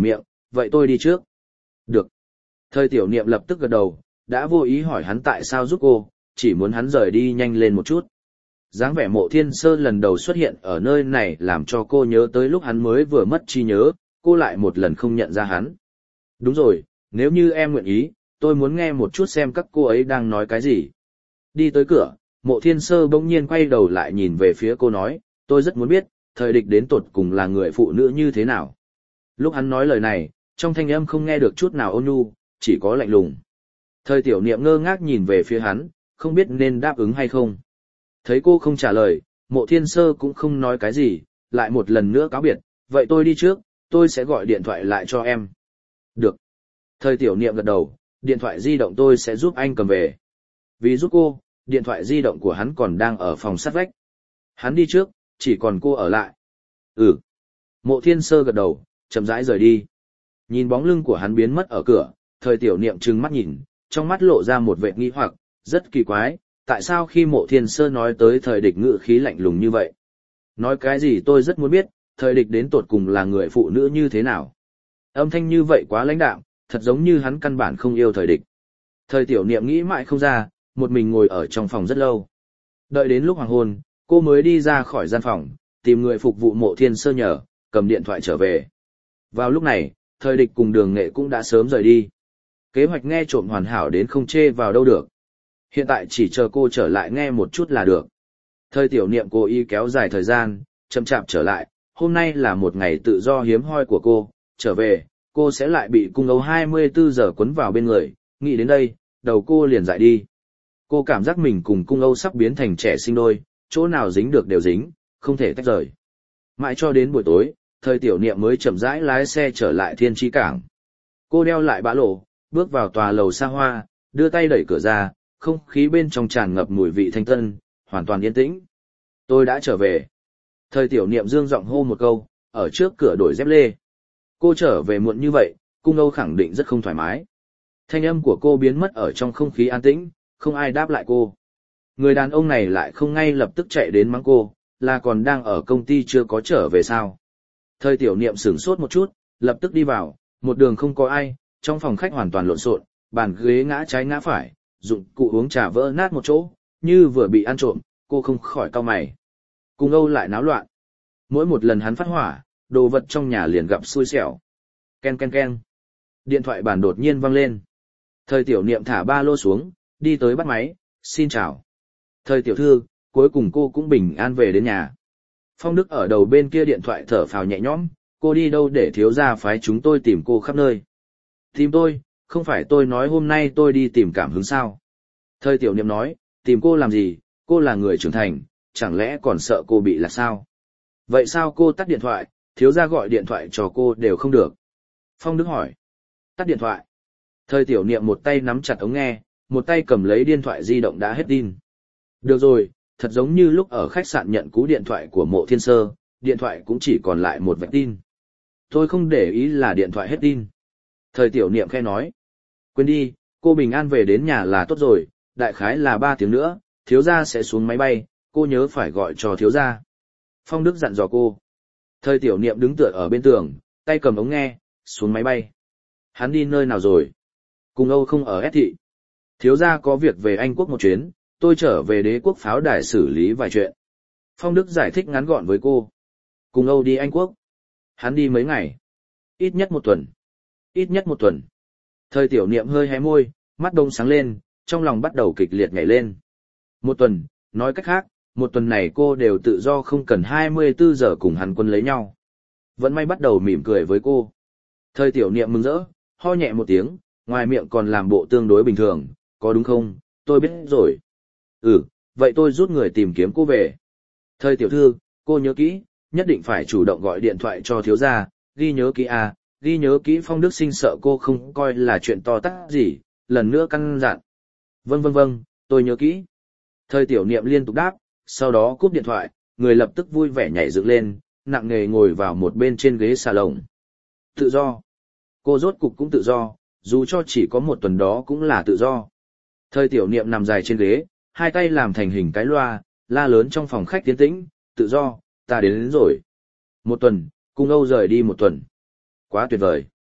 vậy tôi đi trước. Được. Thời tiểu niệm lập tức gật đầu, đã vô ý hỏi hắn tại sao giúp cô, chỉ muốn hắn rời đi nhanh lên một chút. Dáng vẻ Mộ Thiên Sơ lần đầu xuất hiện ở nơi này làm cho cô nhớ tới lúc hắn mới vừa mất trí nhớ, cô lại một lần không nhận ra hắn. Đúng rồi, nếu như em nguyện ý, tôi muốn nghe một chút xem các cô ấy đang nói cái gì. Đi tới cửa, Mộ Thiên Sơ bỗng nhiên quay đầu lại nhìn về phía cô nói, tôi rất muốn biết, thời địch đến tột cùng là người phụ nữ như thế nào. Lúc hắn nói lời này, trong thanh âm không nghe được chút nào ôn nhu, chỉ có lạnh lùng. Thời tiểu niệm ngơ ngác nhìn về phía hắn, không biết nên đáp ứng hay không. Thấy cô không trả lời, Mộ Thiên Sơ cũng không nói cái gì, lại một lần nữa cáo biệt, vậy tôi đi trước, tôi sẽ gọi điện thoại lại cho em. Được. Thời tiểu niệm gật đầu, điện thoại di động tôi sẽ giúp anh cầm về. Vì giúp cô, điện thoại di động của hắn còn đang ở phòng sát vách. Hắn đi trước, chỉ còn cô ở lại. Ừ. Mộ Thiên Sơ gật đầu, chậm rãi rời đi. Nhìn bóng lưng của hắn biến mất ở cửa, thời tiểu niệm trừng mắt nhìn, trong mắt lộ ra một vẻ nghi hoặc, rất kỳ quái, tại sao khi Mộ Thiên Sơ nói tới thời địch ngữ khí lạnh lùng như vậy? Nói cái gì tôi rất muốn biết, thời địch đến tột cùng là người phụ nữ như thế nào? Âm thanh như vậy quá lãnh đạm, thật giống như hắn căn bản không yêu thời địch. Thời tiểu niệm nghĩ mãi không ra, một mình ngồi ở trong phòng rất lâu. Đợi đến lúc hoàng hôn, cô mới đi ra khỏi gian phòng, tìm người phục vụ Mộ Thiên Sơ nhờ, cầm điện thoại trở về. Vào lúc này, thời địch cùng Đường Nghệ cũng đã sớm rời đi. Kế hoạch nghe trộm hoàn hảo đến không chê vào đâu được. Hiện tại chỉ chờ cô trở lại nghe một chút là được. Thời tiểu niệm cố ý kéo dài thời gian, chậm chạp trở lại, hôm nay là một ngày tự do hiếm hoi của cô, trở về, cô sẽ lại bị cung ấu hai mươi bốn giờ quấn vào bên người, nghĩ đến đây, đầu cô liền dại đi. Cô cảm giác mình cùng cung ấu sắp biến thành trẻ sinh đôi, chỗ nào dính được đều dính, không thể tách rời. Mãi cho đến buổi tối, thời tiểu niệm mới chậm rãi lái xe trở lại Thiên Tri Cảng. Cô đeo lại bã lộ, bước vào tòa lầu xa hoa, đưa tay đẩy cửa ra, không khí bên trong tràn ngập mùi vị thanh tân, hoàn toàn yên tĩnh. Tôi đã trở về. Thời tiểu niệm dương giọng hô một câu, ở trước cửa đổi dép lê. Cô trở về muộn như vậy, cung âu khẳng định rất không thoải mái. Thanh âm của cô biến mất ở trong không khí an tĩnh, không ai đáp lại cô. Người đàn ông này lại không ngay lập tức chạy đến mắng cô, là còn đang ở công ty chưa có trở về sao. Thời tiểu niệm sửng sốt một chút, lập tức đi vào, một đường không có ai, trong phòng khách hoàn toàn lộn xộn, bàn ghế ngã trái ngã phải, dụng cụ uống trà vỡ nát một chỗ, như vừa bị ăn trộm, cô không khỏi cau mày. Cung âu lại náo loạn. Mỗi một lần hắn phát hỏa, đồ vật trong nhà liền gặp xui xẻo. Ken ken ken. Điện thoại bàn đột nhiên vang lên. Thời tiểu niệm thả ba lô xuống, đi tới bắt máy, xin chào. Thời tiểu thư, cuối cùng cô cũng bình an về đến nhà. Phong Đức ở đầu bên kia điện thoại thở phào nhẹ nhõm, cô đi đâu để thiếu gia phái chúng tôi tìm cô khắp nơi. Tìm tôi, không phải tôi nói hôm nay tôi đi tìm cảm hứng sao. Thời tiểu niệm nói, tìm cô làm gì, cô là người trưởng thành, chẳng lẽ còn sợ cô bị là sao? Vậy sao cô tắt điện thoại, thiếu gia gọi điện thoại cho cô đều không được. Phong Đức hỏi. Tắt điện thoại. Thời tiểu niệm một tay nắm chặt ống nghe, một tay cầm lấy điện thoại di động đã hết pin. Được rồi, thật giống như lúc ở khách sạn nhận cú điện thoại của Mộ Thiên Sơ, điện thoại cũng chỉ còn lại một vạch tin. Tôi không để ý là điện thoại hết pin. Thời tiểu niệm khẽ nói. Quên đi, cô bình an về đến nhà là tốt rồi, đại khái là ba tiếng nữa, thiếu gia sẽ xuống máy bay, cô nhớ phải gọi cho thiếu gia. Phong Đức dặn dò cô. Thời tiểu niệm đứng tựa ở bên tường, tay cầm ống nghe, xuống máy bay. Hắn đi nơi nào rồi? Cùng Âu không ở S thị. Thiếu gia có việc về Anh Quốc một chuyến, tôi trở về Đế Quốc pháo đài xử lý vài chuyện. Phong Đức giải thích ngắn gọn với cô. Cùng Âu đi Anh Quốc. Hắn đi mấy ngày? Ít nhất một tuần. Ít nhất một tuần. Thời tiểu niệm hơi hé môi, mắt đông sáng lên, trong lòng bắt đầu kịch liệt nhảy lên. Một tuần, nói cách khác, một tuần này cô đều tự do không cần hai mươi bốn giờ cùng hắn quân lấy nhau. Vẫn may bắt đầu mỉm cười với cô. Thời tiểu niệm mừng rỡ, ho nhẹ một tiếng, ngoài miệng còn làm bộ tương đối bình thường, có đúng không, tôi biết rồi. Ừ, vậy tôi rút người tìm kiếm cô về. Thời tiểu thư, cô nhớ kỹ, nhất định phải chủ động gọi điện thoại cho thiếu gia, ghi nhớ kỹ à, ghi nhớ kỹ. Phong Đức Sinh sợ cô không coi là chuyện to tát gì, lần nữa căn dặn. Vâng vâng vâng, tôi nhớ kỹ. Thời tiểu niệm liên tục đáp, sau đó cúp điện thoại, người lập tức vui vẻ nhảy dựng lên, nặng nề ngồi vào một bên trên ghế salon. Tự do. Cô rốt cục cũng tự do, dù cho chỉ có một tuần đó cũng là tự do. Thời tiểu niệm nằm dài trên ghế, hai tay làm thành hình cái loa, la lớn trong phòng khách tiến tĩnh, tự do, ta đến, đến rồi. Một tuần, cùng Âu rời đi một tuần. Quá tuyệt vời.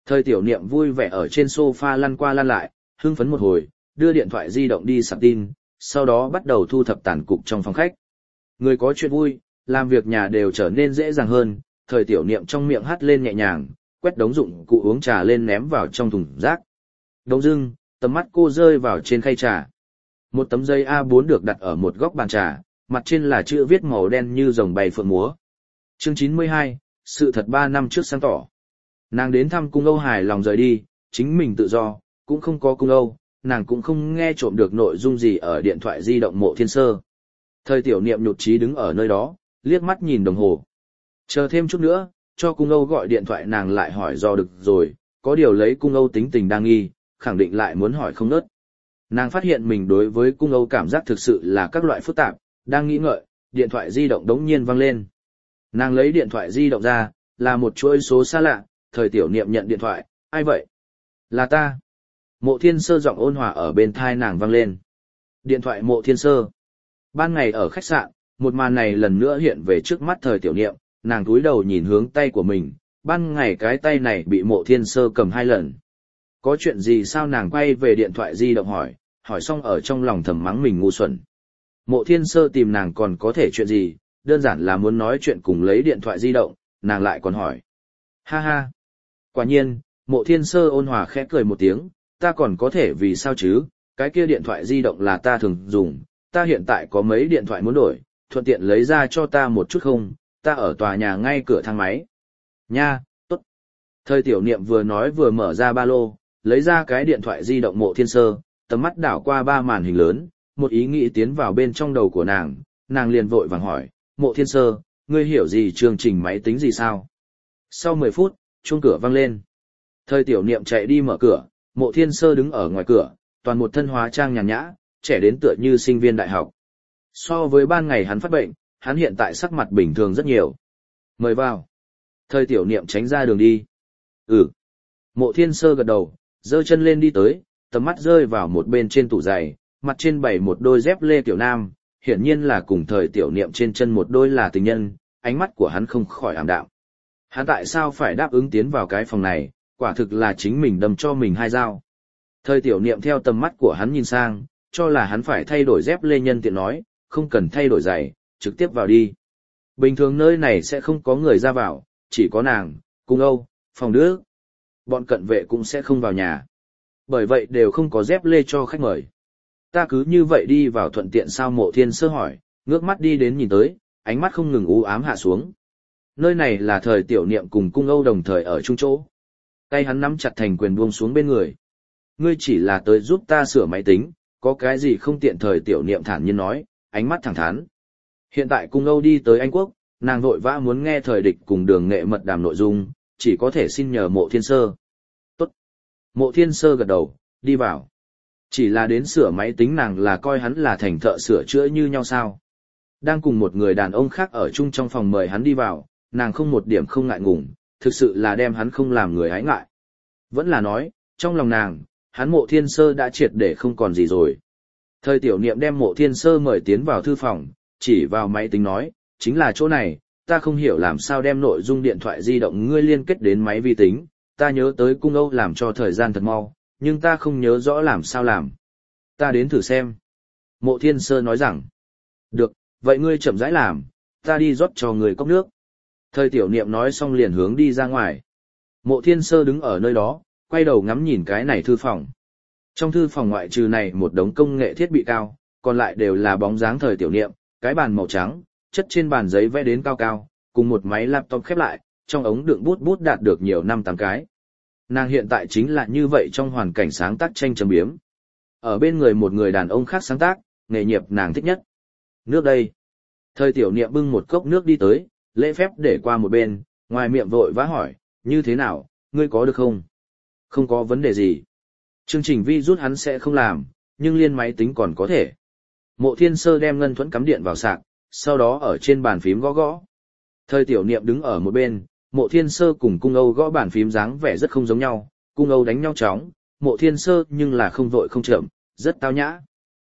Thời tiểu niệm vui vẻ ở trên sofa lăn qua lăn lại, hưng phấn một hồi, đưa điện thoại di động đi sạc tin, sau đó bắt đầu thu thập tàn cục trong phòng khách. Người có chuyện vui, làm việc nhà đều trở nên dễ dàng hơn, thời tiểu niệm trong miệng hắt lên nhẹ nhàng, quét đống dụng cụ uống trà lên ném vào trong thùng rác. Đông dưng, tầm mắt cô rơi vào trên khay trà. Một tấm giấy a bốn được đặt ở một góc bàn trà, mặt trên là chữ viết màu đen như rồng bay phượng múa. Chương chín mươi hai, sự thật ba năm trước sáng tỏ. Nàng đến thăm cung Âu hài lòng rời đi, chính mình tự do, cũng không có cung Âu, nàng cũng không nghe trộm được nội dung gì ở điện thoại di động Mộ Thiên Sơ. Thời tiểu niệm nhụt chí đứng ở nơi đó, liếc mắt nhìn đồng hồ. Chờ thêm chút nữa, cho cung Âu gọi điện thoại nàng lại hỏi do được rồi, có điều lấy cung Âu tính tình đang nghi, khẳng định lại muốn hỏi không nớt. Nàng phát hiện mình đối với cung Âu cảm giác thực sự là các loại phức tạp, đang nghĩ ngợi, điện thoại di động đống nhiên vang lên. Nàng lấy điện thoại di động ra, là một chuỗi số xa lạ, thời tiểu niệm nhận điện thoại, ai vậy? Là ta. Mộ Thiên Sơ giọng ôn hòa ở bên thai nàng vang lên. Điện thoại Mộ Thiên Sơ. Ban ngày ở khách sạn, một màn này lần nữa hiện về trước mắt thời tiểu niệm, nàng cúi đầu nhìn hướng tay của mình, ban ngày cái tay này bị Mộ Thiên Sơ cầm hai lần. Có chuyện gì sao nàng quay về điện thoại di động hỏi, hỏi xong ở trong lòng thầm mắng mình ngu xuẩn. Mộ Thiên Sơ tìm nàng còn có thể chuyện gì, đơn giản là muốn nói chuyện cùng lấy điện thoại di động, nàng lại còn hỏi. Ha ha. Quả nhiên, Mộ Thiên Sơ ôn hòa khẽ cười một tiếng, ta còn có thể vì sao chứ, cái kia điện thoại di động là ta thường dùng, ta hiện tại có mấy điện thoại muốn đổi, thuận tiện lấy ra cho ta một chút không, ta ở tòa nhà ngay cửa thang máy. Nha, tốt. Thời tiểu niệm vừa nói vừa mở ra ba lô, lấy ra cái điện thoại di động Mộ Thiên Sơ, tầm mắt đảo qua ba màn hình lớn, một ý nghĩ tiến vào bên trong đầu của nàng, nàng liền vội vàng hỏi, Mộ Thiên Sơ, ngươi hiểu gì chương trình máy tính gì sao? Sau mười phút, chuông cửa vang lên. Thời tiểu niệm chạy đi mở cửa, Mộ Thiên Sơ đứng ở ngoài cửa, toàn một thân hóa trang nhàn nhã, trẻ đến tựa như sinh viên đại học. So với ban ngày hắn phát bệnh, hắn hiện tại sắc mặt bình thường rất nhiều. Mời vào. Thời tiểu niệm tránh ra đường đi. Ừ. Mộ Thiên Sơ gật đầu, giơ chân lên đi tới, tầm mắt rơi vào một bên trên tủ giày, mặt trên bày một đôi dép lê tiểu nam, hiển nhiên là cùng thời tiểu niệm trên chân một đôi là tình nhân, ánh mắt của hắn không khỏi ảm đạm. Hắn tại sao phải đáp ứng tiến vào cái phòng này, quả thực là chính mình đâm cho mình hai dao. Thời tiểu niệm theo tầm mắt của hắn nhìn sang, cho là hắn phải thay đổi dép lê nhân tiện nói, không cần thay đổi giày, trực tiếp vào đi. Bình thường nơi này sẽ không có người ra vào, chỉ có nàng, cung Âu, phòng Đức. Bọn cận vệ cũng sẽ không vào nhà. Bởi vậy đều không có dép lê cho khách mời. Ta cứ như vậy đi vào thuận tiện sao? Mộ Thiên Sơ hỏi, ngước mắt đi đến nhìn tới, ánh mắt không ngừng u ám hạ xuống. Nơi này là thời tiểu niệm cùng cung Âu đồng thời ở chung chỗ. Tay hắn nắm chặt thành quyền buông xuống bên người. Ngươi chỉ là tới giúp ta sửa máy tính, có cái gì không tiện? Thời tiểu niệm thản nhiên nói, ánh mắt thẳng thắn. Hiện tại cung Âu đi tới Anh Quốc, nàng vội vã muốn nghe thời địch cùng Đường Nghệ mật đàm nội dung, chỉ có thể xin nhờ Mộ Thiên Sơ. Tốt. Mộ Thiên Sơ gật đầu, đi vào. Chỉ là đến sửa máy tính, nàng là coi hắn là thành thợ sửa chữa như nhau sao? Đang cùng một người đàn ông khác ở chung trong phòng mời hắn đi vào, nàng không một điểm không ngại ngùng, thực sự là đem hắn không làm người hái ngại. Vẫn là nói, trong lòng nàng, hắn Mộ Thiên Sơ đã triệt để không còn gì rồi. Thời tiểu niệm đem Mộ Thiên Sơ mời tiến vào thư phòng, chỉ vào máy tính nói, chính là chỗ này, ta không hiểu làm sao đem nội dung điện thoại di động ngươi liên kết đến máy vi tính, ta nhớ tới cung Âu làm cho thời gian thật mau, nhưng ta không nhớ rõ làm sao làm. Ta đến thử xem. Mộ Thiên Sơ nói rằng, được, vậy ngươi chậm rãi làm, ta đi rót cho người cốc nước. Thời tiểu niệm nói xong liền hướng đi ra ngoài. Mộ Thiên Sơ đứng ở nơi đó, quay đầu ngắm nhìn cái này thư phòng. Trong thư phòng ngoại trừ này một đống công nghệ thiết bị cao, còn lại đều là bóng dáng thời tiểu niệm, cái bàn màu trắng, chất trên bàn giấy vẽ đến cao cao, cùng một máy laptop khép lại, trong ống đựng bút bút đạt được nhiều năm tám cái. Nàng hiện tại chính là như vậy trong hoàn cảnh sáng tác tranh châm biếm. Ở bên người một người đàn ông khác sáng tác, nghề nghiệp nàng thích nhất. Nước đây. Thời tiểu niệm bưng một cốc nước đi tới, lễ phép để qua một bên, ngoài miệng vội vã hỏi, như thế nào, ngươi có được không? Không có vấn đề gì. Chương trình vi rút hắn sẽ không làm, nhưng liên máy tính còn có thể. Mộ Thiên Sơ đem ngân thuẫn cắm điện vào sạc, sau đó ở trên bàn phím gõ gõ. Thời tiểu niệm đứng ở một bên, Mộ Thiên Sơ cùng cung Âu gõ bàn phím dáng vẻ rất không giống nhau, cung Âu đánh nhau chóng, Mộ Thiên Sơ nhưng là không vội không chậm, rất tao nhã.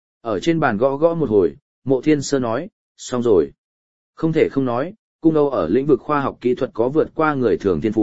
Ở trên bàn gõ gõ một hồi, Mộ Thiên Sơ nói, xong rồi. Không thể không nói, cung Âu ở lĩnh vực khoa học kỹ thuật có vượt qua người thường thiên phú,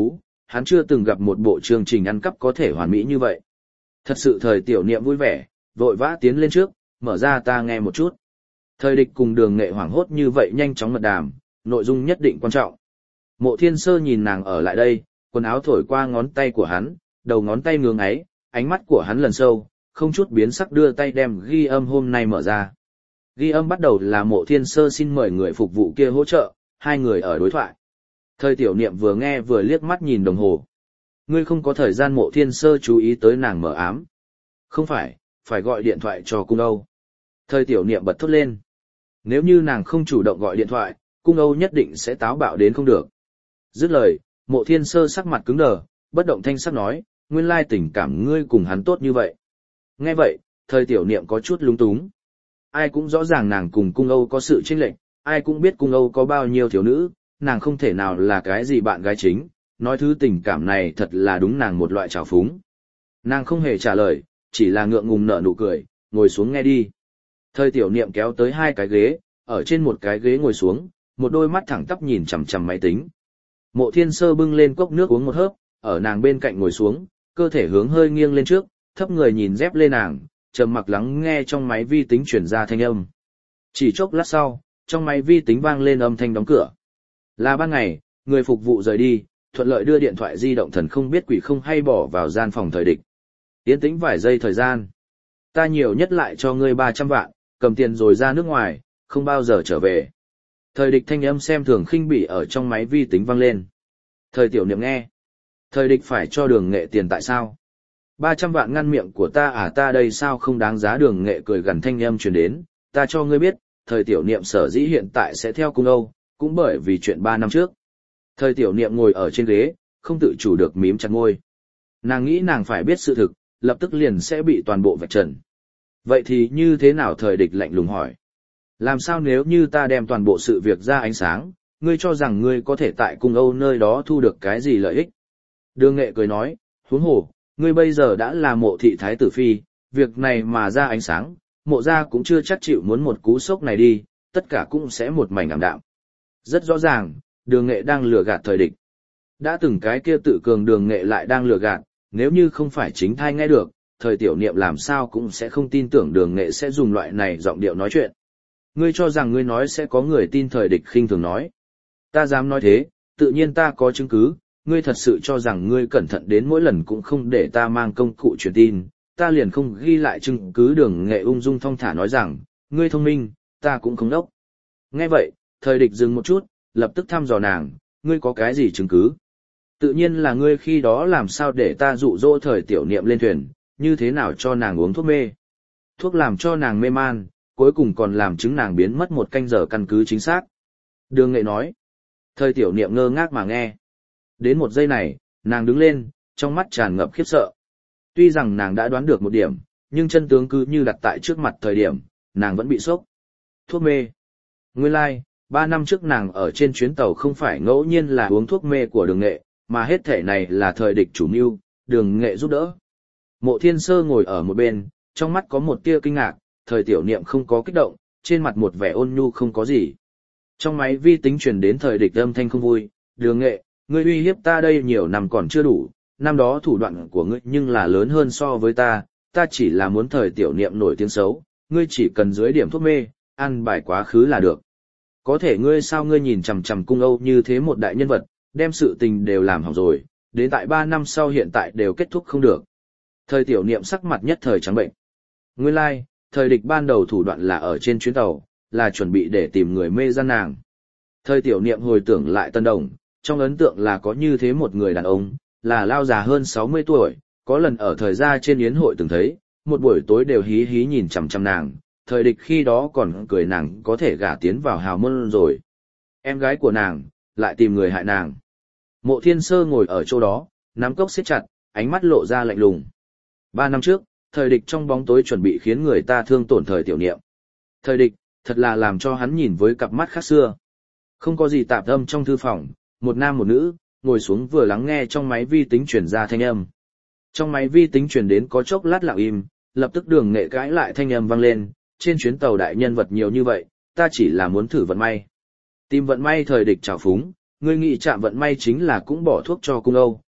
hắn chưa từng gặp một bộ chương trình ăn cắp có thể hoàn mỹ như vậy. Thật sự thời tiểu niệm vui vẻ, vội vã tiến lên trước, mở ra ta nghe một chút. Thời địch cùng đường nghệ hoảng hốt như vậy nhanh chóng mật đàm, nội dung nhất định quan trọng. Mộ Thiên Sơ nhìn nàng ở lại đây, quần áo thổi qua ngón tay của hắn, đầu ngón tay ngưỡng ấy, ánh mắt của hắn lần sâu, không chút biến sắc đưa tay đem ghi âm hôm nay mở ra. Ghi âm bắt đầu là Mộ Thiên Sơ xin mời người phục vụ kia hỗ trợ, hai người ở đối thoại. Thời tiểu niệm vừa nghe vừa liếc mắt nhìn đồng hồ. Ngươi không có thời gian. Mộ Thiên Sơ chú ý tới nàng mở ám. Không phải, phải gọi điện thoại cho Cung Âu. Thời tiểu niệm bật thốt lên. Nếu như nàng không chủ động gọi điện thoại, Cung Âu nhất định sẽ táo bạo đến không được. Dứt lời, Mộ Thiên Sơ sắc mặt cứng đờ, bất động thanh sắc nói, nguyên lai tình cảm ngươi cùng hắn tốt như vậy. Nghe vậy, thời tiểu niệm có chút lúng túng. Ai cũng rõ ràng nàng cùng Cung Âu có sự chênh lệch, ai cũng biết Cung Âu có bao nhiêu thiếu nữ, nàng không thể nào là cái gì bạn gái chính, nói thứ tình cảm này thật là đúng nàng một loại trào phúng. Nàng không hề trả lời, chỉ là ngượng ngùng nở nụ cười, ngồi xuống nghe đi. Thời tiểu niệm kéo tới hai cái ghế, ở trên một cái ghế ngồi xuống, một đôi mắt thẳng tắp nhìn chằm chằm máy tính. Mộ Thiên Sơ bưng lên cốc nước uống một hớp, ở nàng bên cạnh ngồi xuống, cơ thể hướng hơi nghiêng lên trước, thấp người nhìn dép lên nàng, trầm mặc lắng nghe trong máy vi tính truyền ra thanh âm. Chỉ chốc lát sau, trong máy vi tính vang lên âm thanh đóng cửa. Là ban ngày, người phục vụ rời đi, thuận lợi đưa điện thoại di động thần không biết quỷ không hay bỏ vào gian phòng thời địch. Yên tĩnh vài giây thời gian. Ta nhiều nhất lại cho ngươi ba trăm vạn, cầm tiền rồi ra nước ngoài, không bao giờ trở về. Thời địch thanh âm xem thường khinh bỉ ở trong máy vi tính vang lên. Thời tiểu niệm nghe. Thời địch phải cho đường nghệ tiền tại sao? ba trăm vạn ngăn miệng của ta à, ta đây sao không đáng giá? Đường nghệ cười gần thanh âm truyền đến. Ta cho ngươi biết, thời tiểu niệm sở dĩ hiện tại sẽ theo Cung Âu, cũng bởi vì chuyện ba năm trước. Thời tiểu niệm ngồi ở trên ghế, không tự chủ được mím chặt môi. Nàng nghĩ nàng phải biết sự thực, lập tức liền sẽ bị toàn bộ vạch trần. Vậy thì như thế nào? Thời địch lạnh lùng hỏi. Làm sao nếu như ta đem toàn bộ sự việc ra ánh sáng, ngươi cho rằng ngươi có thể tại Cung Âu nơi đó thu được cái gì lợi ích? Đường nghệ cười nói, huống hồ, ngươi bây giờ đã là Mộ thị thái tử phi, việc này mà ra ánh sáng, Mộ gia cũng chưa chắc chịu muốn một cú sốc này đi, tất cả cũng sẽ một mảnh ảm đạm. Rất rõ ràng, đường nghệ đang lừa gạt thời địch. Đã từng cái kia tự cường đường nghệ lại đang lừa gạt, nếu như không phải chính thai nghe được, thời tiểu niệm làm sao cũng sẽ không tin tưởng đường nghệ sẽ dùng loại này giọng điệu nói chuyện. Ngươi cho rằng ngươi nói sẽ có người tin? Thời địch khinh thường nói. Ta dám nói thế, tự nhiên ta có chứng cứ, ngươi thật sự cho rằng ngươi cẩn thận đến mỗi lần cũng không để ta mang công cụ truyền tin, ta liền không ghi lại chứng cứ? Đường nghệ ung dung thong thả nói rằng, ngươi thông minh, ta cũng không đốc. Nghe vậy, thời địch dừng một chút, lập tức thăm dò nàng, ngươi có cái gì chứng cứ? Tự nhiên là ngươi khi đó làm sao để ta dụ dỗ thời tiểu niệm lên thuyền, như thế nào cho nàng uống thuốc mê. Thuốc làm cho nàng mê man, cuối cùng còn làm chứng nàng biến mất một canh giờ căn cứ chính xác. Đường nghệ nói. Thời tiểu niệm ngơ ngác mà nghe. Đến một giây này, nàng đứng lên, trong mắt tràn ngập khiếp sợ. Tuy rằng nàng đã đoán được một điểm, nhưng chân tướng cứ như đặt tại trước mặt thời điểm, nàng vẫn bị sốc. Thuốc mê. Nguyên lai, like, ba năm trước nàng ở trên chuyến tàu không phải ngẫu nhiên là uống thuốc mê của đường nghệ, mà hết thể này là thời địch chủ mưu, đường nghệ giúp đỡ. Mộ Thiên Sơ ngồi ở một bên, trong mắt có một tia kinh ngạc, thời tiểu niệm không có kích động, trên mặt một vẻ ôn nhu không có gì. Trong máy vi tính truyền đến thời địch âm thanh không vui, đường nghệ, ngươi uy hiếp ta đây nhiều năm còn chưa đủ, năm đó thủ đoạn của ngươi nhưng là lớn hơn so với ta, ta chỉ là muốn thời tiểu niệm nổi tiếng xấu, ngươi chỉ cần dưới điểm thuốc mê, ăn bài quá khứ là được. Có thể ngươi sao ngươi nhìn chằm chằm Cung Âu như thế một đại nhân vật, đem sự tình đều làm hỏng rồi, đến tại ba năm sau hiện tại đều kết thúc không được. Thời tiểu niệm sắc mặt nhất thời trắng bệnh. Nguyên lai, like, thời địch ban đầu thủ đoạn là ở trên chuyến tàu, là chuẩn bị để tìm người mê gian nàng. Thời tiểu niệm hồi tưởng lại Tân Đồng, trong ấn tượng là có như thế một người đàn ông, là lao già hơn sáu mươi tuổi, có lần ở thời gia trên yến hội từng thấy, một buổi tối đều hí hí nhìn chằm chằm nàng, thời địch khi đó còn cười nàng có thể gả tiến vào hào môn rồi. Em gái của nàng, lại tìm người hại nàng. Mộ Thiên Sơ ngồi ở chỗ đó, nắm cốc siết chặt, ánh mắt lộ ra lạnh lùng. Ba năm trước, thời địch trong bóng tối chuẩn bị khiến người ta thương tổn thời tiểu niệm. Thời địch, thật là làm cho hắn nhìn với cặp mắt khác xưa. Không có gì tạp âm trong thư phòng, một nam một nữ, ngồi xuống vừa lắng nghe trong máy vi tính truyền ra thanh âm. Trong máy vi tính truyền đến có chốc lát lặng im, lập tức đường nghệ cãi lại thanh âm vang lên, trên chuyến tàu đại nhân vật nhiều như vậy, ta chỉ là muốn thử vận may. Tìm vận may. Thời địch trào phúng, ngươi nghĩ chạm vận may chính là cũng bỏ thuốc cho Cung Âu,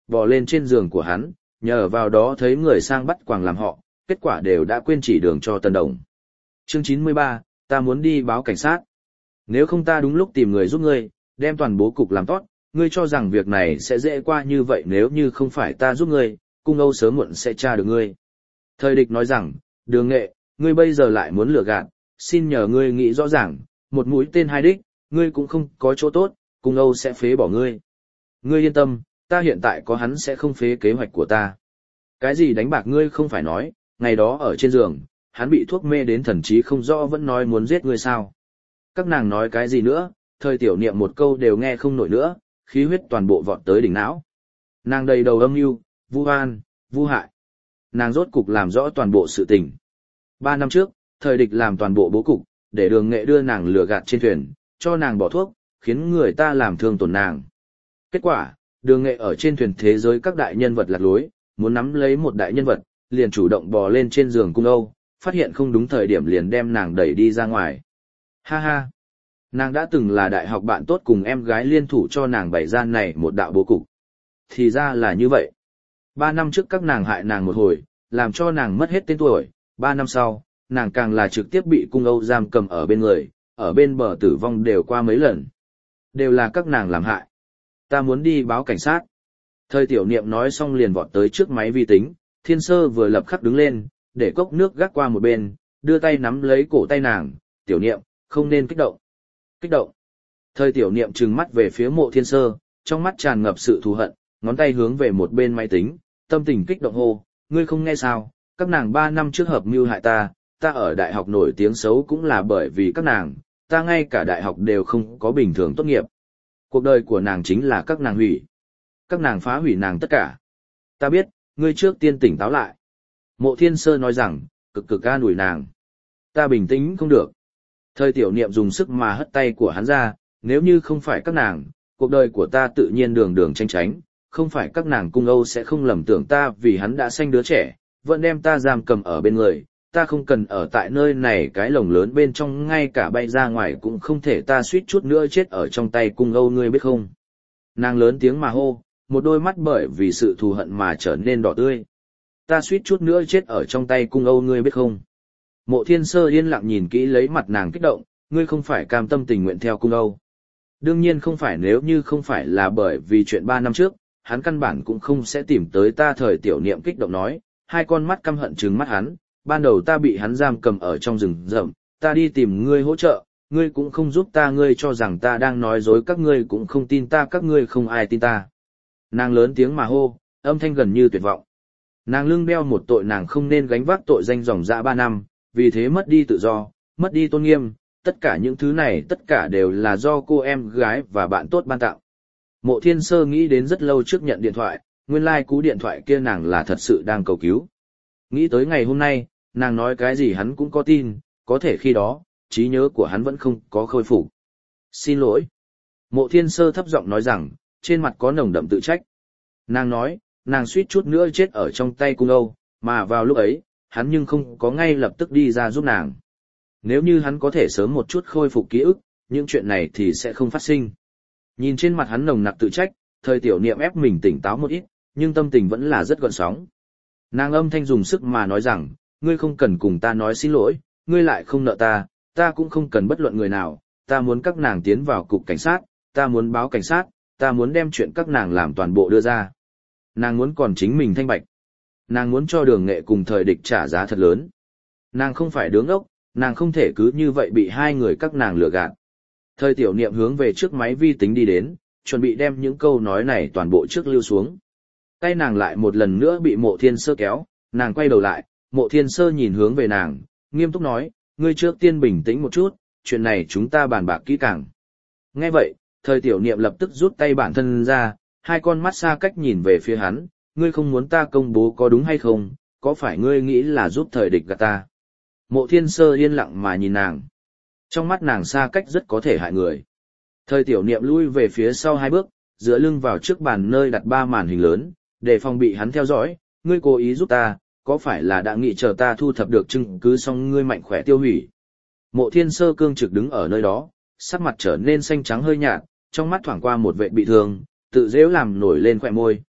bò lên trên giường của hắn, nhờ vào đó thấy người sang bắt quàng làm họ, kết quả đều đã quên chỉ đường cho Tần Đồng. Chương chín mươi ba, ta muốn đi báo cảnh sát. Nếu không ta đúng lúc tìm người giúp ngươi, đem toàn bố cục làm tốt, ngươi cho rằng việc này sẽ dễ qua như vậy nếu như không phải ta giúp ngươi, cung Âu sớm muộn sẽ tra được ngươi. Thời địch nói rằng, Đường Nghệ, ngươi bây giờ lại muốn lừa gạt, xin nhờ ngươi nghĩ rõ ràng, một mũi tên hai đích, ngươi cũng không có chỗ tốt, cung Âu sẽ phế bỏ ngươi. Ngươi yên tâm, ta hiện tại có hắn sẽ không phế kế hoạch của ta. Cái gì đánh bạc ngươi không phải nói, ngày đó ở trên giường, hắn bị thuốc mê đến thần trí không rõ vẫn nói muốn giết ngươi sao. Các nàng nói cái gì nữa, thời tiểu niệm một câu đều nghe không nổi nữa, khí huyết toàn bộ vọt tới đỉnh não. Nàng đầy đầu âm mưu, vu oan, vu hại. Nàng rốt cục làm rõ toàn bộ sự tình. Ba năm trước, thời địch làm toàn bộ bố cục, để Đường Nghệ đưa nàng lừa gạt trên thuyền, cho nàng bỏ thuốc, khiến người ta làm thương tổn nàng. Kết quả, Đường Nghệ ở trên thuyền thế giới các đại nhân vật lạc lối, muốn nắm lấy một đại nhân vật, liền chủ động bò lên trên giường cung Âu, phát hiện không đúng thời điểm liền đem nàng đẩy đi ra ngoài. Ha ha! Nàng đã từng là đại học bạn tốt cùng em gái liên thủ cho nàng bày ra này một đạo bố cục. Thì ra là như vậy. Ba năm trước các nàng hại nàng một hồi, làm cho nàng mất hết tên tuổi. Ba năm sau, nàng càng là trực tiếp bị cung Âu giam cầm ở bên người, ở bên bờ tử vong đều qua mấy lần. Đều là các nàng làm hại. Ta muốn đi báo cảnh sát. Thời tiểu niệm nói xong liền vọt tới trước máy vi tính, Thiên Sơ vừa lập khắc đứng lên, để cốc nước gác qua một bên, đưa tay nắm lấy cổ tay nàng, tiểu niệm, không nên kích động. Kích động. Thời tiểu niệm trừng mắt về phía Mộ Thiên Sơ, trong mắt tràn ngập sự thù hận, ngón tay hướng về một bên máy tính, tâm tình kích động hô, ngươi không nghe sao, các nàng ba năm trước hợp mưu hại ta, ta ở đại học nổi tiếng xấu cũng là bởi vì các nàng, ta ngay cả đại học đều không có bình thường tốt nghiệp. Cuộc đời của nàng chính là các nàng hủy. Các nàng phá hủy nàng tất cả. Ta biết, ngươi trước tiên tỉnh táo lại. Mộ Thiên Sơ nói rằng, cực cực an ủi nàng. Ta bình tĩnh không được. Thời tiểu niệm dùng sức mà hất tay của hắn ra, nếu như không phải các nàng, cuộc đời của ta tự nhiên đường đường tranh tránh, không phải các nàng cung Âu sẽ không lầm tưởng ta vì hắn đã sanh đứa trẻ, vẫn đem ta giam cầm ở bên người, ta không cần ở tại nơi này cái lồng lớn bên trong ngay cả bay ra ngoài cũng không thể ta suýt chút nữa chết ở trong tay cung Âu ngươi biết không. Nàng lớn tiếng mà hô, một đôi mắt bởi vì sự thù hận mà trở nên đỏ tươi. Ta suýt chút nữa chết ở trong tay cung Âu ngươi biết không. Mộ Thiên Sơ yên lặng nhìn kỹ lấy mặt nàng kích động, ngươi không phải cam tâm tình nguyện theo cung Âu. Đương nhiên không phải nếu như không phải là bởi vì chuyện ba năm trước, hắn căn bản cũng không sẽ tìm tới ta thời tiểu niệm kích động nói, hai con mắt căm hận trừng mắt hắn, ban đầu ta bị hắn giam cầm ở trong rừng rậm, ta đi tìm ngươi hỗ trợ, ngươi cũng không giúp ta ngươi cho rằng ta đang nói dối các ngươi cũng không tin ta các ngươi không ai tin ta. Nàng lớn tiếng mà hô, âm thanh gần như tuyệt vọng. Nàng lưng đeo một tội nàng không nên gánh vác tội danh dòng dã ba năm, vì thế mất đi tự do, mất đi tôn nghiêm, tất cả những thứ này tất cả đều là do cô em gái và bạn tốt ban tặng. Mộ Thiên Sơ nghĩ đến rất lâu trước nhận điện thoại, nguyên lai like cú điện thoại kia nàng là thật sự đang cầu cứu. Nghĩ tới ngày hôm nay, nàng nói cái gì hắn cũng có tin, có thể khi đó, trí nhớ của hắn vẫn không có khôi phục. Xin lỗi. Mộ Thiên Sơ thấp giọng nói rằng, trên mặt có nồng đậm tự trách. Nàng nói, nàng suýt chút nữa chết ở trong tay cung Âu, mà vào lúc ấy, hắn nhưng không có ngay lập tức đi ra giúp nàng. Nếu như hắn có thể sớm một chút khôi phục ký ức, những chuyện này thì sẽ không phát sinh. Nhìn trên mặt hắn nồng nặc tự trách, thời tiểu niệm ép mình tỉnh táo một ít, nhưng tâm tình vẫn là rất gợn sóng. Nàng âm thanh dùng sức mà nói rằng, ngươi không cần cùng ta nói xin lỗi, ngươi lại không nợ ta, ta cũng không cần bất luận người nào, ta muốn các nàng tiến vào cục cảnh sát, ta muốn báo cảnh sát, ta muốn đem chuyện các nàng làm toàn bộ đưa ra. Nàng muốn còn chính mình thanh bạch. Nàng muốn cho Đường Nghệ cùng thời địch trả giá thật lớn. Nàng không phải đứa ngốc, nàng không thể cứ như vậy bị hai người các nàng lừa gạt. Thời tiểu niệm hướng về trước máy vi tính đi đến, chuẩn bị đem những câu nói này toàn bộ trước lưu xuống. Tay nàng lại một lần nữa bị Mộ Thiên Sơ kéo, nàng quay đầu lại, Mộ Thiên Sơ nhìn hướng về nàng, nghiêm túc nói, ngươi trước tiên bình tĩnh một chút, chuyện này chúng ta bàn bạc kỹ càng. Nghe vậy, thời tiểu niệm lập tức rút tay bản thân ra, hai con mắt xa cách nhìn về phía hắn, ngươi không muốn ta công bố có đúng hay không, có phải ngươi nghĩ là giúp thời địch gạt ta? Mộ Thiên Sơ yên lặng mà nhìn nàng. Trong mắt nàng xa cách rất có thể hại người. Thời tiểu niệm lui về phía sau hai bước, dựa lưng vào trước bàn nơi đặt ba màn hình lớn, để phòng bị hắn theo dõi, ngươi cố ý giúp ta, có phải là đã nghĩ chờ ta thu thập được chứng cứ xong ngươi mạnh khỏe tiêu hủy? Mộ Thiên Sơ cương trực đứng ở nơi đó, sắc mặt trở nên xanh trắng hơi nhạt, trong mắt thoảng qua một vệ bị thương, tự dễu làm nổi lên khỏe môi,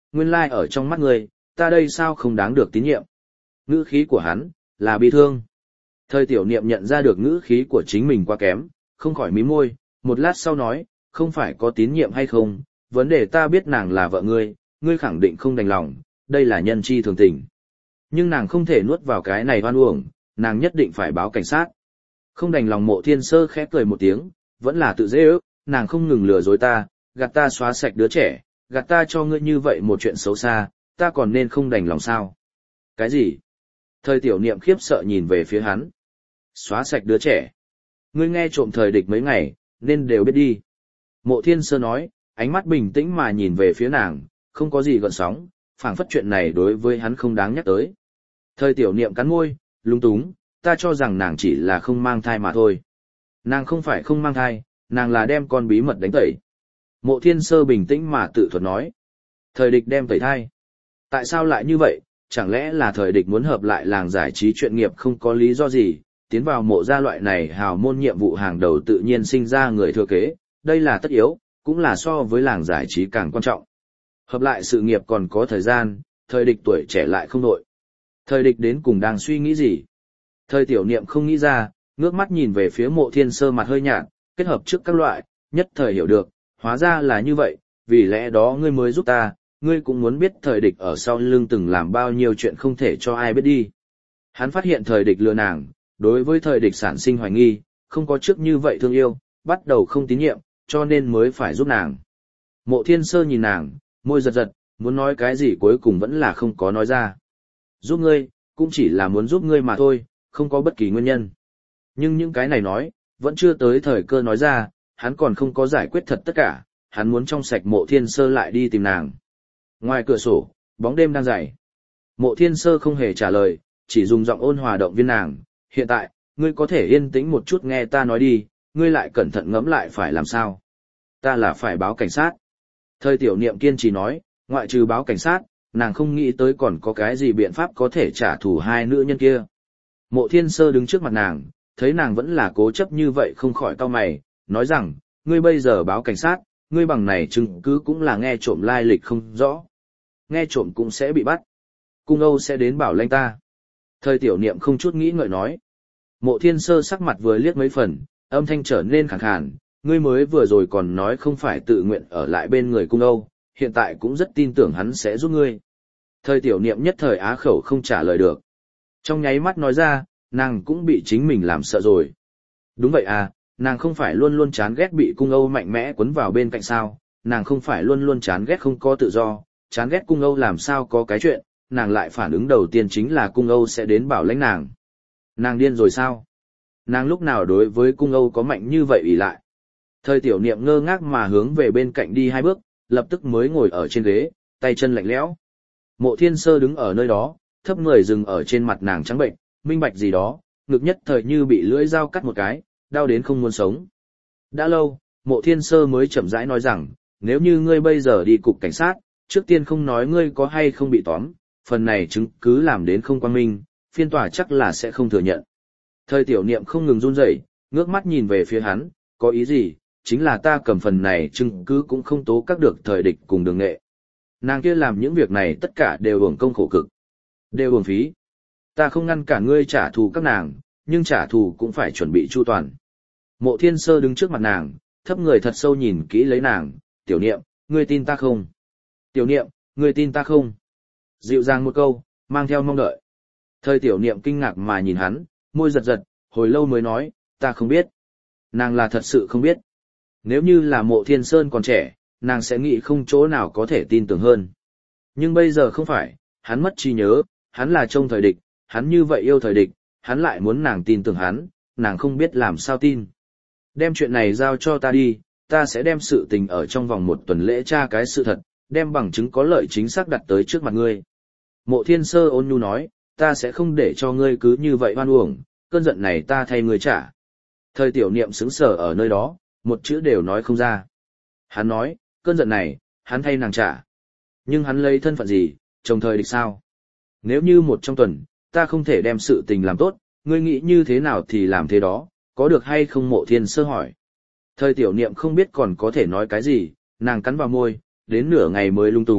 nguyên lai ở trong mắt ngươi, ta đây sao không đáng được tín nhiệm. Ngữ khí của hắn, là bi thương. Thời tiểu niệm nhận ra được ngữ khí của chính mình quá kém, không khỏi mím môi, một lát sau nói, không phải có tín nhiệm hay không, vấn đề ta biết nàng là vợ ngươi, ngươi khẳng định không đành lòng, đây là nhân chi thường tình. Nhưng nàng không thể nuốt vào cái này oan uổng, nàng nhất định phải báo cảnh sát. Không đành lòng Mộ Thiên Sơ khẽ cười một tiếng, vẫn là tự dễ ước, nàng không ngừng lừa dối ta, gạt ta xóa sạch đứa trẻ, gạt ta cho ngươi như vậy một chuyện xấu xa, ta còn nên không đành lòng sao? Cái gì? Thời tiểu niệm khiếp sợ nhìn về phía hắn. Xóa sạch đứa trẻ. Ngươi nghe trộm thời địch mấy ngày, nên đều biết đi. Mộ Thiên Sơ nói, ánh mắt bình tĩnh mà nhìn về phía nàng, không có gì gợn sóng, phảng phất chuyện này đối với hắn không đáng nhắc tới. Thời tiểu niệm cắn môi, lung túng, ta cho rằng nàng chỉ là không mang thai mà thôi. Nàng không phải không mang thai, nàng là đem con bí mật đánh tẩy. Mộ Thiên Sơ bình tĩnh mà tự thuật nói. Thời địch đem tẩy thai. Tại sao lại như vậy? Chẳng lẽ là thời địch muốn hợp lại làng giải trí chuyện nghiệp không có lý do gì, tiến vào mộ gia loại này hào môn nhiệm vụ hàng đầu tự nhiên sinh ra người thừa kế, đây là tất yếu, cũng là so với làng giải trí càng quan trọng. Hợp lại sự nghiệp còn có thời gian, thời địch tuổi trẻ lại không đội. Thời địch đến cùng đang suy nghĩ gì? Thời tiểu niệm không nghĩ ra, ngước mắt nhìn về phía Mộ Thiên Sơ mặt hơi nhạt, kết hợp trước các loại, nhất thời hiểu được, hóa ra là như vậy, vì lẽ đó ngươi mới giúp ta, ngươi cũng muốn biết thời địch ở sau lưng từng làm bao nhiêu chuyện không thể cho ai biết đi. Hắn phát hiện thời địch lừa nàng, đối với thời địch sản sinh hoài nghi, không có trước như vậy thương yêu, bắt đầu không tín nhiệm, cho nên mới phải giúp nàng. Mộ Thiên Sơ nhìn nàng, môi giật giật, muốn nói cái gì cuối cùng vẫn là không có nói ra. Giúp ngươi, cũng chỉ là muốn giúp ngươi mà thôi, không có bất kỳ nguyên nhân. Nhưng những cái này nói, vẫn chưa tới thời cơ nói ra, hắn còn không có giải quyết thật tất cả, hắn muốn trong sạch Mộ Thiên Sơ lại đi tìm nàng. Ngoài cửa sổ, bóng đêm đang dày. Mộ Thiên Sơ không hề trả lời, chỉ dùng giọng ôn hòa động viên nàng. Hiện tại, ngươi có thể yên tĩnh một chút nghe ta nói đi, ngươi lại cẩn thận ngẫm lại phải làm sao. Ta là phải báo cảnh sát. Thời tiểu niệm kiên trì nói, ngoại trừ báo cảnh sát, nàng không nghĩ tới còn có cái gì biện pháp có thể trả thù hai nữ nhân kia. Mộ Thiên Sơ đứng trước mặt nàng, thấy nàng vẫn là cố chấp như vậy không khỏi cau mày, nói rằng, ngươi bây giờ báo cảnh sát, ngươi bằng này chứng cứ cũng là nghe trộm lai lịch không rõ. Nghe trộm cũng sẽ bị bắt. Cung Âu sẽ đến bảo lãnh ta. Thời tiểu niệm không chút nghĩ ngợi nói. Mộ Thiên Sơ sắc mặt vừa liếc mấy phần, âm thanh trở nên khàn khàn, ngươi mới vừa rồi còn nói không phải tự nguyện ở lại bên người Cung Âu, hiện tại cũng rất tin tưởng hắn sẽ giúp ngươi. Thời tiểu niệm nhất thời á khẩu không trả lời được. Trong nháy mắt nói ra, nàng cũng bị chính mình làm sợ rồi. Đúng vậy à, nàng không phải luôn luôn chán ghét bị Cung Âu mạnh mẽ quấn vào bên cạnh sao, nàng không phải luôn luôn chán ghét không có tự do, chán ghét Cung Âu làm sao có cái chuyện, nàng lại phản ứng đầu tiên chính là Cung Âu sẽ đến bảo lãnh nàng. Nàng điên rồi sao? Nàng lúc nào đối với Cung Âu có mạnh như vậy ỷ lại? Thời tiểu niệm ngơ ngác mà hướng về bên cạnh đi hai bước, lập tức mới ngồi ở trên ghế, tay chân lạnh lẽo. Mộ Thiên Sơ đứng ở nơi đó, thấp người dừng ở trên mặt nàng trắng bệnh, minh bạch gì đó, ngực nhất thời như bị lưỡi dao cắt một cái, đau đến không muốn sống. Đã lâu, Mộ Thiên Sơ mới chậm rãi nói rằng, nếu như ngươi bây giờ đi cục cảnh sát, trước tiên không nói ngươi có hay không bị tóm, phần này chứng cứ làm đến không quan minh, phiên tòa chắc là sẽ không thừa nhận. Thời tiểu niệm không ngừng run rẩy, ngước mắt nhìn về phía hắn, có ý gì, chính là ta cầm phần này chứng cứ cũng không tố các được thời địch cùng đường nghệ. Nàng kia làm những việc này tất cả đều uổng công khổ cực, đều uổng phí. Ta không ngăn cản ngươi trả thù các nàng, nhưng trả thù cũng phải chuẩn bị chu toàn. Mộ Thiên Sơ đứng trước mặt nàng, thấp người thật sâu nhìn kỹ lấy nàng, tiểu niệm, ngươi tin ta không? Tiểu niệm, ngươi tin ta không? Dịu dàng một câu, mang theo mong đợi. Thời tiểu niệm kinh ngạc mà nhìn hắn, môi giật giật, hồi lâu mới nói, ta không biết. Nàng là thật sự không biết. Nếu như là Mộ Thiên Sơn còn trẻ, nàng sẽ nghĩ không chỗ nào có thể tin tưởng hơn. Nhưng bây giờ không phải, hắn mất trí nhớ, hắn là trông thời địch, hắn như vậy yêu thời địch, hắn lại muốn nàng tin tưởng hắn, nàng không biết làm sao tin. Đem chuyện này giao cho ta đi, ta sẽ đem sự tình ở trong vòng một tuần lễ tra cái sự thật, đem bằng chứng có lợi chính xác đặt tới trước mặt ngươi. Mộ Thiên Sơ ôn nhu nói, ta sẽ không để cho ngươi cứ như vậy oan uổng, cơn giận này ta thay ngươi trả. Thời tiểu niệm sững sờ ở nơi đó, một chữ đều nói không ra. Hắn nói, cơn giận này, hắn thay nàng trả. Nhưng hắn lấy thân phận gì, chồng thời địch sao? Nếu như một trong tuần, ta không thể đem sự tình làm tốt, ngươi nghĩ như thế nào thì làm thế đó, có được hay không? Mộ Thiên Sơ hỏi. Thời tiểu niệm không biết còn có thể nói cái gì, nàng cắn vào môi, đến nửa ngày mới lung túng,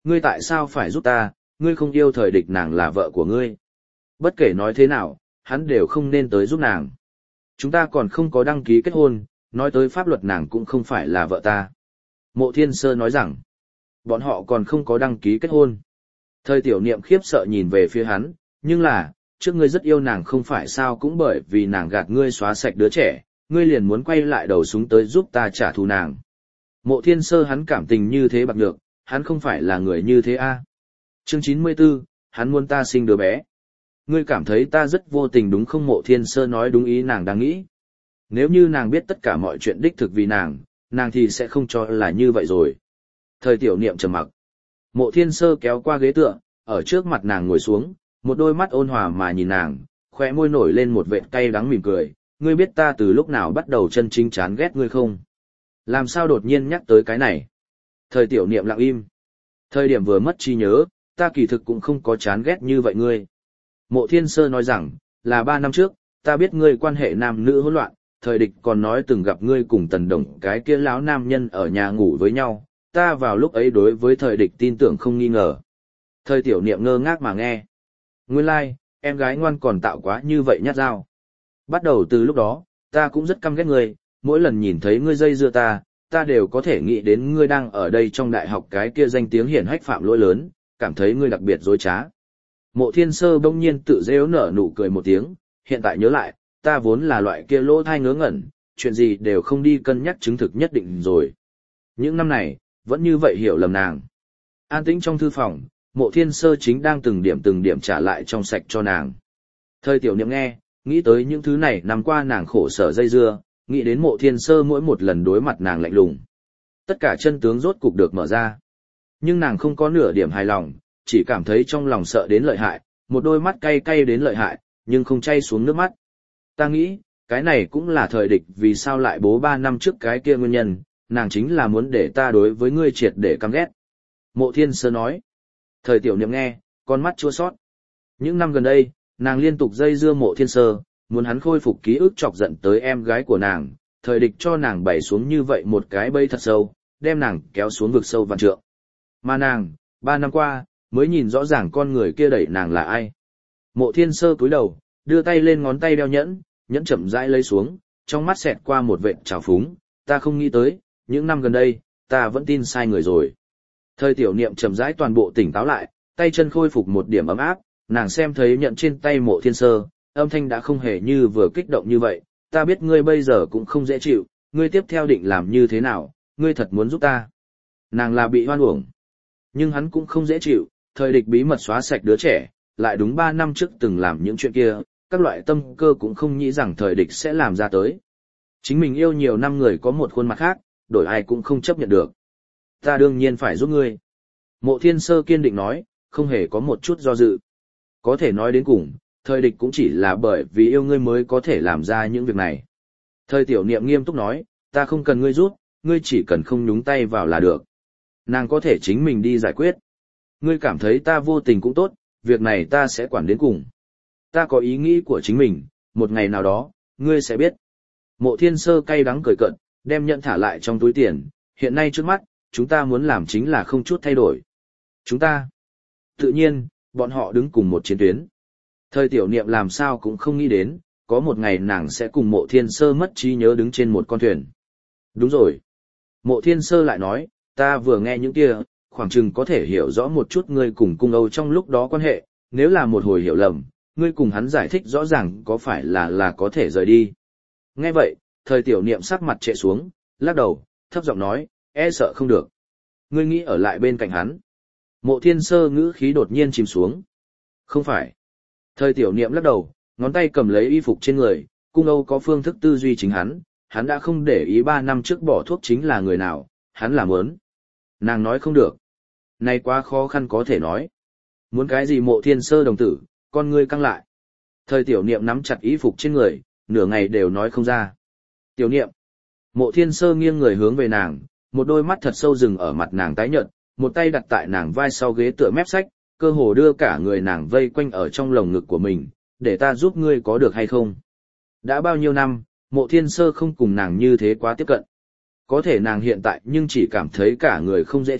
ngươi tại sao phải giúp ta, ngươi không yêu thời địch nàng là vợ của ngươi. Bất kể nói thế nào, hắn đều không nên tới giúp nàng. Chúng ta còn không có đăng ký kết hôn, nói tới pháp luật nàng cũng không phải là vợ ta. Mộ Thiên Sơ nói rằng, bọn họ còn không có đăng ký kết hôn. Thời tiểu niệm khiếp sợ nhìn về phía hắn, nhưng là, trước ngươi rất yêu nàng không phải sao cũng bởi vì nàng gạt ngươi xóa sạch đứa trẻ, ngươi liền muốn quay lại đầu súng tới giúp ta trả thù nàng. Mộ Thiên Sơ hắn cảm tình như thế bạc nhược, hắn không phải là người như thế a. Chương chín mươi tư, hắn muốn ta sinh đứa bé. Ngươi cảm thấy ta rất vô tình đúng không? Mộ Thiên Sơ nói đúng ý nàng đang nghĩ. Nếu như nàng biết tất cả mọi chuyện đích thực vì nàng, nàng thì sẽ không cho là như vậy rồi. Thời tiểu niệm trầm mặc. Mộ Thiên Sơ kéo qua ghế tựa, ở trước mặt nàng ngồi xuống, một đôi mắt ôn hòa mà nhìn nàng, khóe môi nổi lên một vệt cay đắng mỉm cười. Ngươi biết ta từ lúc nào bắt đầu chân chính chán ghét ngươi không? Làm sao đột nhiên nhắc tới cái này? Thời tiểu niệm lặng im. Thời điểm vừa mất trí nhớ, ta kỳ thực cũng không có chán ghét như vậy ngươi. Mộ Thiên Sơ nói rằng, là ba năm trước, ta biết ngươi quan hệ nam nữ hỗn loạn, thời địch còn nói từng gặp ngươi cùng Tần Đồng cái kia lão nam nhân ở nhà ngủ với nhau, ta vào lúc ấy đối với thời địch tin tưởng không nghi ngờ. Thời tiểu niệm ngơ ngác mà nghe. Nguyên lai, like, em gái ngoan còn tạo quá như vậy nhát dao. Bắt đầu từ lúc đó, ta cũng rất căm ghét ngươi, mỗi lần nhìn thấy ngươi dây dưa ta, ta đều có thể nghĩ đến ngươi đang ở đây trong đại học cái kia danh tiếng hiển hách phạm lỗi lớn, cảm thấy ngươi đặc biệt dối trá. Mộ Thiên Sơ bỗng nhiên tự rêu nở nụ cười một tiếng, hiện tại nhớ lại, ta vốn là loại kia lỗ thai ngớ ngẩn, chuyện gì đều không đi cân nhắc chứng thực nhất định rồi. Những năm này, vẫn như vậy hiểu lầm nàng. An tĩnh trong thư phòng, Mộ Thiên Sơ chính đang từng điểm từng điểm trả lại trong sạch cho nàng. Thời tiểu niệm nghe, nghĩ tới những thứ này năm qua nàng khổ sở dây dưa, nghĩ đến Mộ Thiên Sơ mỗi một lần đối mặt nàng lạnh lùng. Tất cả chân tướng rốt cục được mở ra. Nhưng nàng không có nửa điểm hài lòng, chỉ cảm thấy trong lòng sợ đến lợi hại, một đôi mắt cay cay đến lợi hại, nhưng không chay xuống nước mắt. Ta nghĩ, cái này cũng là thời địch vì sao lại bố ba năm trước cái kia nguyên nhân, nàng chính là muốn để ta đối với ngươi triệt để căm ghét. Mộ Thiên Sơ nói. Thời tiểu niệm nghe, con mắt chua xót. Những năm gần đây, nàng liên tục dây dưa Mộ Thiên Sơ, muốn hắn khôi phục ký ức chọc giận tới em gái của nàng, thời địch cho nàng bày xuống như vậy một cái bẫy thật sâu, đem nàng kéo xuống vực sâu vạn trượng. Mà nàng, ba năm qua, mới nhìn rõ ràng con người kia đẩy nàng là ai. Mộ Thiên Sơ cúi đầu, đưa tay lên ngón tay đeo nhẫn, nhẫn chậm rãi lấy xuống, trong mắt xẹt qua một vệt trào phúng, ta không nghĩ tới, những năm gần đây, ta vẫn tin sai người rồi. Thời tiểu niệm chậm rãi toàn bộ tỉnh táo lại, tay chân khôi phục một điểm ấm áp, nàng xem thấy nhận trên tay Mộ Thiên Sơ, âm thanh đã không hề như vừa kích động như vậy, ta biết ngươi bây giờ cũng không dễ chịu, ngươi tiếp theo định làm như thế nào, ngươi thật muốn giúp ta. Nàng là bị hoan uổng, nhưng hắn cũng không dễ chịu, thời địch bí mật xóa sạch đứa trẻ, lại đúng ba năm trước từng làm những chuyện kia, các loại tâm cơ cũng không nghĩ rằng thời địch sẽ làm ra tới. Chính mình yêu nhiều năm người có một khuôn mặt khác, đổi ai cũng không chấp nhận được. Ta đương nhiên phải giúp ngươi. Mộ Thiên Sơ kiên định nói, không hề có một chút do dự. Có thể nói đến cùng, thời địch cũng chỉ là bởi vì yêu ngươi mới có thể làm ra những việc này. Thời tiểu niệm nghiêm túc nói, ta không cần ngươi giúp, ngươi chỉ cần không nhúng tay vào là được. Nàng có thể chính mình đi giải quyết. Ngươi cảm thấy ta vô tình cũng tốt, việc này ta sẽ quản đến cùng. Ta có ý nghĩ của chính mình, một ngày nào đó, ngươi sẽ biết. Mộ Thiên Sơ cay đắng cười cợt, đem nhận thả lại trong túi tiền, hiện nay trước mắt, chúng ta muốn làm chính là không chút thay đổi. Chúng ta. Tự nhiên, bọn họ đứng cùng một chiến tuyến. Thời tiểu niệm làm sao cũng không nghĩ đến, có một ngày nàng sẽ cùng Mộ Thiên Sơ mất trí nhớ đứng trên một con thuyền. Đúng rồi. Mộ Thiên Sơ lại nói, ta vừa nghe những kia, khoảng chừng có thể hiểu rõ một chút ngươi cùng cung Âu trong lúc đó quan hệ, nếu là một hồi hiểu lầm, ngươi cùng hắn giải thích rõ ràng có phải là là có thể rời đi. Nghe vậy, thời tiểu niệm sắc mặt trệ xuống, lắc đầu, thấp giọng nói, e sợ không được. Ngươi nghĩ ở lại bên cạnh hắn. Mộ Thiên Sơ ngữ khí đột nhiên chìm xuống. Không phải. Thời tiểu niệm lắc đầu, ngón tay cầm lấy y phục trên người, cung Âu có phương thức tư duy chính hắn, hắn đã không để ý ba năm trước bỏ thuốc chính là người nào, hắn làm ớn. Nàng nói không được. Này quá khó khăn có thể nói. Muốn cái gì Mộ Thiên Sơ đồng tử, con ngươi căng lại. Thời tiểu niệm nắm chặt y phục trên người, nửa ngày đều nói không ra. Tiểu niệm. Mộ Thiên Sơ nghiêng người hướng về nàng, một đôi mắt thật sâu rừng ở mặt nàng tái nhợt, một tay đặt tại nàng vai sau ghế tựa mép sách, cơ hồ đưa cả người nàng vây quanh ở trong lồng ngực của mình, để ta giúp ngươi có được hay không. Đã bao nhiêu năm, Mộ Thiên Sơ không cùng nàng như thế quá tiếp cận. Có thể nàng hiện tại nhưng chỉ cảm thấy cả người không dễ chịu,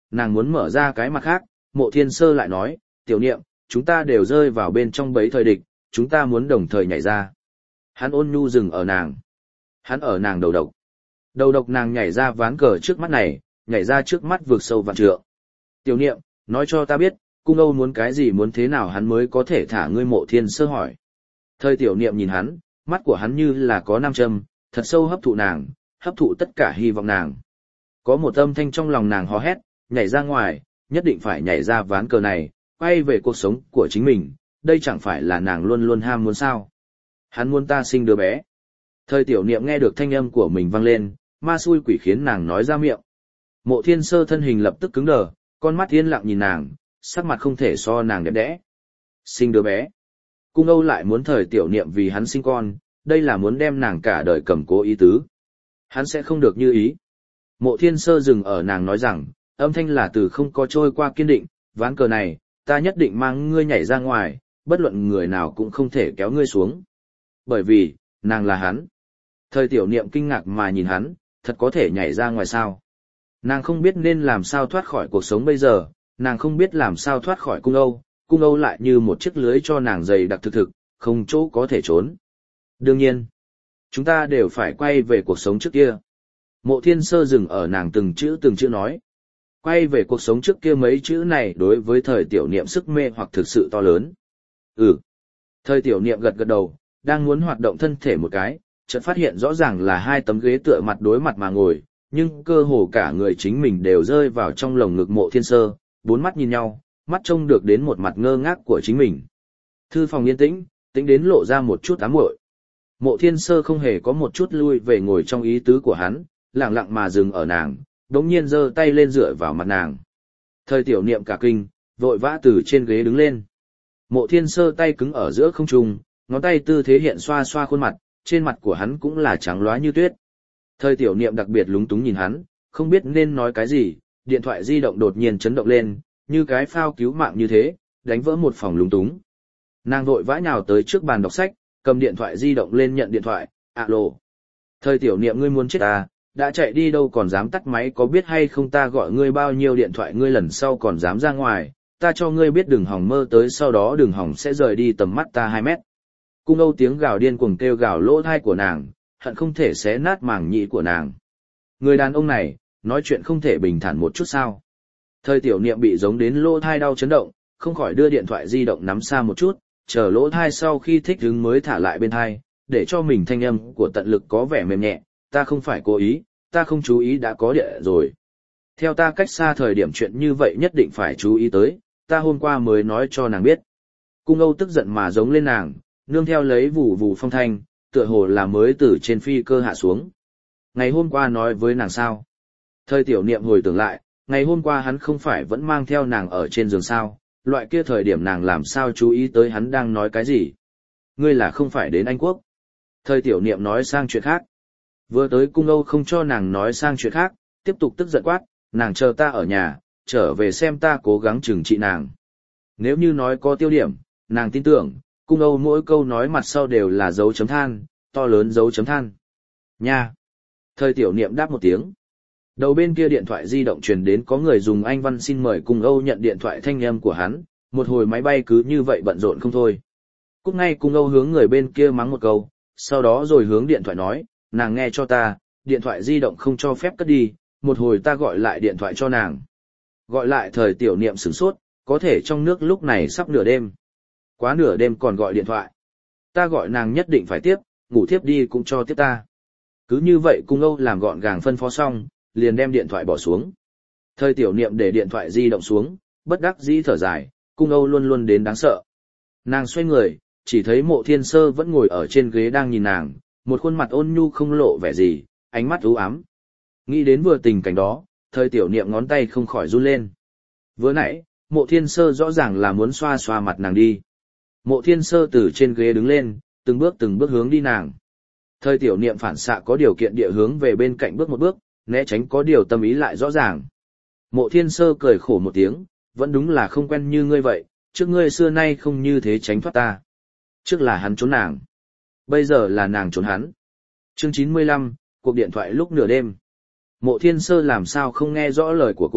nàng muốn mở ra cái mặt khác, Mộ Thiên Sơ lại nói, tiểu niệm, chúng ta đều rơi vào bên trong bẫy thời địch, chúng ta muốn đồng thời nhảy ra. Hắn ôn nhu dừng ở nàng. Hắn ở nàng đầu độc. Đầu độc nàng nhảy ra ván cờ trước mắt này, nhảy ra trước mắt vượt sâu vạn trượng. Tiểu niệm, nói cho ta biết, cung Âu muốn cái gì muốn thế nào hắn mới có thể thả ngươi. Mộ Thiên Sơ hỏi. Thời tiểu niệm nhìn hắn, mắt của hắn như là có nam châm, thật sâu hấp thụ nàng, hấp thụ tất cả hy vọng nàng. Có một âm thanh trong lòng nàng hò hét, nhảy ra ngoài, nhất định phải nhảy ra ván cờ này, quay về cuộc sống của chính mình, đây chẳng phải là nàng luôn luôn ham muốn sao. Hắn muốn ta sinh đứa bé. Thời tiểu niệm nghe được thanh âm của mình vang lên, ma xui quỷ khiến nàng nói ra miệng. Mộ Thiên Sơ thân hình lập tức cứng đờ, con mắt yên lặng nhìn nàng, sắc mặt không thể so nàng đẹp đẽ. Sinh đứa bé. Cung Âu lại muốn thời tiểu niệm vì hắn sinh con, đây là muốn đem nàng cả đời cầm cố ý tứ. Hắn sẽ không được như ý. Mộ Thiên Sơ dừng ở nàng nói rằng, âm thanh là từ không có trôi qua kiên định, ván cờ này, ta nhất định mang ngươi nhảy ra ngoài, bất luận người nào cũng không thể kéo ngươi xuống. Bởi vì, nàng là hắn. Thời tiểu niệm kinh ngạc mà nhìn hắn, thật có thể nhảy ra ngoài sao. Nàng không biết nên làm sao thoát khỏi cuộc sống bây giờ, nàng không biết làm sao thoát khỏi cung Âu, cung Âu lại như một chiếc lưới cho nàng dày đặc thực thực, không chỗ có thể trốn. Đương nhiên, chúng ta đều phải quay về cuộc sống trước kia. Mộ Thiên Sơ dừng ở nàng từng chữ từng chữ nói. Quay về cuộc sống trước kia mấy chữ này đối với thời tiểu niệm sức mê hoặc thực sự to lớn. Ừ. Thời tiểu niệm gật gật đầu, đang muốn hoạt động thân thể một cái, chợt phát hiện rõ ràng là hai tấm ghế tựa mặt đối mặt mà ngồi, nhưng cơ hồ cả người chính mình đều rơi vào trong lồng ngực Mộ Thiên Sơ, bốn mắt nhìn nhau, mắt trông được đến một mặt ngơ ngác của chính mình. Thư phòng yên tĩnh, tĩnh đến lộ ra một chút ám muội. Mộ Thiên Sơ không hề có một chút lui về ngồi trong ý tứ của hắn, lặng lặng mà dừng ở nàng, đống nhiên giơ tay lên dựa vào mặt nàng. Thời tiểu niệm cả kinh, vội vã từ trên ghế đứng lên. Mộ Thiên Sơ tay cứng ở giữa không trung, ngón tay tư thế hiện xoa xoa khuôn mặt, trên mặt của hắn cũng là trắng loá như tuyết. Thời tiểu niệm đặc biệt lúng túng nhìn hắn, không biết nên nói cái gì, điện thoại di động đột nhiên chấn động lên, như cái phao cứu mạng như thế, đánh vỡ một phòng lúng túng. Nàng vội vã nhào tới trước bàn đọc sách, cầm điện thoại di động lên nhận điện thoại, alo. Thời tiểu niệm ngươi muốn chết à, đã chạy đi đâu còn dám tắt máy, có biết hay không ta gọi ngươi bao nhiêu điện thoại ngươi lần sau còn dám ra ngoài, ta cho ngươi biết đừng hòng mơ tới sau đó đừng hòng sẽ rời đi tầm mắt ta hai mét. Cung Âu tiếng gào điên cuồng kêu gào lỗ tai của nàng, hận không thể xé nát màng nhĩ của nàng. Người đàn ông này, nói chuyện không thể bình thản một chút sao. Thời tiểu niệm bị giống đến lỗ tai đau chấn động, không khỏi đưa điện thoại di động nắm xa một chút, chờ lỗ tai sau khi thích hứng mới thả lại bên tai, để cho mình thanh âm của tận lực có vẻ mềm nhẹ, ta không phải cố ý, ta không chú ý đã có địa rồi. Theo ta cách xa thời điểm chuyện như vậy nhất định phải chú ý tới, ta hôm qua mới nói cho nàng biết. Cung Âu tức giận mà giống lên nàng, nương theo lấy vù vù phong thanh, tựa hồ là mới từ trên phi cơ hạ xuống. Ngày hôm qua nói với nàng sao? Thời tiểu niệm hồi tưởng lại, ngày hôm qua hắn không phải vẫn mang theo nàng ở trên giường sao, loại kia thời điểm nàng làm sao chú ý tới hắn đang nói cái gì? Ngươi là không phải đến Anh Quốc. Thời tiểu niệm nói sang chuyện khác. Vừa tới Cung Âu không cho nàng nói sang chuyện khác, tiếp tục tức giận quát, nàng chờ ta ở nhà, trở về xem ta cố gắng trừng trị nàng. Nếu như nói có tiêu điểm, nàng tin tưởng, Cung Âu mỗi câu nói mặt sau đều là dấu chấm than, to lớn dấu chấm than. Nha! Thời tiểu niệm đáp một tiếng. Đầu bên kia điện thoại di động truyền đến có người dùng Anh văn xin mời Cung Âu nhận điện thoại thanh âm của hắn, một hồi máy bay cứ như vậy bận rộn không thôi. Cúc ngay Cung Âu hướng người bên kia mắng một câu, sau đó rồi hướng điện thoại nói, nàng nghe cho ta, điện thoại di động không cho phép cất đi, một hồi ta gọi lại điện thoại cho nàng. Gọi lại thời tiểu niệm sửng sốt, có thể trong nước lúc này sắp nửa đêm. Quá nửa đêm còn gọi điện thoại. Ta gọi nàng nhất định phải tiếp, ngủ tiếp đi cũng cho tiếp ta. Cứ như vậy Cung Âu làm gọn gàng phân phó xong, liền đem điện thoại bỏ xuống. Thời tiểu niệm để điện thoại di động xuống, bất đắc dĩ thở dài, Cung Âu luôn luôn đến đáng sợ. Nàng xoay người, chỉ thấy Mộ Thiên Sơ vẫn ngồi ở trên ghế đang nhìn nàng, một khuôn mặt ôn nhu không lộ vẻ gì, ánh mắt u ám. Nghĩ đến vừa tình cảnh đó, thời tiểu niệm ngón tay không khỏi run lên. Vừa nãy, Mộ Thiên Sơ rõ ràng là muốn xoa xoa mặt nàng đi. Mộ Thiên Sơ từ trên ghế đứng lên, từng bước từng bước hướng đi nàng. Thời tiểu niệm phản xạ có điều kiện địa hướng về bên cạnh bước một bước, né tránh có điều tâm ý lại rõ ràng. Mộ Thiên Sơ cười khổ một tiếng, vẫn đúng là không quen như ngươi vậy, trước ngươi xưa nay không như thế tránh thoát ta. Trước là hắn trốn nàng, bây giờ là nàng trốn hắn. Chương chín mươi lăm, cuộc điện thoại lúc nửa đêm. Mộ Thiên Sơ làm sao không nghe rõ lời của cô,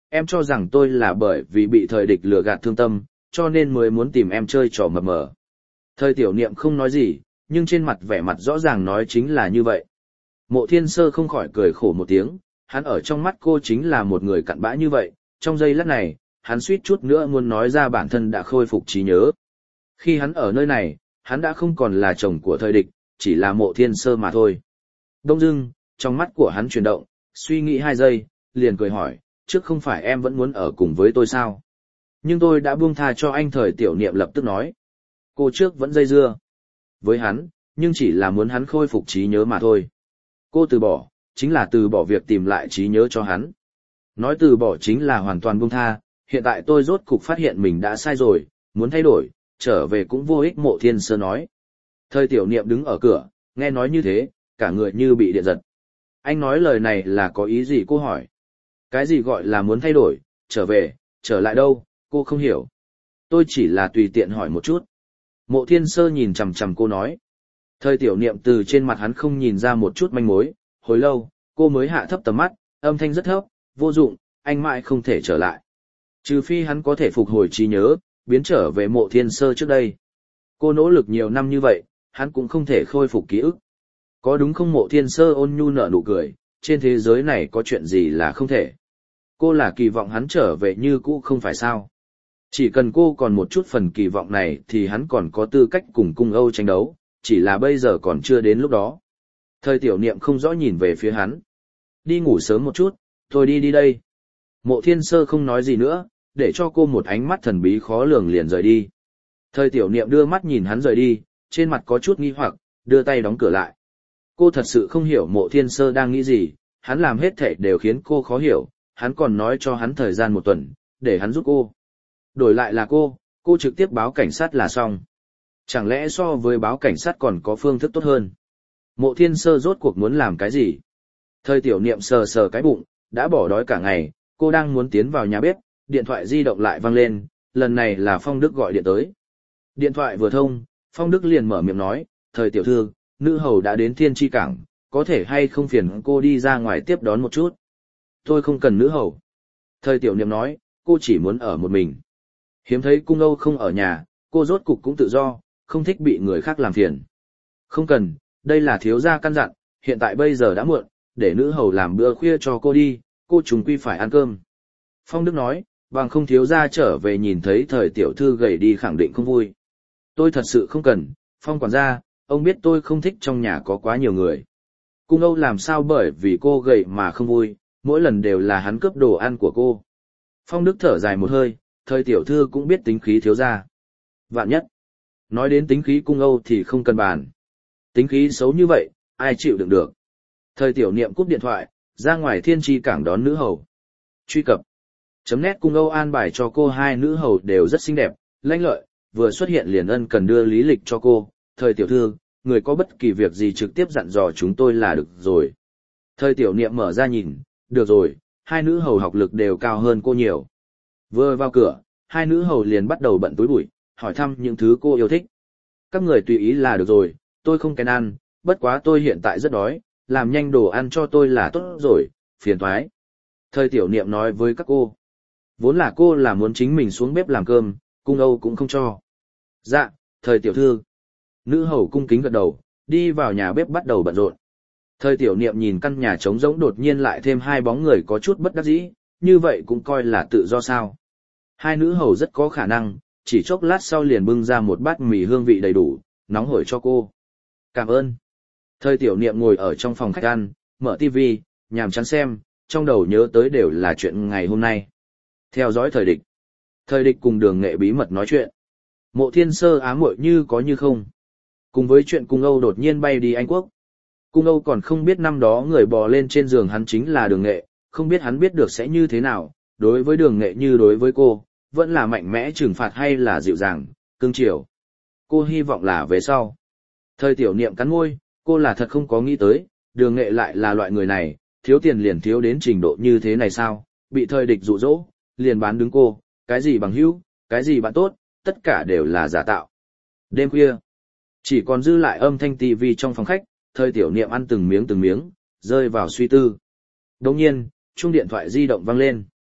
em cho rằng tôi là bởi vì bị thời địch lừa gạt thương tâm, cho nên mới muốn tìm em chơi trò mập mờ. Thời tiểu niệm không nói gì, nhưng trên mặt vẻ mặt rõ ràng nói chính là như vậy. Mộ Thiên Sơ không khỏi cười khổ một tiếng, hắn ở trong mắt cô chính là một người cặn bã như vậy, trong giây lát này, hắn suýt chút nữa muốn nói ra bản thân đã khôi phục trí nhớ. Khi hắn ở nơi này, hắn đã không còn là chồng của thời địch, chỉ là Mộ Thiên Sơ mà thôi. Đông dưng, trong mắt của hắn chuyển động, suy nghĩ hai giây, liền cười hỏi, trước không phải em vẫn muốn ở cùng với tôi sao? Nhưng tôi đã buông tha cho anh. Thời tiểu niệm lập tức nói. Cô trước vẫn dây dưa với hắn, nhưng chỉ là muốn hắn khôi phục trí nhớ mà thôi. Cô từ bỏ, chính là từ bỏ việc tìm lại trí nhớ cho hắn. Nói từ bỏ chính là hoàn toàn buông tha, hiện tại tôi rốt cục phát hiện mình đã sai rồi, muốn thay đổi, trở về cũng vô ích. Mộ Thiên Sơ nói. Thời tiểu niệm đứng ở cửa, nghe nói như thế, cả người như bị điện giật. Anh nói lời này là có ý gì? Cô hỏi. Cái gì gọi là muốn thay đổi, trở về, trở lại đâu, cô không hiểu. Tôi chỉ là tùy tiện hỏi một chút. Mộ Thiên Sơ nhìn chằm chằm cô nói. Thời tiểu niệm từ trên mặt hắn không nhìn ra một chút manh mối, hồi lâu, cô mới hạ thấp tầm mắt, âm thanh rất thấp, vô dụng, anh mãi không thể trở lại. Trừ phi hắn có thể phục hồi trí nhớ, biến trở về Mộ Thiên Sơ trước đây. Cô nỗ lực nhiều năm như vậy, hắn cũng không thể khôi phục ký ức. Có đúng không? Mộ Thiên Sơ ôn nhu nở nụ cười, trên thế giới này có chuyện gì là không thể. Cô là kỳ vọng hắn trở về như cũ không phải sao. Chỉ cần cô còn một chút phần kỳ vọng này thì hắn còn có tư cách cùng Cung Âu tranh đấu, chỉ là bây giờ còn chưa đến lúc đó. Thời tiểu niệm không rõ nhìn về phía hắn. Đi ngủ sớm một chút, tôi đi đi đây. Mộ Thiên Sơ không nói gì nữa, để cho cô một ánh mắt thần bí khó lường liền rời đi. Thời tiểu niệm đưa mắt nhìn hắn rời đi, trên mặt có chút nghi hoặc, đưa tay đóng cửa lại. Cô thật sự không hiểu Mộ Thiên Sơ đang nghĩ gì, hắn làm hết thảy đều khiến cô khó hiểu, hắn còn nói cho hắn thời gian một tuần, để hắn giúp cô. Đổi lại là cô, cô trực tiếp báo cảnh sát là xong. Chẳng lẽ so với báo cảnh sát còn có phương thức tốt hơn? Mộ Thiên Sơ rốt cuộc muốn làm cái gì? Thời tiểu niệm sờ sờ cái bụng, đã bỏ đói cả ngày, cô đang muốn tiến vào nhà bếp, điện thoại di động lại vang lên, lần này là Phong Đức gọi điện tới. Điện thoại vừa thông, Phong Đức liền mở miệng nói, thời tiểu thư, nữ hầu đã đến Thiên Tri Cảng, có thể hay không phiền cô đi ra ngoài tiếp đón một chút? Tôi không cần nữ hầu. Thời tiểu niệm nói, cô chỉ muốn ở một mình. Hiếm thấy Cung Âu không ở nhà, cô rốt cục cũng tự do, không thích bị người khác làm phiền. Không cần, đây là thiếu gia căn dặn, hiện tại bây giờ đã muộn, để nữ hầu làm bữa khuya cho cô đi, cô chúng quy phải ăn cơm. Phong Đức nói, bằng không thiếu gia trở về nhìn thấy thời tiểu thư gầy đi khẳng định không vui. Tôi thật sự không cần, Phong quản gia, ông biết tôi không thích trong nhà có quá nhiều người. Cung Âu làm sao bởi vì cô gầy mà không vui, mỗi lần đều là hắn cướp đồ ăn của cô. Phong Đức thở dài một hơi, thời tiểu thư cũng biết tính khí thiếu gia. Vạn nhất, nói đến tính khí Cung Âu thì không cần bàn. Tính khí xấu như vậy, ai chịu đựng được. Thời tiểu niệm cúp điện thoại, ra ngoài Thiên Tri Cảng đón nữ hầu. Truy cập. Chấm nét Cung Âu an bài cho cô hai nữ hầu đều rất xinh đẹp, lanh lợi, vừa xuất hiện liền ân cần đưa lý lịch cho cô. Thời tiểu thư, người có bất kỳ việc gì trực tiếp dặn dò chúng tôi là được rồi. Thời tiểu niệm mở ra nhìn, được rồi, hai nữ hầu học lực đều cao hơn cô nhiều. Vừa vào cửa, hai nữ hầu liền bắt đầu bận túi bụi, hỏi thăm những thứ cô yêu thích. Các người tùy ý là được rồi, tôi không kén ăn, bất quá tôi hiện tại rất đói, làm nhanh đồ ăn cho tôi là tốt rồi, phiền toái. Thời tiểu niệm nói với các cô. Vốn là cô là muốn chính mình xuống bếp làm cơm, Cung Âu cũng không cho. Dạ, thời tiểu thư. Nữ hầu cung kính gật đầu, đi vào nhà bếp bắt đầu bận rộn. Thời tiểu niệm nhìn căn nhà trống rỗng đột nhiên lại thêm hai bóng người có chút bất đắc dĩ, như vậy cũng coi là tự do sao. Hai nữ hầu rất có khả năng, chỉ chốc lát sau liền bưng ra một bát mì hương vị đầy đủ, nóng hổi cho cô. Cảm ơn. Thời tiểu niệm ngồi ở trong phòng khách ăn, mở tivi, nhàm chán xem, trong đầu nhớ tới đều là chuyện ngày hôm nay. Theo dõi thời địch. Thời địch cùng Đường Nghệ bí mật nói chuyện. Mộ Thiên Sơ ám muội như có như không. Cùng với chuyện Cung Âu đột nhiên bay đi Anh Quốc. Cung Âu còn không biết năm đó người bò lên trên giường hắn chính là Đường Nghệ, không biết hắn biết được sẽ như thế nào, đối với Đường Nghệ như đối với cô, vẫn là mạnh mẽ trừng phạt hay là dịu dàng, cương chiều. Cô hy vọng là về sau. Thời tiểu niệm cắn môi, cô là thật không có nghĩ tới, Đường Nghệ lại là loại người này, thiếu tiền liền thiếu đến trình độ như thế này sao, bị thời địch dụ dỗ, liền bán đứng cô, cái gì bằng hữu, cái gì bạn tốt, tất cả đều là giả tạo. Đêm khuya, chỉ còn dư lại âm thanh tivi trong phòng khách, thời tiểu niệm ăn từng miếng từng miếng, rơi vào suy tư. Đồng nhiên, chuông điện thoại di động vang lên.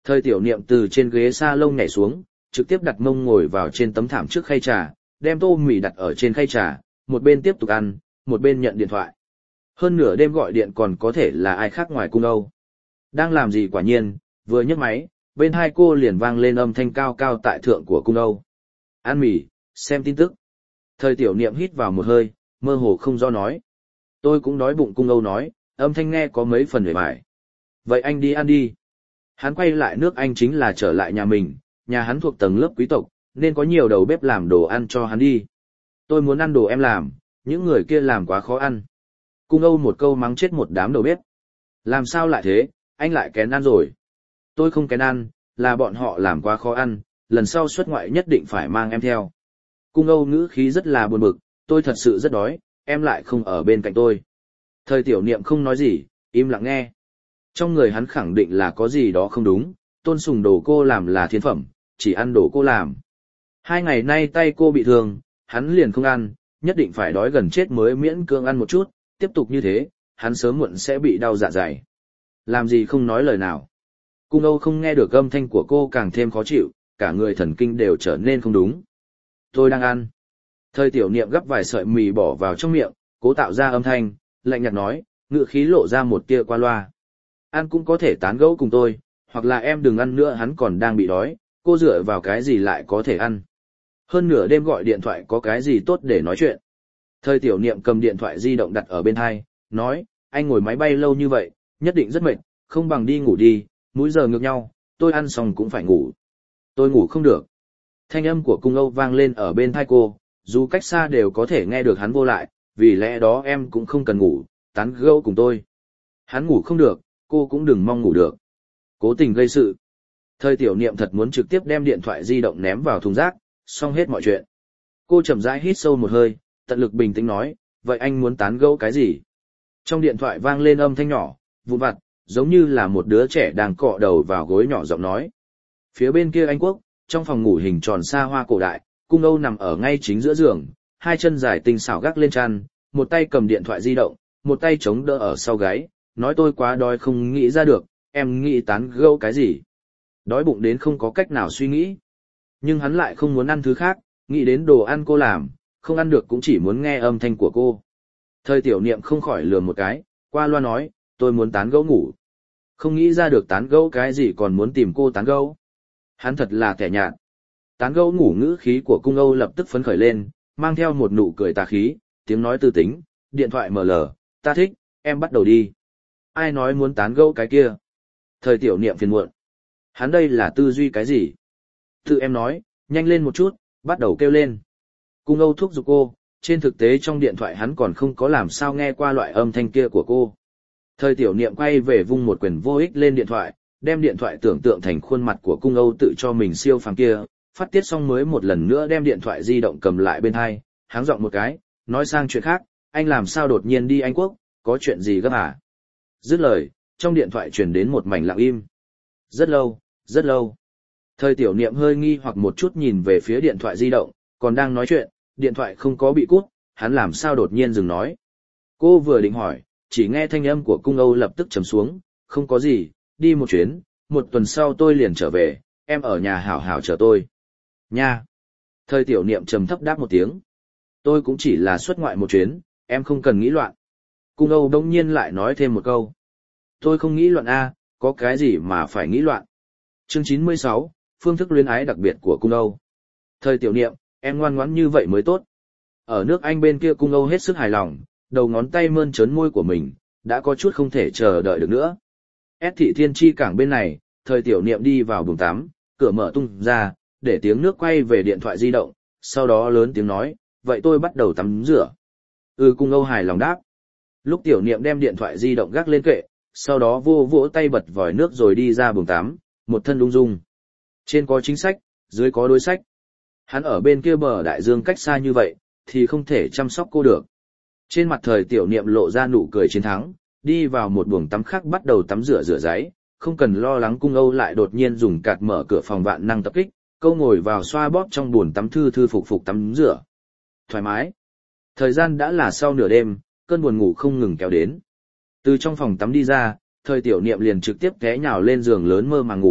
Thời tiểu niệm từ trên ghế salon nhảy xuống, trực tiếp đặt mông ngồi vào trên tấm thảm trước khay trà, đem tô mì đặt ở trên khay trà, một bên tiếp tục ăn, một bên nhận điện thoại. Hơn nửa đêm gọi điện còn có thể là ai khác ngoài cung Âu. Đang làm gì quả nhiên, vừa nhấc máy, bên hai cô liền vang lên âm thanh cao cao tại thượng của cung Âu. Ăn mì, xem tin tức. Thời tiểu niệm hít vào một hơi, mơ hồ không do nói. Tôi cũng đói bụng, cung Âu nói, âm thanh nghe có mấy phần vẻ vải. Vậy anh đi ăn đi. Hắn quay lại nước Anh chính là trở lại nhà mình, nhà hắn thuộc tầng lớp quý tộc, nên có nhiều đầu bếp làm đồ ăn cho hắn đi. Tôi muốn ăn đồ em làm, những người kia làm quá khó ăn. Cung Âu một câu mắng chết một đám đầu bếp. Làm sao lại thế, anh lại kén ăn rồi. Tôi không kén ăn, là bọn họ làm quá khó ăn, lần sau xuất ngoại nhất định phải mang em theo. Cung Âu ngữ khí rất là buồn bực, tôi thật sự rất đói, em lại không ở bên cạnh tôi. Thời tiểu niệm không nói gì, im lặng nghe. Trong người hắn khẳng định là có gì đó không đúng, Tôn Sùng đồ cô làm là thiên phẩm, chỉ ăn đồ cô làm. Hai ngày nay tay cô bị thương, hắn liền không ăn, nhất định phải đói gần chết mới miễn cưỡng ăn một chút, tiếp tục như thế, hắn sớm muộn sẽ bị đau dạ dày. Làm gì không nói lời nào. Cung Âu không nghe được âm thanh của cô càng thêm khó chịu, cả người thần kinh đều trở nên không đúng. Tôi đang ăn. Thời tiểu niệm gắp vài sợi mì bỏ vào trong miệng, cố tạo ra âm thanh, lạnh nhạt nói, ngữ khí lộ ra một tia qua loa. Ăn cũng có thể tán gẫu cùng tôi, hoặc là em đừng ăn nữa, hắn còn đang bị đói, cô dựa vào cái gì lại có thể ăn. Hơn nửa đêm gọi điện thoại có cái gì tốt để nói chuyện. Thời tiểu niệm cầm điện thoại di động đặt ở bên tai, nói, anh ngồi máy bay lâu như vậy, nhất định rất mệt, không bằng đi ngủ đi, múi giờ ngược nhau, tôi ăn xong cũng phải ngủ. Tôi ngủ không được. Thanh âm của cung Âu vang lên ở bên tai cô, dù cách xa đều có thể nghe được hắn vô lại, vì lẽ đó em cũng không cần ngủ, tán gẫu cùng tôi. Hắn ngủ không được, cô cũng đừng mong ngủ được. Cố tình gây sự. Thời tiểu niệm thật muốn trực tiếp đem điện thoại di động ném vào thùng rác, xong hết mọi chuyện. Cô chậm rãi hít sâu một hơi, tận lực bình tĩnh nói, vậy anh muốn tán gẫu cái gì? Trong điện thoại vang lên âm thanh nhỏ, vụn vặt, giống như là một đứa trẻ đang cọ đầu vào gối nhỏ giọng nói. Phía bên kia Anh Quốc, trong phòng ngủ hình tròn xa hoa cổ đại, cung Âu nằm ở ngay chính giữa giường, hai chân dài tinh xảo gác lên chăn, một tay cầm điện thoại di động, một tay chống đỡ ở sau gáy, nói tôi quá đói không nghĩ ra được, em nghĩ tán gẫu cái gì? Đói bụng đến không có cách nào suy nghĩ. Nhưng hắn lại không muốn ăn thứ khác, nghĩ đến đồ ăn cô làm, không ăn được cũng chỉ muốn nghe âm thanh của cô. Thời tiểu niệm không khỏi lườm một cái, qua loa nói, tôi muốn tán gẫu ngủ. Không nghĩ ra được tán gẫu cái gì còn muốn tìm cô tán gẫu. Hắn thật là kẻ nhạt. Tán gẫu ngủ ngữ khí của cung Âu lập tức phấn khởi lên, mang theo một nụ cười tà khí, tiếng nói tư tính, điện thoại mở lờ, ta thích, em bắt đầu đi. Ai nói muốn tán gẫu cái kia? Thời tiểu niệm phiền muộn. Hắn đây là tư duy cái gì? Tự em nói, nhanh lên một chút, bắt đầu kêu lên. Cung Âu thúc giục cô, trên thực tế trong điện thoại hắn còn không có làm sao nghe qua loại âm thanh kia của cô. Thời tiểu niệm quay về vung một quyền vô ích lên điện thoại, đem điện thoại tưởng tượng thành khuôn mặt của cung Âu tự cho mình siêu phàm kia, phát tiết xong mới một lần nữa đem điện thoại di động cầm lại bên hai, háng giọng một cái, nói sang chuyện khác, anh làm sao đột nhiên đi Anh Quốc, có chuyện gì gấp à? Dứt lời, trong điện thoại truyền đến một mảnh lặng im. Rất lâu, rất lâu. Thời tiểu niệm hơi nghi hoặc một chút nhìn về phía điện thoại di động, còn đang nói chuyện, điện thoại không có bị cút, hắn làm sao đột nhiên dừng nói. Cô vừa định hỏi, chỉ nghe thanh âm của cung Âu lập tức trầm xuống, không có gì, đi một chuyến, một tuần sau tôi liền trở về, em ở nhà hảo hảo chờ tôi. Nha. Thời tiểu niệm trầm thấp đáp một tiếng. Tôi cũng chỉ là xuất ngoại một chuyến, em không cần nghĩ loạn. Cung Âu đông nhiên lại nói thêm một câu. Tôi không nghĩ loạn a, có cái gì mà phải nghĩ loạn. Chương chín mươi sáu, phương thức luyến ái đặc biệt của cung Âu. Thời tiểu niệm, em ngoan ngoãn như vậy mới tốt. Ở nước Anh bên kia cung Âu hết sức hài lòng, đầu ngón tay mơn trớn môi của mình, đã có chút không thể chờ đợi được nữa. S thị thiên tri cảng bên này, thời tiểu niệm đi vào buồng tắm, cửa mở tung ra, để tiếng nước quay về điện thoại di động, sau đó lớn tiếng nói, vậy tôi bắt đầu tắm rửa. Ừ, cung Âu hài lòng đáp. Lúc tiểu niệm đem điện thoại di động gác lên kệ, sau đó vô vỗ tay bật vòi nước rồi đi ra buồng tắm, một thân ung dung. Trên có chính sách, dưới có đối sách. Hắn ở bên kia bờ đại dương cách xa như vậy, thì không thể chăm sóc cô được. Trên mặt thời tiểu niệm lộ ra nụ cười chiến thắng, đi vào một buồng tắm khác bắt đầu tắm rửa rửa ráy, không cần lo lắng cung Âu lại đột nhiên dùng cạt mở cửa phòng vạn năng tập kích, câu ngồi vào xoa bóp trong buồng tắm thư thư phục phục tắm rửa. Thoải mái. Thời gian đã là sau nửa đêm, cơn buồn ngủ không ngừng kéo đến. Từ trong phòng tắm đi ra, thời tiểu niệm liền trực tiếp té nhào lên giường lớn mơ màng ngủ,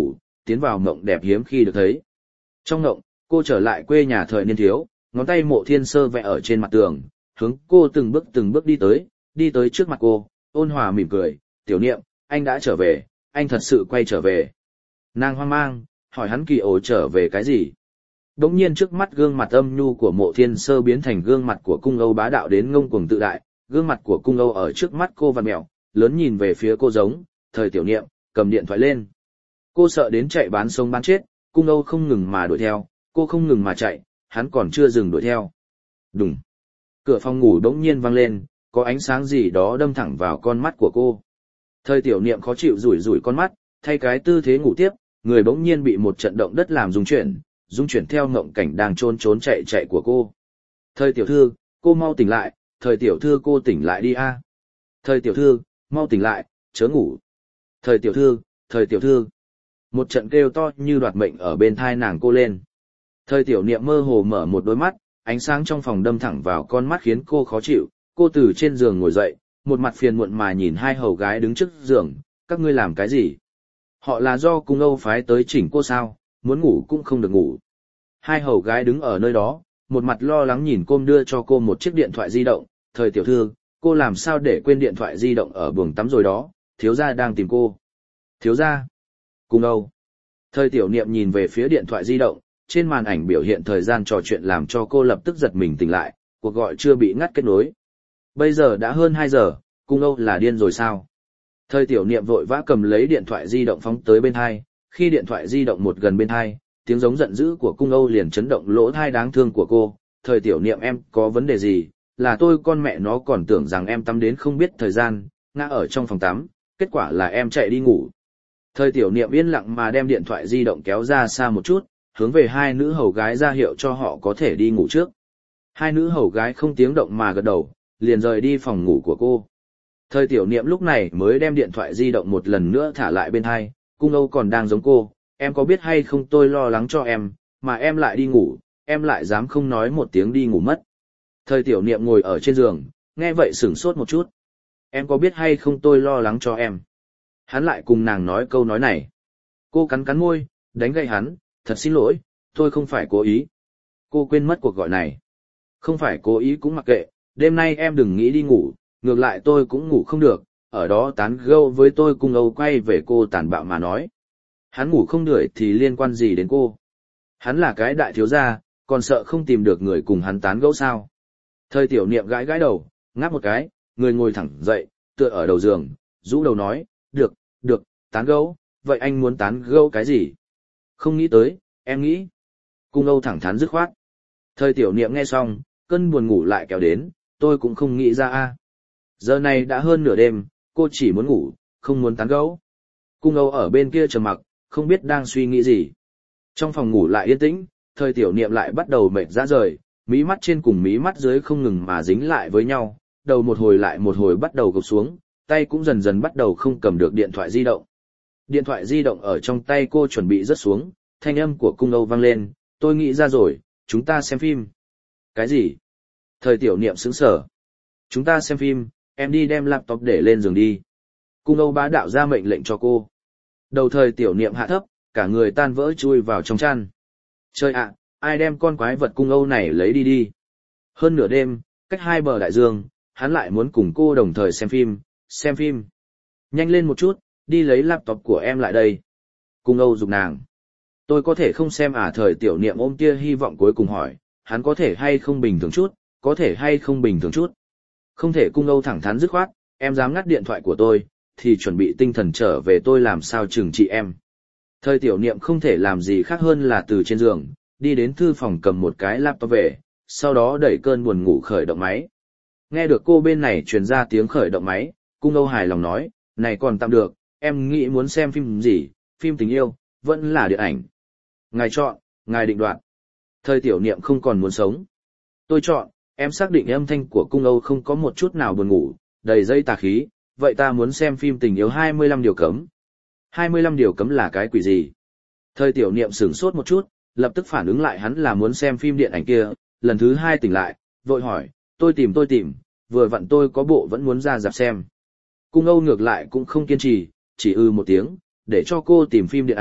tiến vào mộng đẹp hiếm khi được thấy. Trong mộng, cô trở lại quê nhà thời niên thiếu, ngón tay Mộ Thiên Sơ vẽ ở trên mặt tường, hướng cô từng bước từng bước đi tới, đi tới trước mặt cô, ôn hòa mỉm cười, "Tiểu Niệm, anh đã trở về, anh thật sự quay trở về." Nàng hoang mang, hỏi hắn kỳ ổ trở về cái gì? Đống nhiên trước mắt gương mặt âm nhu của Mộ Thiên Sơ biến thành gương mặt của cung Âu bá đạo đến ngông cuồng tự đại, gương mặt của cung Âu ở trước mắt cô vặn mèo, lớn nhìn về phía cô giống, "Thời Tiểu Niệm, cầm điện thoại lên." Cô sợ đến chạy bán sống bán chết, cung Âu không ngừng mà đuổi theo, cô không ngừng mà chạy, hắn còn chưa dừng đuổi theo. Đùng. Cửa phòng ngủ đống nhiên vang lên, có ánh sáng gì đó đâm thẳng vào con mắt của cô. Thời Tiểu Niệm khó chịu rủi rủi con mắt, thay cái tư thế ngủ tiếp, người bỗng nhiên bị một trận động đất làm rung chuyển, rung chuyển theo ngộng cảnh đang trốn trốn chạy chạy của cô. "Thời Tiểu thư, cô mau tỉnh lại, Thời Tiểu thư cô tỉnh lại đi a. Thời Tiểu thư, mau tỉnh lại, chớ ngủ. Thời Tiểu thư, Thời Tiểu thư." Một trận kêu to như đoạt mệnh ở bên thai nàng cô lên. Thời Tiểu Niệm mơ hồ mở một đôi mắt, ánh sáng trong phòng đâm thẳng vào con mắt khiến cô khó chịu, cô từ trên giường ngồi dậy, một mặt phiền muộn mà nhìn hai hầu gái đứng trước giường, "Các ngươi làm cái gì? Họ là do cung Âu phái tới chỉnh cô sao, muốn ngủ cũng không được ngủ." Hai hầu gái đứng ở nơi đó, một mặt lo lắng nhìn cô đưa cho cô một chiếc điện thoại di động, "Thời Tiểu thư, cô làm sao để quên điện thoại di động ở buồng tắm rồi đó, thiếu gia đang tìm cô." "Thiếu gia?" "Cung Âu." Thời Tiểu Niệm nhìn về phía điện thoại di động, trên màn ảnh biểu hiện thời gian trò chuyện làm cho cô lập tức giật mình tỉnh lại, cuộc gọi chưa bị ngắt kết nối. Bây giờ đã hơn hai giờ, Cung Âu là điên rồi sao? Thời Tiểu Niệm vội vã cầm lấy điện thoại di động phóng tới bên tai, khi điện thoại di động một gần bên tai, tiếng giống giận dữ của Cung Âu liền chấn động lỗ tai đáng thương của cô. "Thời Tiểu Niệm em có vấn đề gì? Là tôi con mẹ nó còn tưởng rằng em tắm đến không biết thời gian, ngã ở trong phòng tắm, kết quả là em chạy đi ngủ." Thời Tiểu Niệm yên lặng mà đem điện thoại di động kéo ra xa một chút, hướng về hai nữ hầu gái ra hiệu cho họ có thể đi ngủ trước. Hai nữ hầu gái không tiếng động mà gật đầu, liền rời đi phòng ngủ của cô. Thời Tiểu Niệm lúc này mới đem điện thoại di động một lần nữa thả lại bên hai, Cung Âu còn đang giống cô, "Em có biết hay không tôi lo lắng cho em, mà em lại đi ngủ, em lại dám không nói một tiếng đi ngủ mất." Thời Tiểu Niệm ngồi ở trên giường, nghe vậy sửng sốt một chút. "Em có biết hay không tôi lo lắng cho em?" Hắn lại cùng nàng nói câu nói này. Cô cắn cắn môi, đánh gậy hắn, "Thật xin lỗi, tôi không phải cố ý." Cô quên mất cuộc gọi này. "Không phải cố ý cũng mặc kệ, đêm nay em đừng nghĩ đi ngủ, ngược lại tôi cũng ngủ không được, ở đó tán gẫu với tôi." Cung Âu quay về cô tàn bạo mà nói. Hắn ngủ không được thì liên quan gì đến cô? Hắn là cái đại thiếu gia, còn sợ không tìm được người cùng hắn tán gẫu sao? Thời Tiểu Niệm gãi gãi đầu, ngáp một cái, người ngồi thẳng dậy, tựa ở đầu giường, rũ đầu nói, "Được, được, tán gẫu, vậy anh muốn tán gẫu cái gì?" "Không nghĩ tới, em nghĩ." Cung Âu thẳng thắn dứt khoát. Thời Tiểu Niệm nghe xong, cơn buồn ngủ lại kéo đến, "Tôi cũng không nghĩ ra a. Giờ này đã hơn nửa đêm, cô chỉ muốn ngủ, không muốn tán gẫu." Cung Âu ở bên kia trầm mặc, không biết đang suy nghĩ gì. Trong phòng ngủ lại yên tĩnh, Thời Tiểu Niệm lại bắt đầu mệt rã rời, mí mắt trên cùng mí mắt dưới không ngừng mà dính lại với nhau, đầu một hồi lại một hồi bắt đầu gục xuống, tay cũng dần dần bắt đầu không cầm được điện thoại di động. Điện thoại di động ở trong tay cô chuẩn bị rớt xuống, thanh âm của Cung Âu vang lên, "Tôi nghĩ ra rồi, chúng ta xem phim." "Cái gì?" Thời Tiểu Niệm sững sờ. "Chúng ta xem phim, em đi đem laptop để lên giường đi." Cung Âu bá đạo ra mệnh lệnh cho cô. Đầu Thời Tiểu Niệm hạ thấp, cả người tan vỡ chui vào trong chăn. Trời ạ, ai đem con quái vật Cung Âu này lấy đi đi. Hơn nửa đêm, cách hai bờ đại dương, hắn lại muốn cùng cô đồng thời xem phim, xem phim. "Nhanh lên một chút, đi lấy laptop của em lại đây." Cung Âu giục nàng. "Tôi có thể không xem à?" Thời Tiểu Niệm ôm tia hy vọng cuối cùng hỏi, hắn có thể hay không bình thường chút, có thể hay không bình thường chút. "Không thể." Cung Âu thẳng thắn dứt khoát, "Em dám ngắt điện thoại của tôi, thì chuẩn bị tinh thần trở về, tôi làm sao trừng trị em." Thời Tiểu Niệm không thể làm gì khác hơn là từ trên giường, đi đến thư phòng cầm một cái laptop về, sau đó đẩy cơn buồn ngủ khởi động máy. Nghe được cô bên này truyền ra tiếng khởi động máy, Cung Âu hài lòng nói, "Này còn tạm được, em nghĩ muốn xem phim gì, phim tình yêu, vẫn là điện ảnh. Ngài chọn, ngài định đoạt." Thời Tiểu Niệm không còn muốn sống. "Tôi chọn." Em xác định âm thanh của Cung Âu không có một chút nào buồn ngủ, đầy dây tà khí, "Vậy ta muốn xem phim tình yêu hai mươi lăm điều cấm." hai mươi lăm điều cấm là cái quỷ gì? Thời Tiểu Niệm sửng sốt một chút, lập tức phản ứng lại hắn là muốn xem phim điện ảnh kia, lần thứ hai tỉnh lại, vội hỏi, "Tôi tìm tôi tìm, vừa vặn tôi có bộ vẫn muốn ra rạp xem." Cung Âu ngược lại cũng không kiên trì, chỉ ư một tiếng, để cho cô tìm phim điện ảnh,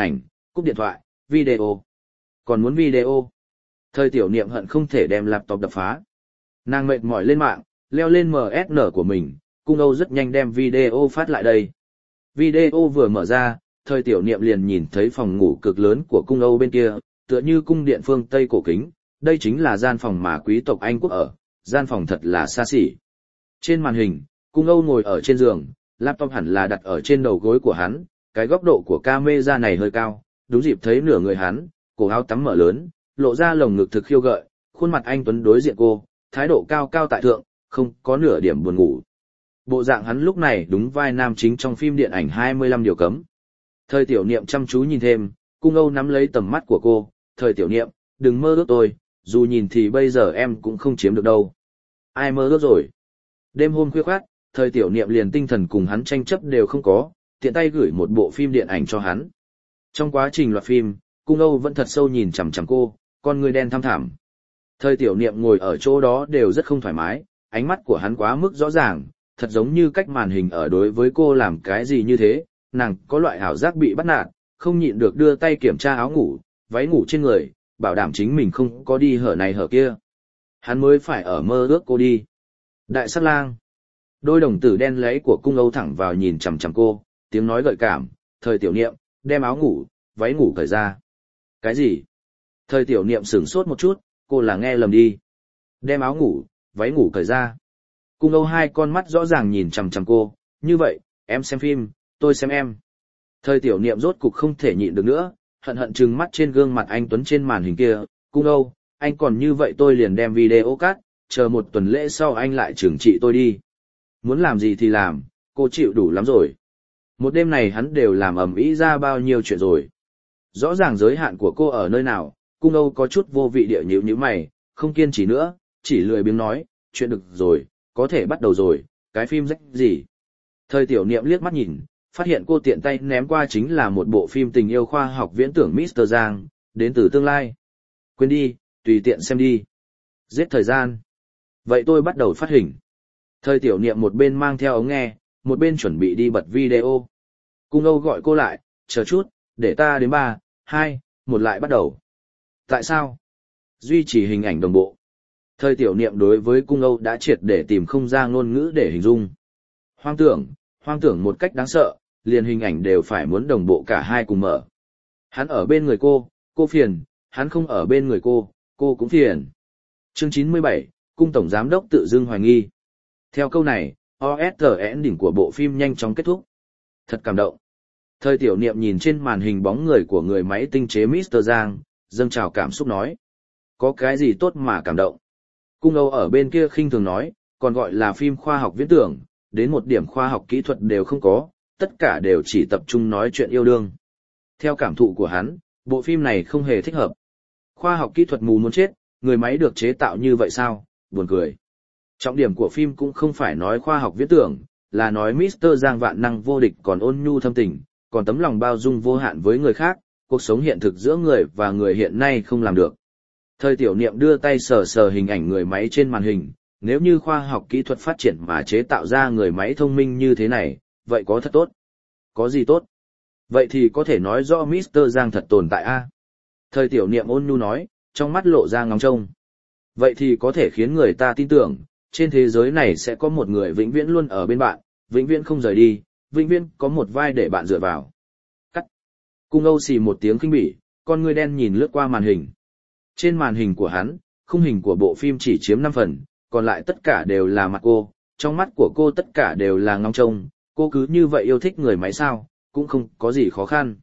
Cúp điện thoại, video. Còn muốn video. Thời tiểu niệm hận không thể đem laptop đập phá. Nàng mệt mỏi lên mạng, leo lên em ét en của mình, Cung Âu rất nhanh đem video phát lại đây. Video vừa mở ra, thời tiểu niệm liền nhìn thấy phòng ngủ cực lớn của Cung Âu bên kia, tựa như cung điện phương Tây cổ kính, đây chính là gian phòng mà quý tộc Anh quốc ở, gian phòng thật là xa xỉ. Trên màn hình, Cung Âu ngồi ở trên giường, laptop hẳn là đặt ở trên đầu gối của hắn, cái góc độ của camera này hơi cao, đúng dịp thấy nửa người hắn, cổ áo tắm mở lớn, lộ ra lồng ngực thực khiêu gợi, khuôn mặt anh tuấn đối diện cô, thái độ cao cao tại thượng, không có nửa điểm buồn ngủ. Bộ dạng hắn lúc này đúng vai nam chính trong phim điện ảnh hai mươi lăm điều cấm. Thời tiểu niệm chăm chú nhìn thêm, Cung Âu nắm lấy tầm mắt của cô, thời tiểu niệm, đừng mơ ước tôi, dù nhìn thì bây giờ em cũng không chiếm được đâu. Ai mơ ước rồi? Đêm hôm khuya khoát, thời tiểu niệm liền tinh thần cùng hắn tranh chấp đều không có, tiện tay gửi một bộ phim điện ảnh cho hắn. Trong quá trình loạt phim, Cung Âu vẫn thật sâu nhìn chằm chằm cô, con người đen thăm thẳm. Thời tiểu niệm ngồi ở chỗ đó đều rất không thoải mái, ánh mắt của hắn quá mức rõ ràng, thật giống như cách màn hình ở đối với cô làm cái gì như thế, nàng có loại ảo giác bị bắt nạt, không nhịn được đưa tay kiểm tra áo ngủ, váy ngủ trên người, bảo đảm chính mình không có đi hở này hở kia. Hắn mới phải ở mơ ước cô đi. Đại sát lang. Đôi đồng tử đen lấy của Cung Âu thẳng vào nhìn chằm chằm cô, tiếng nói gợi cảm, thời tiểu niệm, đem áo ngủ, váy ngủ cởi ra. Cái gì? Thời tiểu niệm sửng sốt một chút, cô là nghe lầm đi. Đem áo ngủ, váy ngủ cởi ra. Cung Âu hai con mắt rõ ràng nhìn chằm chằm cô, như vậy, em xem phim, tôi xem em. Thời tiểu niệm rốt cục không thể nhịn được nữa, hận hận trừng mắt trên gương mặt anh Tuấn trên màn hình kia. Cung Âu, anh còn như vậy tôi liền đem video cắt, chờ một tuần lễ sau anh lại trừng trị tôi đi. Muốn làm gì thì làm, cô chịu đủ lắm rồi. Một đêm này hắn đều làm ầm ĩ ra bao nhiêu chuyện rồi. Rõ ràng giới hạn của cô ở nơi nào, Cung Âu có chút vô vị địa nhíu nhíu mày, không kiên trì nữa, chỉ lười biếng nói, chuyện được rồi, có thể bắt đầu rồi, cái phim rách gì. Thời tiểu niệm liếc mắt nhìn, phát hiện cô tiện tay ném qua chính là một bộ phim tình yêu khoa học viễn tưởng mít tơ Giang, đến từ tương lai. Quên đi, tùy tiện xem đi. Giết thời gian. Vậy tôi bắt đầu phát hình. Thời tiểu niệm một bên mang theo ống nghe, một bên chuẩn bị đi bật video. Cung Âu gọi cô lại, chờ chút, để ta đến ba, hai, một lại bắt đầu. Tại sao? Duy trì hình ảnh đồng bộ. Thời tiểu niệm đối với Cung Âu đã triệt để tìm không ra ngôn ngữ để hình dung. Hoang tưởng, hoang tưởng một cách đáng sợ, liền hình ảnh đều phải muốn đồng bộ cả hai cùng mở. Hắn ở bên người cô, cô phiền, hắn không ở bên người cô, cô cũng phiền. Chương chín mươi bảy, Cung Tổng Giám đốc tự dưng hoài nghi. Theo câu này, o ét tê en đỉnh của bộ phim nhanh chóng kết thúc. Thật cảm động. Thời tiểu niệm nhìn trên màn hình bóng người của người máy tinh chế mít tơ Giang, dâng trào cảm xúc nói. Có cái gì tốt mà cảm động? Cung Âu ở bên kia khinh thường nói, còn gọi là phim khoa học viễn tưởng, đến một điểm khoa học kỹ thuật đều không có, tất cả đều chỉ tập trung nói chuyện yêu đương. Theo cảm thụ của hắn, bộ phim này không hề thích hợp. Khoa học kỹ thuật mù muốn chết, người máy được chế tạo như vậy sao? Buồn cười. Trọng điểm của phim cũng không phải nói khoa học viễn tưởng, là nói mít tơ Giang vạn năng vô địch còn ôn nhu thâm tình, còn tấm lòng bao dung vô hạn với người khác, cuộc sống hiện thực giữa người và người hiện nay không làm được. Thời tiểu niệm đưa tay sờ sờ hình ảnh người máy trên màn hình, nếu như khoa học kỹ thuật phát triển mà chế tạo ra người máy thông minh như thế này, vậy có thật tốt. Có gì tốt? Vậy thì có thể nói rõ mít tơ Giang thật tồn tại a. Thời tiểu niệm ôn nhu nói, trong mắt lộ ra ngóng trông. Vậy thì có thể khiến người ta tin tưởng, trên thế giới này sẽ có một người vĩnh viễn luôn ở bên bạn, vĩnh viễn không rời đi, vĩnh viễn có một vai để bạn dựa vào. Cắt. Cung Âu xì một tiếng khinh bỉ, con ngươi đen nhìn lướt qua màn hình. Trên màn hình của hắn, khung hình của bộ phim chỉ chiếm năm phần, còn lại tất cả đều là mặt cô, trong mắt của cô tất cả đều là ngóng trông, cô cứ như vậy yêu thích người máy sao, cũng không có gì khó khăn.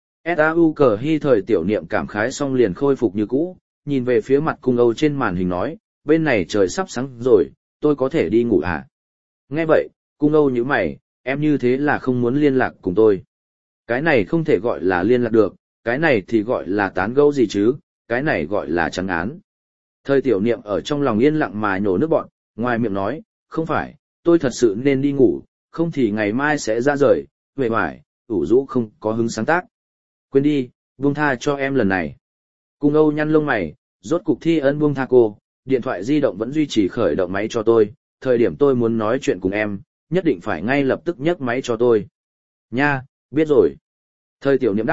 Sau cờ hy thời tiểu niệm cảm khái xong liền khôi phục như cũ, nhìn về phía mặt Cung Âu trên màn hình nói, bên này trời sắp sáng rồi, tôi có thể đi ngủ à? Nghe vậy, Cung Âu nhíu mày, em như thế là không muốn liên lạc cùng tôi. Cái này không thể gọi là liên lạc được, cái này thì gọi là tán gẫu gì chứ, cái này gọi là trắng án. Thời tiểu niệm ở trong lòng yên lặng mà nhổ nước bọn, ngoài miệng nói, không phải, tôi thật sự nên đi ngủ, không thì ngày mai sẽ ra rời, về hoài, ủ rũ không có hứng sáng tác. Quên đi, buông tha cho em lần này. Cung Âu nhăn lông mày, rốt cục thi ân buông tha cô, điện thoại di động vẫn duy trì khởi động máy cho tôi, thời điểm tôi muốn nói chuyện cùng em, nhất định phải ngay lập tức nhấc máy cho tôi. Nha, biết rồi. Thời tiểu niệm đáp,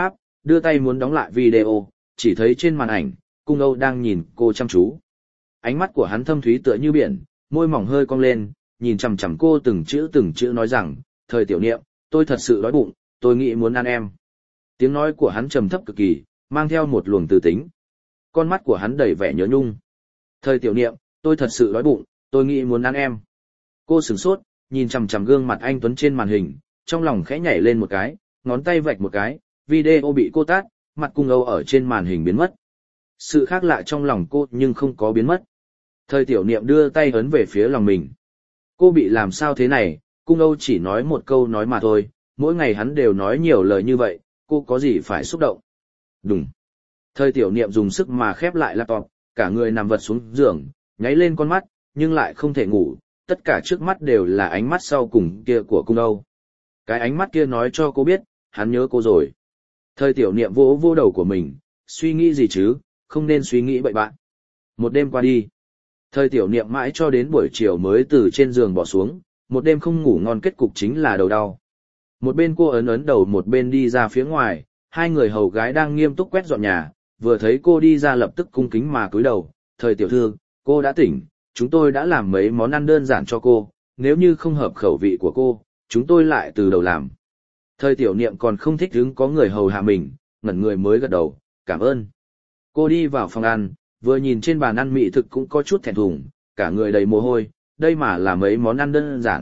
đưa tay muốn đóng lại video, chỉ thấy trên màn ảnh, Cung Âu đang nhìn cô chăm chú. Ánh mắt của hắn thâm thúy tựa như biển, môi mỏng hơi cong lên, nhìn chằm chằm cô từng chữ từng chữ nói rằng, thời tiểu niệm, tôi thật sự đói bụng, tôi nghĩ muốn ăn em. Tiếng nói của hắn trầm thấp cực kỳ, mang theo một luồng từ tính. Con mắt của hắn đầy vẻ nhớ nhung. Thời tiểu niệm, tôi thật sự đói bụng, tôi nghĩ muốn ăn em. Cô sửng sốt, nhìn chằm chằm gương mặt anh Tuấn trên màn hình, trong lòng khẽ nhảy lên một cái, ngón tay vạch một cái, video bị cô tát, mặt Cung Âu ở trên màn hình biến mất. Sự khác lạ trong lòng cô nhưng không có biến mất. Thời tiểu niệm đưa tay ấn về phía lòng mình. Cô bị làm sao thế này, Cung Âu chỉ nói một câu nói mà thôi, mỗi ngày hắn đều nói nhiều lời như vậy, cô có gì phải xúc động. Đúng. Thời tiểu niệm dùng sức mà khép lại laptop, cả người nằm vật xuống giường, nháy lên con mắt, nhưng lại không thể ngủ, tất cả trước mắt đều là ánh mắt sau cùng kia của Cung Âu. Cái ánh mắt kia nói cho cô biết, hắn nhớ cô rồi. Thời tiểu niệm vỗ vỗ đầu của mình, suy nghĩ gì chứ, không nên suy nghĩ bậy bạn. Một đêm qua đi. Thời tiểu niệm mãi cho đến buổi chiều mới từ trên giường bỏ xuống, một đêm không ngủ ngon kết cục chính là đầu đau. Một bên cô ấn ấn đầu một bên đi ra phía ngoài, hai người hầu gái đang nghiêm túc quét dọn nhà, vừa thấy cô đi ra lập tức cung kính mà cúi đầu, thời tiểu thư, cô đã tỉnh, chúng tôi đã làm mấy món ăn đơn giản cho cô, nếu như không hợp khẩu vị của cô, chúng tôi lại từ đầu làm. Thời tiểu niệm còn không thích hứng có người hầu hạ mình, ngẩn người mới gật đầu, cảm ơn. Cô đi vào phòng ăn, vừa nhìn trên bàn ăn mỹ thực cũng có chút thẹn thùng, cả người đầy mồ hôi, đây mà là mấy món ăn đơn giản.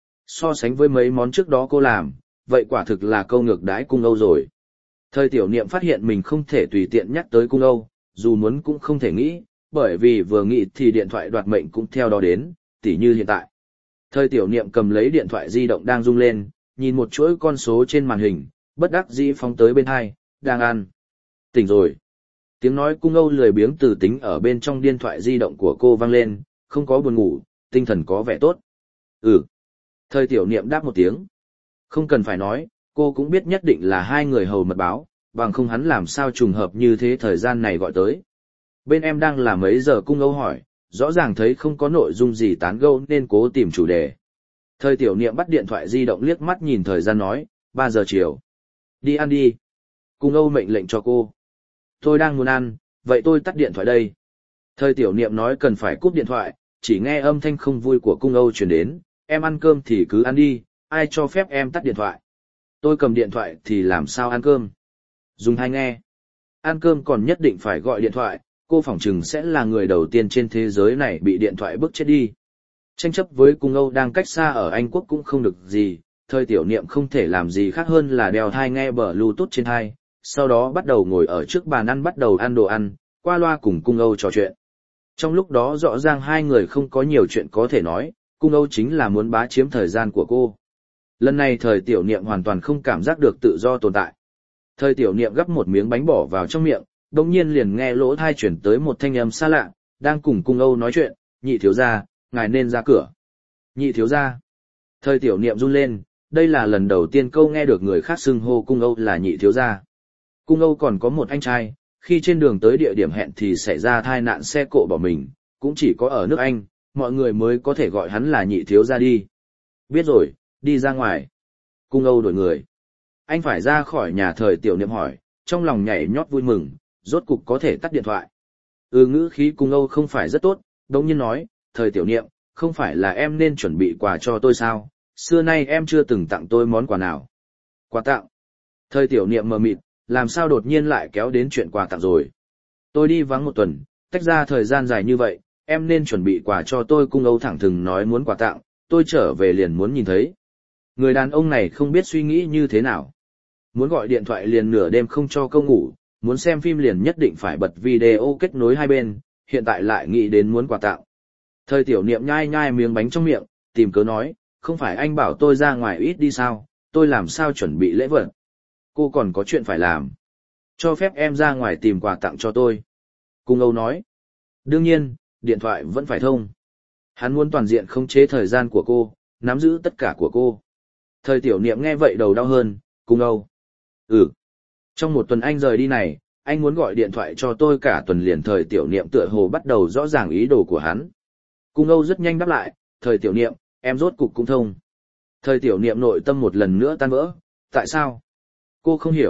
So sánh với mấy món trước đó cô làm, vậy quả thực là câu ngược đãi Cung Âu rồi. Thời tiểu niệm phát hiện mình không thể tùy tiện nhắc tới Cung Âu, dù muốn cũng không thể nghĩ, bởi vì vừa nghĩ thì điện thoại đoạt mệnh cũng theo đó đến, tỉ như hiện tại. Thời tiểu niệm cầm lấy điện thoại di động đang rung lên, nhìn một chuỗi con số trên màn hình, bất đắc dĩ phóng tới bên hai, đang ăn. Tỉnh rồi. Tiếng nói Cung Âu lười biếng từ tính ở bên trong điện thoại di động của cô vang lên, không có buồn ngủ, tinh thần có vẻ tốt. Ừ. Thời tiểu niệm đáp một tiếng. Không cần phải nói, cô cũng biết nhất định là hai người hầu mật báo, bằng không hắn làm sao trùng hợp như thế thời gian này gọi tới. Bên em đang là mấy giờ, Cung Âu hỏi, rõ ràng thấy không có nội dung gì tán gẫu nên cố tìm chủ đề. Thời tiểu niệm bắt điện thoại di động liếc mắt nhìn thời gian nói, ba giờ chiều. Đi ăn đi. Cung Âu mệnh lệnh cho cô. Tôi đang muốn ăn, vậy tôi tắt điện thoại đây. Thời tiểu niệm nói cần phải cúp điện thoại, chỉ nghe âm thanh không vui của Cung Âu truyền đến, em ăn cơm thì cứ ăn đi, ai cho phép em tắt điện thoại. Tôi cầm điện thoại thì làm sao ăn cơm. Dùng tai nghe. Ăn cơm còn nhất định phải gọi điện thoại, cô phỏng chừng sẽ là người đầu tiên trên thế giới này bị điện thoại bức chết đi. Tranh chấp với Cung Âu đang cách xa ở Anh Quốc cũng không được gì, thời tiểu niệm không thể làm gì khác hơn là đeo tai nghe Bluetooth trên tai, sau đó bắt đầu ngồi ở trước bàn ăn bắt đầu ăn đồ ăn, qua loa cùng Cung Âu trò chuyện. Trong lúc đó rõ ràng hai người không có nhiều chuyện có thể nói, Cung Âu chính là muốn bá chiếm thời gian của cô. Lần này thời tiểu niệm hoàn toàn không cảm giác được tự do tồn tại. Thời tiểu niệm gắp một miếng bánh bỏ vào trong miệng, đồng nhiên liền nghe lỗ tai chuyển tới một thanh âm xa lạ, đang cùng Cung Âu nói chuyện, nhị thiếu gia, ngài nên ra cửa. Nhị thiếu gia. Thời tiểu niệm run lên, đây là lần đầu tiên câu nghe được người khác xưng hô Cung Âu là nhị thiếu gia. Cung Âu còn có một anh trai, khi trên đường tới địa điểm hẹn thì xảy ra tai nạn xe cộ bỏ mình, cũng chỉ có ở nước Anh, mọi người mới có thể gọi hắn là nhị thiếu gia đi. Biết rồi, đi ra ngoài. Cung Âu đổi người. Anh phải ra khỏi nhà, thời tiểu niệm hỏi, trong lòng nhảy nhót vui mừng, rốt cục có thể tắt điện thoại. Ừ, ngữ khí Cung Âu không phải rất tốt, đống nhiên nói, thời tiểu niệm, không phải là em nên chuẩn bị quà cho tôi sao, xưa nay em chưa từng tặng tôi món quà nào. Quà tặng. Thời tiểu niệm mờ mịt, làm sao đột nhiên lại kéo đến chuyện quà tặng rồi. Tôi đi vắng một tuần, tách ra thời gian dài như vậy, em nên chuẩn bị quà cho tôi. Cung Âu thẳng thừng nói muốn quà tặng, tôi trở về liền muốn nhìn thấy. Người đàn ông này không biết suy nghĩ như thế nào. Muốn gọi điện thoại liền nửa đêm không cho câu ngủ, muốn xem phim liền nhất định phải bật video kết nối hai bên, hiện tại lại nghĩ đến muốn quà tặng. Thời tiểu niệm nhai nhai miếng bánh trong miệng, tìm cớ nói, không phải anh bảo tôi ra ngoài ít đi sao, tôi làm sao chuẩn bị lễ vật. Cô còn có chuyện phải làm. Cho phép em ra ngoài tìm quà tặng cho tôi. Cung Âu nói. Đương nhiên, điện thoại vẫn phải thông. Hắn muốn toàn diện khống chế thời gian của cô, nắm giữ tất cả của cô. Thời tiểu niệm nghe vậy đầu đau hơn, Cung Âu. Ừ. Trong một tuần anh rời đi này, anh muốn gọi điện thoại cho tôi cả tuần liền. Thời tiểu niệm tựa hồ bắt đầu rõ ràng ý đồ của hắn. Cung Âu rất nhanh đáp lại, thời tiểu niệm, em rốt cục cũng thông. Thời tiểu niệm nội tâm một lần nữa tan vỡ, tại sao? Cô không hiểu,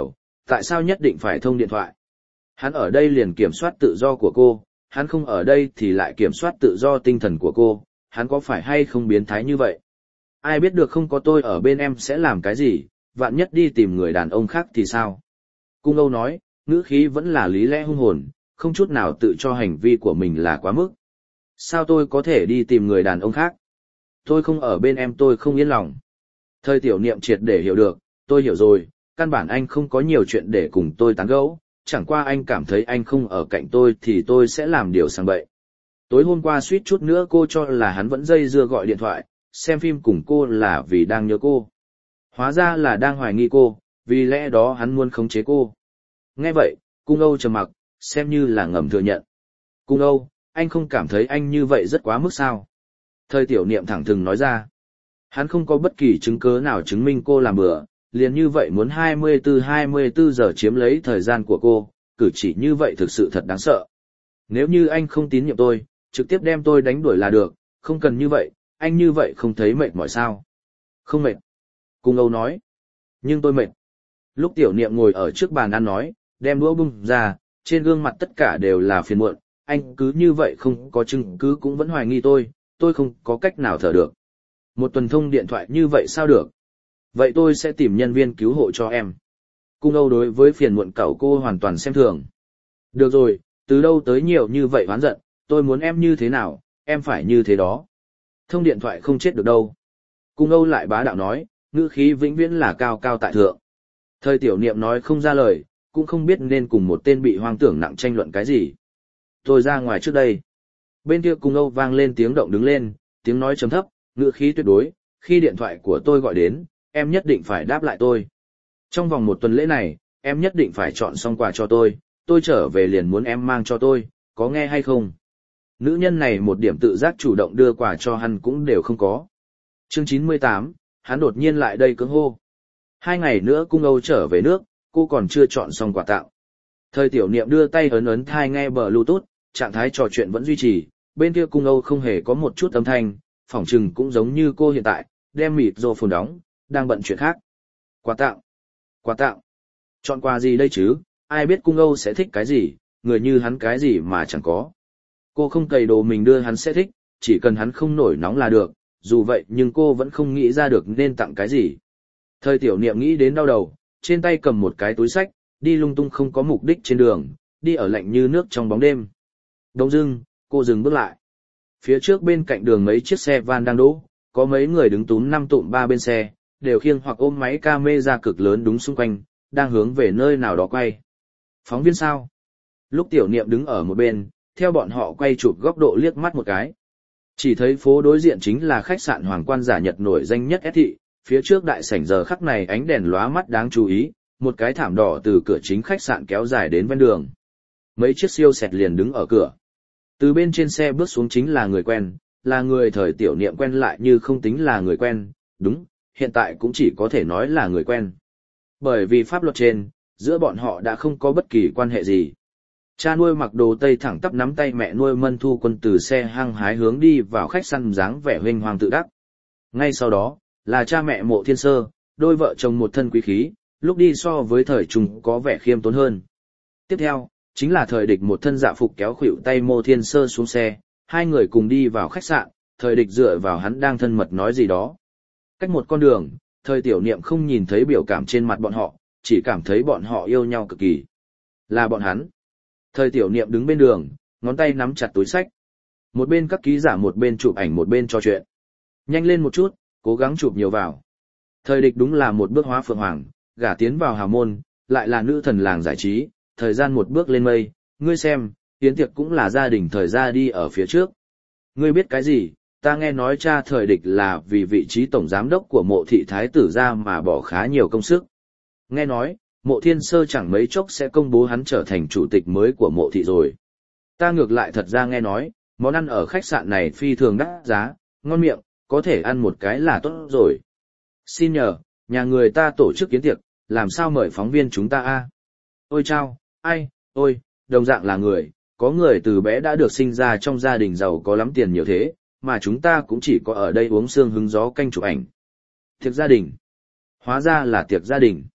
Tại sao nhất định phải thông điện thoại? Hắn ở đây liền kiểm soát tự do của cô, hắn không ở đây thì lại kiểm soát tự do tinh thần của cô, hắn có phải hay không biến thái như vậy? Ai biết được không có tôi ở bên em sẽ làm cái gì, vạn nhất đi tìm người đàn ông khác thì sao? Cung Âu nói, ngữ khí vẫn là lý lẽ hung hồn, không chút nào tự cho hành vi của mình là quá mức. Sao tôi có thể đi tìm người đàn ông khác? Tôi không ở bên em tôi không yên lòng. Thời tiểu niệm triệt để hiểu được, tôi hiểu rồi, căn bản anh không có nhiều chuyện để cùng tôi tán gẫu, chẳng qua anh cảm thấy anh không ở cạnh tôi thì tôi sẽ làm điều sang bậy. Tối hôm qua suýt chút nữa cô cho là hắn vẫn dây dưa gọi điện thoại, xem phim cùng cô là vì đang nhớ cô. Hóa ra là đang hoài nghi cô, vì lẽ đó hắn muốn khống chế cô. Nghe vậy, Cung Âu trầm mặc, xem như là ngầm thừa nhận. Cung Âu, anh không cảm thấy anh như vậy rất quá mức sao? Thời tiểu niệm thẳng thừng nói ra. Hắn không có bất kỳ chứng cứ nào chứng minh cô làm bừa, liền như vậy muốn hai mươi tư hai mươi tư giờ chiếm lấy thời gian của cô, cử chỉ như vậy thực sự thật đáng sợ. Nếu như anh không tín nhiệm tôi, trực tiếp đem tôi đánh đuổi là được, không cần như vậy, anh như vậy không thấy mệt mỏi sao? Không mệt. Cung Âu nói. Nhưng tôi mệt. Lúc tiểu niệm ngồi ở trước bàn ăn nói, đem đũa bung ra, trên gương mặt tất cả đều là phiền muộn, anh cứ như vậy không có chứng cứ cũng vẫn hoài nghi tôi, tôi không có cách nào thở được. Một tuần thông điện thoại như vậy sao được? Vậy tôi sẽ tìm nhân viên cứu hộ cho em. Cung Âu đối với phiền muộn cậu cô hoàn toàn xem thường. Được rồi, từ đâu tới nhiều như vậy oán giận, tôi muốn em như thế nào, em phải như thế đó. Thông điện thoại không chết được đâu. Cung Âu lại bá đạo nói, ngữ khí vĩnh viễn là cao cao tại thượng. Thời tiểu niệm nói không ra lời, cũng không biết nên cùng một tên bị hoang tưởng nặng tranh luận cái gì. Tôi ra ngoài trước đây. Bên kia Cung Âu vang lên tiếng động đứng lên, tiếng nói trầm thấp, ngữ khí tuyệt đối, khi điện thoại của tôi gọi đến, em nhất định phải đáp lại tôi. Trong vòng một tuần lễ này, em nhất định phải chọn xong quà cho tôi, tôi trở về liền muốn em mang cho tôi, có nghe hay không? Nữ nhân này một điểm tự giác chủ động đưa quà cho hắn cũng đều không có. Chương chín mươi tám, hắn đột nhiên lại đây cưỡng hô. Hai ngày nữa Cung Âu trở về nước, cô còn chưa chọn xong quà tặng. Thời tiểu niệm đưa tay ấn ấn thai nghe Bluetooth, trạng thái trò chuyện vẫn duy trì, bên kia Cung Âu không hề có một chút âm thanh, phỏng chừng cũng giống như cô hiện tại, đem mịt rô phồn đóng, đang bận chuyện khác. Quà tặng, quà tặng, chọn quà gì đây chứ, ai biết Cung Âu sẽ thích cái gì, người như hắn cái gì mà chẳng có. Cô không cày đồ mình đưa hắn sẽ thích, chỉ cần hắn không nổi nóng là được, dù vậy nhưng cô vẫn không nghĩ ra được nên tặng cái gì. Thời tiểu niệm nghĩ đến đau đầu, trên tay cầm một cái túi sách, đi lung tung không có mục đích trên đường, đi ở lạnh như nước trong bóng đêm. Đông dưng, cô dừng bước lại. Phía trước bên cạnh đường mấy chiếc xe van đang đỗ, có mấy người đứng túm năm tụm ba bên xe, đều khiêng hoặc ôm máy camera cực lớn đúng xung quanh, đang hướng về nơi nào đó quay. Phóng viên sao? Lúc tiểu niệm đứng ở một bên, theo bọn họ quay chụp góc độ liếc mắt một cái. Chỉ thấy phố đối diện chính là khách sạn Hoàng Quan giả Nhật nổi danh nhất S thị, phía trước đại sảnh giờ khắc này ánh đèn lóa mắt đáng chú ý, một cái thảm đỏ từ cửa chính khách sạn kéo dài đến ven đường. Mấy chiếc siêu xẹt liền đứng ở cửa. Từ bên trên xe bước xuống chính là người quen, là người thời tiểu niệm quen lại như không tính là người quen, đúng, hiện tại cũng chỉ có thể nói là người quen. Bởi vì pháp luật trên, giữa bọn họ đã không có bất kỳ quan hệ gì. Cha nuôi mặc đồ tây thẳng tắp nắm tay mẹ nuôi Mân Thu Quân từ xe hăng hái hướng đi vào khách sạn dáng vẻ huênh hoang tự đắc. Ngay sau đó, là cha mẹ Mộ Thiên Sơ, đôi vợ chồng một thân quý khí, lúc đi so với thời trung có vẻ khiêm tốn hơn. Tiếp theo, chính là thời địch một thân dạ phục kéo khuỷu tay Mộ Thiên Sơ xuống xe, hai người cùng đi vào khách sạn, thời địch dựa vào hắn đang thân mật nói gì đó. Cách một con đường, thời tiểu niệm không nhìn thấy biểu cảm trên mặt bọn họ, chỉ cảm thấy bọn họ yêu nhau cực kỳ. Là bọn hắn. Thời tiểu niệm đứng bên đường, ngón tay nắm chặt túi sách. Một bên các ký giả một bên chụp ảnh một bên trò chuyện. Nhanh lên một chút, cố gắng chụp nhiều vào. Thời địch đúng là một bước hóa phượng hoàng, gả tiến vào hào môn, lại là nữ thần làng giải trí, thời gian một bước lên mây, ngươi xem, tiến tiệc cũng là gia đình thời gia đi ở phía trước. Ngươi biết cái gì, ta nghe nói cha thời địch là vì vị trí tổng giám đốc của Mộ thị thái tử ra mà bỏ khá nhiều công sức. Nghe nói, Mộ Thiên Sơ chẳng mấy chốc sẽ công bố hắn trở thành chủ tịch mới của Mộ thị rồi. Ta ngược lại thật ra nghe nói, món ăn ở khách sạn này phi thường đắt giá, ngon miệng, có thể ăn một cái là tốt rồi. Xin nhờ, nhà người ta tổ chức kiến tiệc, làm sao mời phóng viên chúng ta a? Ôi chao, ai, ôi, đồng dạng là người, có người từ bé đã được sinh ra trong gia đình giàu có lắm tiền nhiều thế, mà chúng ta cũng chỉ có ở đây uống sương hứng gió canh chụp ảnh. Tiệc gia đình. Hóa ra là tiệc gia đình.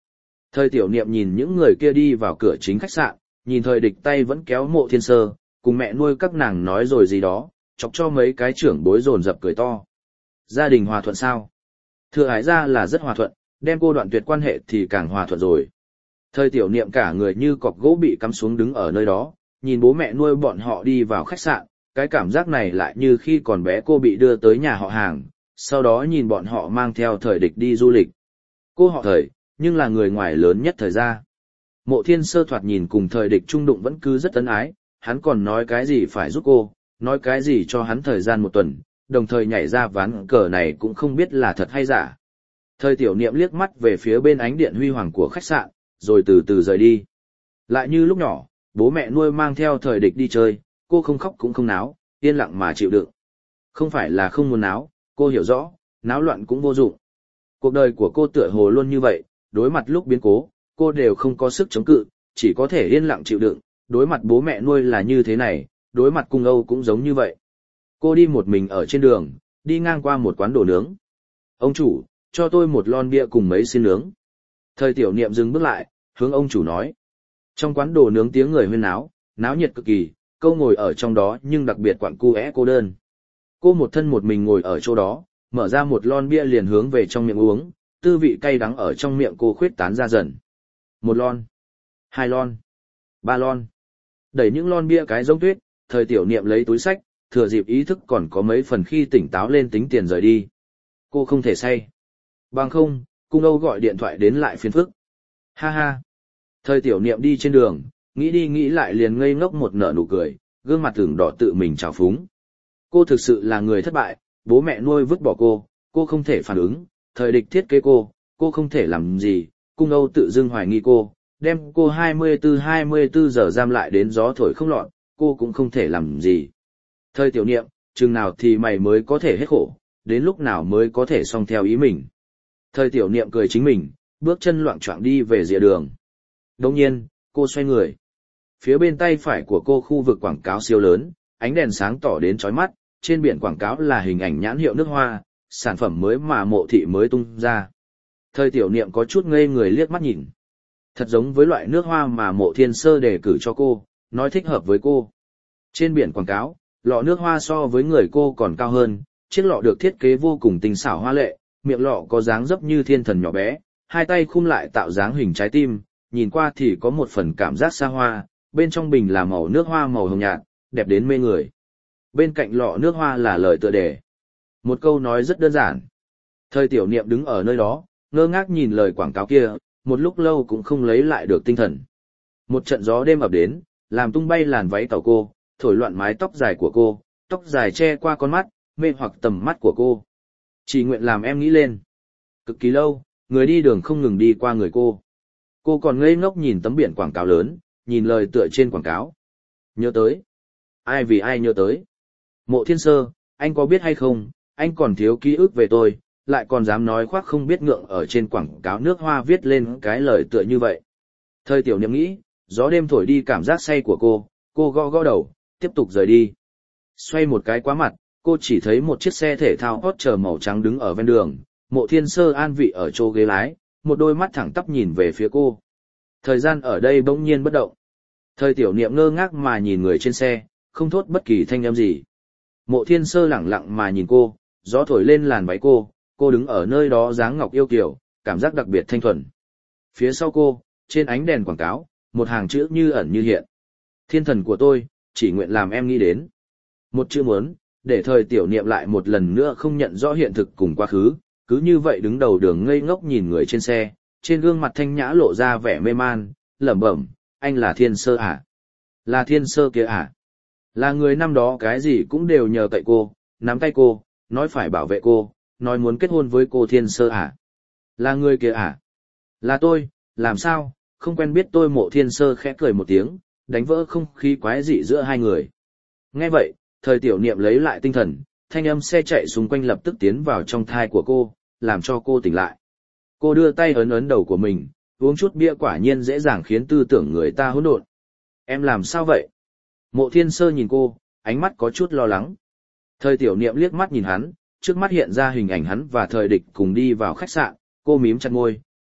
Thời tiểu niệm nhìn những người kia đi vào cửa chính khách sạn, nhìn thời địch tay vẫn kéo Mộ Thiên Sơ, cùng mẹ nuôi các nàng nói rồi gì đó, chọc cho mấy cái trưởng bối rồn rập cười to. Gia đình hòa thuận sao? Thừa Hải gia là rất hòa thuận, đem cô đoạn tuyệt quan hệ thì càng hòa thuận rồi. Thời tiểu niệm cả người như cọc gỗ bị cắm xuống đứng ở nơi đó, nhìn bố mẹ nuôi bọn họ đi vào khách sạn, cái cảm giác này lại như khi còn bé cô bị đưa tới nhà họ hàng, sau đó nhìn bọn họ mang theo thời địch đi du lịch. Cô họ thời, nhưng là người ngoài lớn nhất thời gia. Mộ Thiên Sơ thoạt nhìn cùng thời địch trung đụng vẫn cứ rất ân ái, hắn còn nói cái gì phải giúp cô, nói cái gì cho hắn thời gian một tuần, đồng thời nhảy ra ván cờ này cũng không biết là thật hay giả. Thời tiểu niệm liếc mắt về phía bên ánh điện huy hoàng của khách sạn, rồi từ từ rời đi. Lại như lúc nhỏ, bố mẹ nuôi mang theo thời địch đi chơi, cô không khóc cũng không náo, yên lặng mà chịu đựng. Không phải là không muốn náo, cô hiểu rõ, náo loạn cũng vô dụng. Cuộc đời của cô tựa hồ luôn như vậy, đối mặt lúc biến cố, cô đều không có sức chống cự, chỉ có thể yên lặng chịu đựng, đối mặt bố mẹ nuôi là như thế này, đối mặt cung Âu cũng giống như vậy. Cô đi một mình ở trên đường, đi ngang qua một quán đồ nướng. Ông chủ, cho tôi một lon bia cùng mấy xiên nướng. Thời tiểu niệm dừng bước lại, hướng ông chủ nói. Trong quán đồ nướng tiếng người huyên náo, náo nhiệt cực kỳ, cô ngồi ở trong đó nhưng đặc biệt quặn cu é cô đơn. Cô một thân một mình ngồi ở chỗ đó, mở ra một lon bia liền hướng về trong miệng uống, tư vị cay đắng ở trong miệng cô khuyết tán ra dần. Một lon, hai lon, ba lon. Đẩy những lon bia cái giống tuyết, thời tiểu niệm lấy túi sách, thừa dịp ý thức còn có mấy phần khi tỉnh táo lên tính tiền rời đi. Cô không thể say. Bằng không, cung Âu gọi điện thoại đến lại phiền phức. Ha ha. Thời tiểu niệm đi trên đường, nghĩ đi nghĩ lại liền ngây ngốc một nở nụ cười, gương mặt tưởng đỏ tự mình trào phúng. Cô thực sự là người thất bại, bố mẹ nuôi vứt bỏ cô, cô không thể phản ứng, thời địch thiết kế cô, cô không thể làm gì, cung Âu tự dưng hoài nghi cô, đem cô hai mươi tư hai mươi tư giờ giam lại đến gió thổi không lọt, cô cũng không thể làm gì. Thời tiểu niệm, chừng nào thì mày mới có thể hết khổ, đến lúc nào mới có thể xong theo ý mình. Thời tiểu niệm cười chính mình, bước chân loạng choạng đi về rìa đường. Đồng nhiên, cô xoay người. Phía bên tay phải của cô khu vực quảng cáo siêu lớn, ánh đèn sáng tỏ đến chói mắt, trên biển quảng cáo là hình ảnh nhãn hiệu nước hoa, sản phẩm mới mà Mộ thị mới tung ra. Thời tiểu niệm có chút ngây người liếc mắt nhìn. Thật giống với loại nước hoa mà Mộ Thiên Sơ đề cử cho cô, nói thích hợp với cô. Trên biển quảng cáo, lọ nước hoa so với người cô còn cao hơn, chiếc lọ được thiết kế vô cùng tinh xảo hoa lệ, miệng lọ có dáng dấp như thiên thần nhỏ bé, hai tay khum lại tạo dáng hình trái tim, nhìn qua thì có một phần cảm giác xa hoa, bên trong bình là màu nước hoa màu hồng nhạt, đẹp đến mê người. Bên cạnh lọ nước hoa là lời tựa đề. Một câu nói rất đơn giản. Thời tiểu niệm đứng ở nơi đó, ngơ ngác nhìn lời quảng cáo kia, một lúc lâu cũng không lấy lại được tinh thần. Một trận gió đêm ập đến, làm tung bay làn váy tàu cô, thổi loạn mái tóc dài của cô, tóc dài che qua con mắt, mê hoặc tầm mắt của cô. Chỉ nguyện làm em nghĩ lên. Cực kỳ lâu, người đi đường không ngừng đi qua người cô. Cô còn ngây ngốc nhìn tấm biển quảng cáo lớn, nhìn lời tựa trên quảng cáo. Nhớ tới. Ai vì ai nhớ tới. Mộ Thiên Sơ, anh có biết hay không, anh còn thiếu ký ức về tôi, lại còn dám nói khoác không biết ngượng ở trên quảng cáo nước hoa viết lên cái lời tựa như vậy. Thời tiểu niệm nghĩ, gió đêm thổi đi cảm giác say của cô, cô gõ gõ đầu, tiếp tục rời đi. Xoay một cái quá mặt, cô chỉ thấy một chiếc xe thể thao hot chờ màu trắng đứng ở ven đường, Mộ Thiên Sơ an vị ở chỗ ghế lái, một đôi mắt thẳng tắp nhìn về phía cô. Thời gian ở đây bỗng nhiên bất động. Thời tiểu niệm ngơ ngác mà nhìn người trên xe, không thốt bất kỳ thanh âm gì. Mộ Thiên Sơ lẳng lặng mà nhìn cô, gió thổi lên làn váy cô, cô đứng ở nơi đó dáng ngọc yêu kiều, cảm giác đặc biệt thanh thuần. Phía sau cô, trên ánh đèn quảng cáo, một hàng chữ như ẩn như hiện. Thiên thần của tôi, chỉ nguyện làm em nghĩ đến. Một chữ muốn, để thời tiểu niệm lại một lần nữa không nhận rõ hiện thực cùng quá khứ, cứ như vậy đứng đầu đường ngây ngốc nhìn người trên xe, trên gương mặt thanh nhã lộ ra vẻ mê man, lẩm bẩm, anh là Thiên Sơ à? Là Thiên Sơ kia à? Là người năm đó cái gì cũng đều nhờ cậy cô, nắm tay cô, nói phải bảo vệ cô, nói muốn kết hôn với cô Thiên Sơ à? Là người kia à? Là tôi, làm sao, không quen biết tôi. Mộ Thiên Sơ khẽ cười một tiếng, đánh vỡ không khí quái dị giữa hai người. Nghe vậy, thời tiểu niệm lấy lại tinh thần, thanh âm xe chạy xung quanh lập tức tiến vào trong thai của cô, làm cho cô tỉnh lại. Cô đưa tay ấn ấn đầu của mình, uống chút bia quả nhiên dễ dàng khiến tư tưởng người ta hỗn độn. Em làm sao vậy? Mộ Thiên Sơ nhìn cô, ánh mắt có chút lo lắng. Thời tiểu niệm liếc mắt nhìn hắn, trước mắt hiện ra hình ảnh hắn và thời địch cùng đi vào khách sạn, cô mím chặt môi,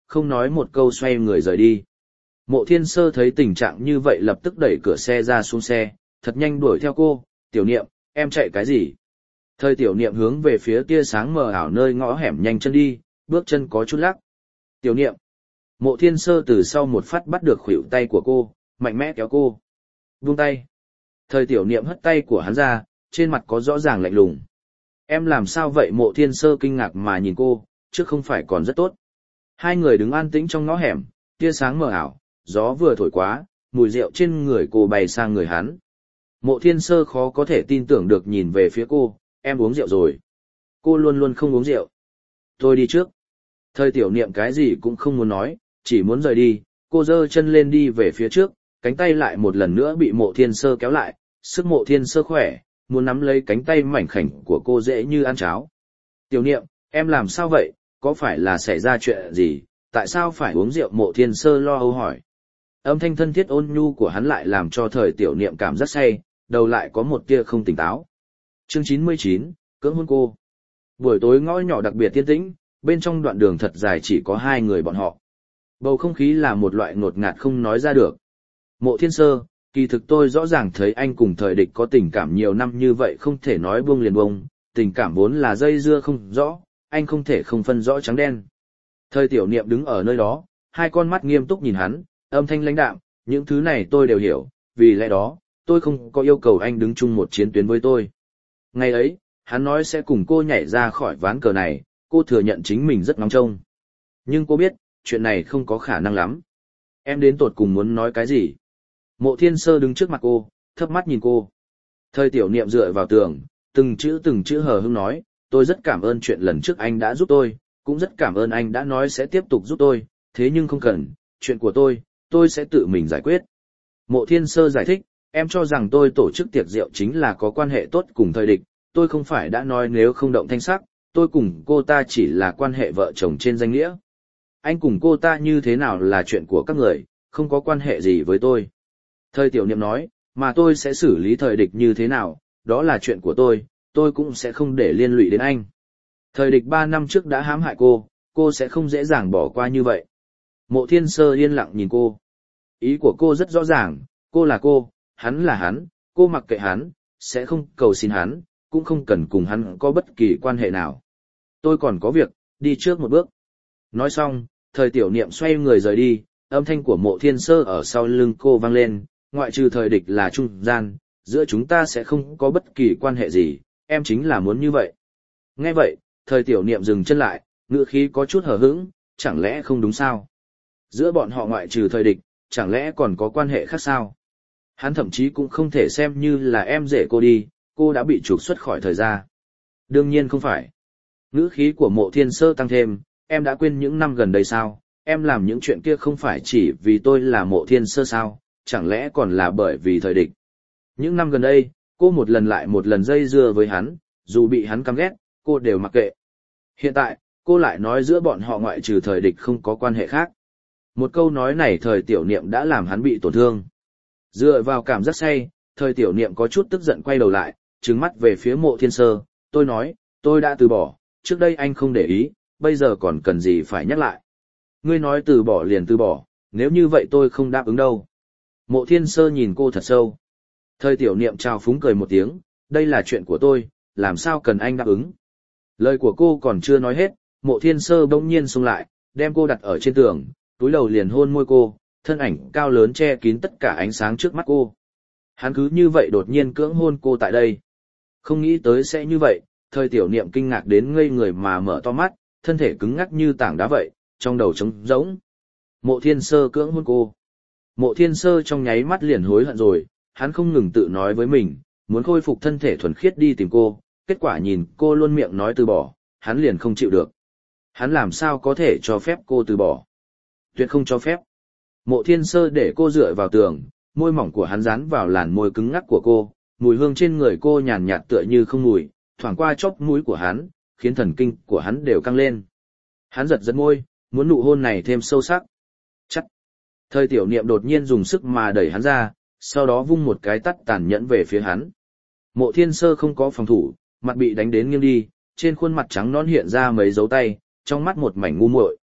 không nói một câu xoay người rời đi. Mộ Thiên Sơ thấy tình trạng như vậy lập tức đẩy cửa xe ra xuống xe, thật nhanh đuổi theo cô, tiểu niệm, em chạy cái gì? Thời tiểu niệm hướng về phía tia sáng mờ ảo nơi ngõ hẻm nhanh chân đi, bước chân có chút lắc. Tiểu niệm. Mộ Thiên Sơ từ sau một phát bắt được khuỷu tay của cô, mạnh mẽ kéo cô. Buông tay. Thời tiểu niệm hất tay của hắn ra, trên mặt có rõ ràng lạnh lùng. Em làm sao vậy? Mộ Thiên Sơ kinh ngạc mà nhìn cô, chứ không phải còn rất tốt. Hai người đứng an tĩnh trong ngõ hẻm, tia sáng mờ ảo, gió vừa thổi quá, mùi rượu trên người cô bay sang người hắn. Mộ Thiên Sơ khó có thể tin tưởng được nhìn về phía cô, em uống rượu rồi. Cô luôn luôn không uống rượu. Tôi đi trước. Thời tiểu niệm cái gì cũng không muốn nói, chỉ muốn rời đi, cô giơ chân lên đi về phía trước, cánh tay lại một lần nữa bị Mộ Thiên Sơ kéo lại, sức Mộ Thiên Sơ khỏe, muốn nắm lấy cánh tay mảnh khảnh của cô dễ như ăn cháo. Tiểu niệm, em làm sao vậy, có phải là xảy ra chuyện gì, tại sao phải uống rượu? Mộ Thiên Sơ lo âu hỏi. Âm thanh thân thiết ôn nhu của hắn lại làm cho thời tiểu niệm cảm rất say, đầu lại có một tia không tỉnh táo. Chương chín mươi chín, cưỡng hôn cô. Buổi tối ngõ nhỏ đặc biệt yên tĩnh, bên trong đoạn đường thật dài chỉ có hai người bọn họ. Bầu không khí là một loại ngột ngạt không nói ra được. Mộ Thiên Sơ, kỳ thực tôi rõ ràng thấy anh cùng thời địch có tình cảm nhiều năm như vậy không thể nói buông liền buông, tình cảm vốn là dây dưa không rõ, anh không thể không phân rõ trắng đen. Thời tiểu niệm đứng ở nơi đó, hai con mắt nghiêm túc nhìn hắn, âm thanh lãnh đạm, những thứ này tôi đều hiểu, vì lẽ đó, tôi không có yêu cầu anh đứng chung một chiến tuyến với tôi. Ngày ấy, hắn nói sẽ cùng cô nhảy ra khỏi ván cờ này, cô thừa nhận chính mình rất ngóng trông. Nhưng cô biết, chuyện này không có khả năng lắm. Em đến tột cùng muốn nói cái gì? Mộ Thiên Sơ đứng trước mặt cô, thấp mắt nhìn cô. Thời tiểu niệm dựa vào tường, từng chữ từng chữ hờ hững nói, tôi rất cảm ơn chuyện lần trước anh đã giúp tôi, cũng rất cảm ơn anh đã nói sẽ tiếp tục giúp tôi, thế nhưng không cần, chuyện của tôi, tôi sẽ tự mình giải quyết. Mộ Thiên Sơ giải thích, em cho rằng tôi tổ chức tiệc rượu chính là có quan hệ tốt cùng thời địch, tôi không phải đã nói nếu không động thanh sắc, tôi cùng cô ta chỉ là quan hệ vợ chồng trên danh nghĩa. Anh cùng cô ta như thế nào là chuyện của các người, không có quan hệ gì với tôi. Thời tiểu niệm nói, mà tôi sẽ xử lý thời địch như thế nào, đó là chuyện của tôi, tôi cũng sẽ không để liên lụy đến anh. Thời địch ba năm trước đã hãm hại cô, cô sẽ không dễ dàng bỏ qua như vậy. Mộ Thiên Sơ yên lặng nhìn cô. Ý của cô rất rõ ràng, cô là cô, hắn là hắn, cô mặc kệ hắn, sẽ không cầu xin hắn, cũng không cần cùng hắn có bất kỳ quan hệ nào. Tôi còn có việc, đi trước một bước. Nói xong, thời tiểu niệm xoay người rời đi, âm thanh của Mộ Thiên Sơ ở sau lưng cô vang lên, ngoại trừ thời địch là trung gian, giữa chúng ta sẽ không có bất kỳ quan hệ gì, em chính là muốn như vậy. Nghe vậy, thời tiểu niệm dừng chân lại, ngữ khí có chút hờ hững, chẳng lẽ không đúng sao? Giữa bọn họ ngoại trừ thời địch, chẳng lẽ còn có quan hệ khác sao? Hắn thậm chí cũng không thể xem như là em rể cô đi, cô đã bị trục xuất khỏi thời gia. Đương nhiên không phải. Ngữ khí của Mộ Thiên Sơ tăng thêm, em đã quên những năm gần đây sao? Em làm những chuyện kia không phải chỉ vì tôi là Mộ Thiên Sơ sao? Chẳng lẽ còn là bởi vì thời địch? Những năm gần đây, cô một lần lại một lần dây dưa với hắn, dù bị hắn căm ghét, cô đều mặc kệ. Hiện tại, cô lại nói giữa bọn họ ngoại trừ thời địch không có quan hệ khác. Một câu nói này thời tiểu niệm đã làm hắn bị tổn thương. Dựa vào cảm giác say, thời tiểu niệm có chút tức giận quay đầu lại, trừng mắt về phía Mộ Thiên Sơ, tôi nói, tôi đã từ bỏ, trước đây anh không để ý, bây giờ còn cần gì phải nhắc lại. Ngươi nói từ bỏ liền từ bỏ, nếu như vậy tôi không đáp ứng đâu. Mộ Thiên Sơ nhìn cô thật sâu. Thời tiểu niệm trào phúng cười một tiếng, đây là chuyện của tôi, làm sao cần anh đáp ứng. Lời của cô còn chưa nói hết, Mộ Thiên Sơ bỗng nhiên xông lại, đem cô đặt ở trên tường, túi đầu liền hôn môi cô, thân ảnh cao lớn che kín tất cả ánh sáng trước mắt cô. Hắn cứ như vậy đột nhiên cưỡng hôn cô tại đây. Không nghĩ tới sẽ như vậy, thời tiểu niệm kinh ngạc đến ngây người mà mở to mắt, thân thể cứng ngắc như tảng đá vậy, trong đầu trống rỗng. Mộ Thiên Sơ cưỡng hôn cô. Mộ Thiên Sơ trong nháy mắt liền hối hận rồi, hắn không ngừng tự nói với mình, muốn khôi phục thân thể thuần khiết đi tìm cô, kết quả nhìn cô luôn miệng nói từ bỏ, hắn liền không chịu được. Hắn làm sao có thể cho phép cô từ bỏ? Tuyệt không cho phép. Mộ Thiên Sơ để cô dựa vào tường, môi mỏng của hắn dán vào làn môi cứng ngắc của cô, mùi hương trên người cô nhàn nhạt tựa như không mùi, thoảng qua chóp mũi của hắn, khiến thần kinh của hắn đều căng lên. Hắn giật giật môi, muốn nụ hôn này thêm sâu sắc. Chắc. Thời tiểu niệm đột nhiên dùng sức mà đẩy hắn ra, sau đó vung một cái tát tàn nhẫn về phía hắn. Mộ Thiên Sơ không có phòng thủ, mặt bị đánh đến nghiêng đi, trên khuôn mặt trắng nõn hiện ra mấy dấu tay, trong mắt một mảnh ngu muội.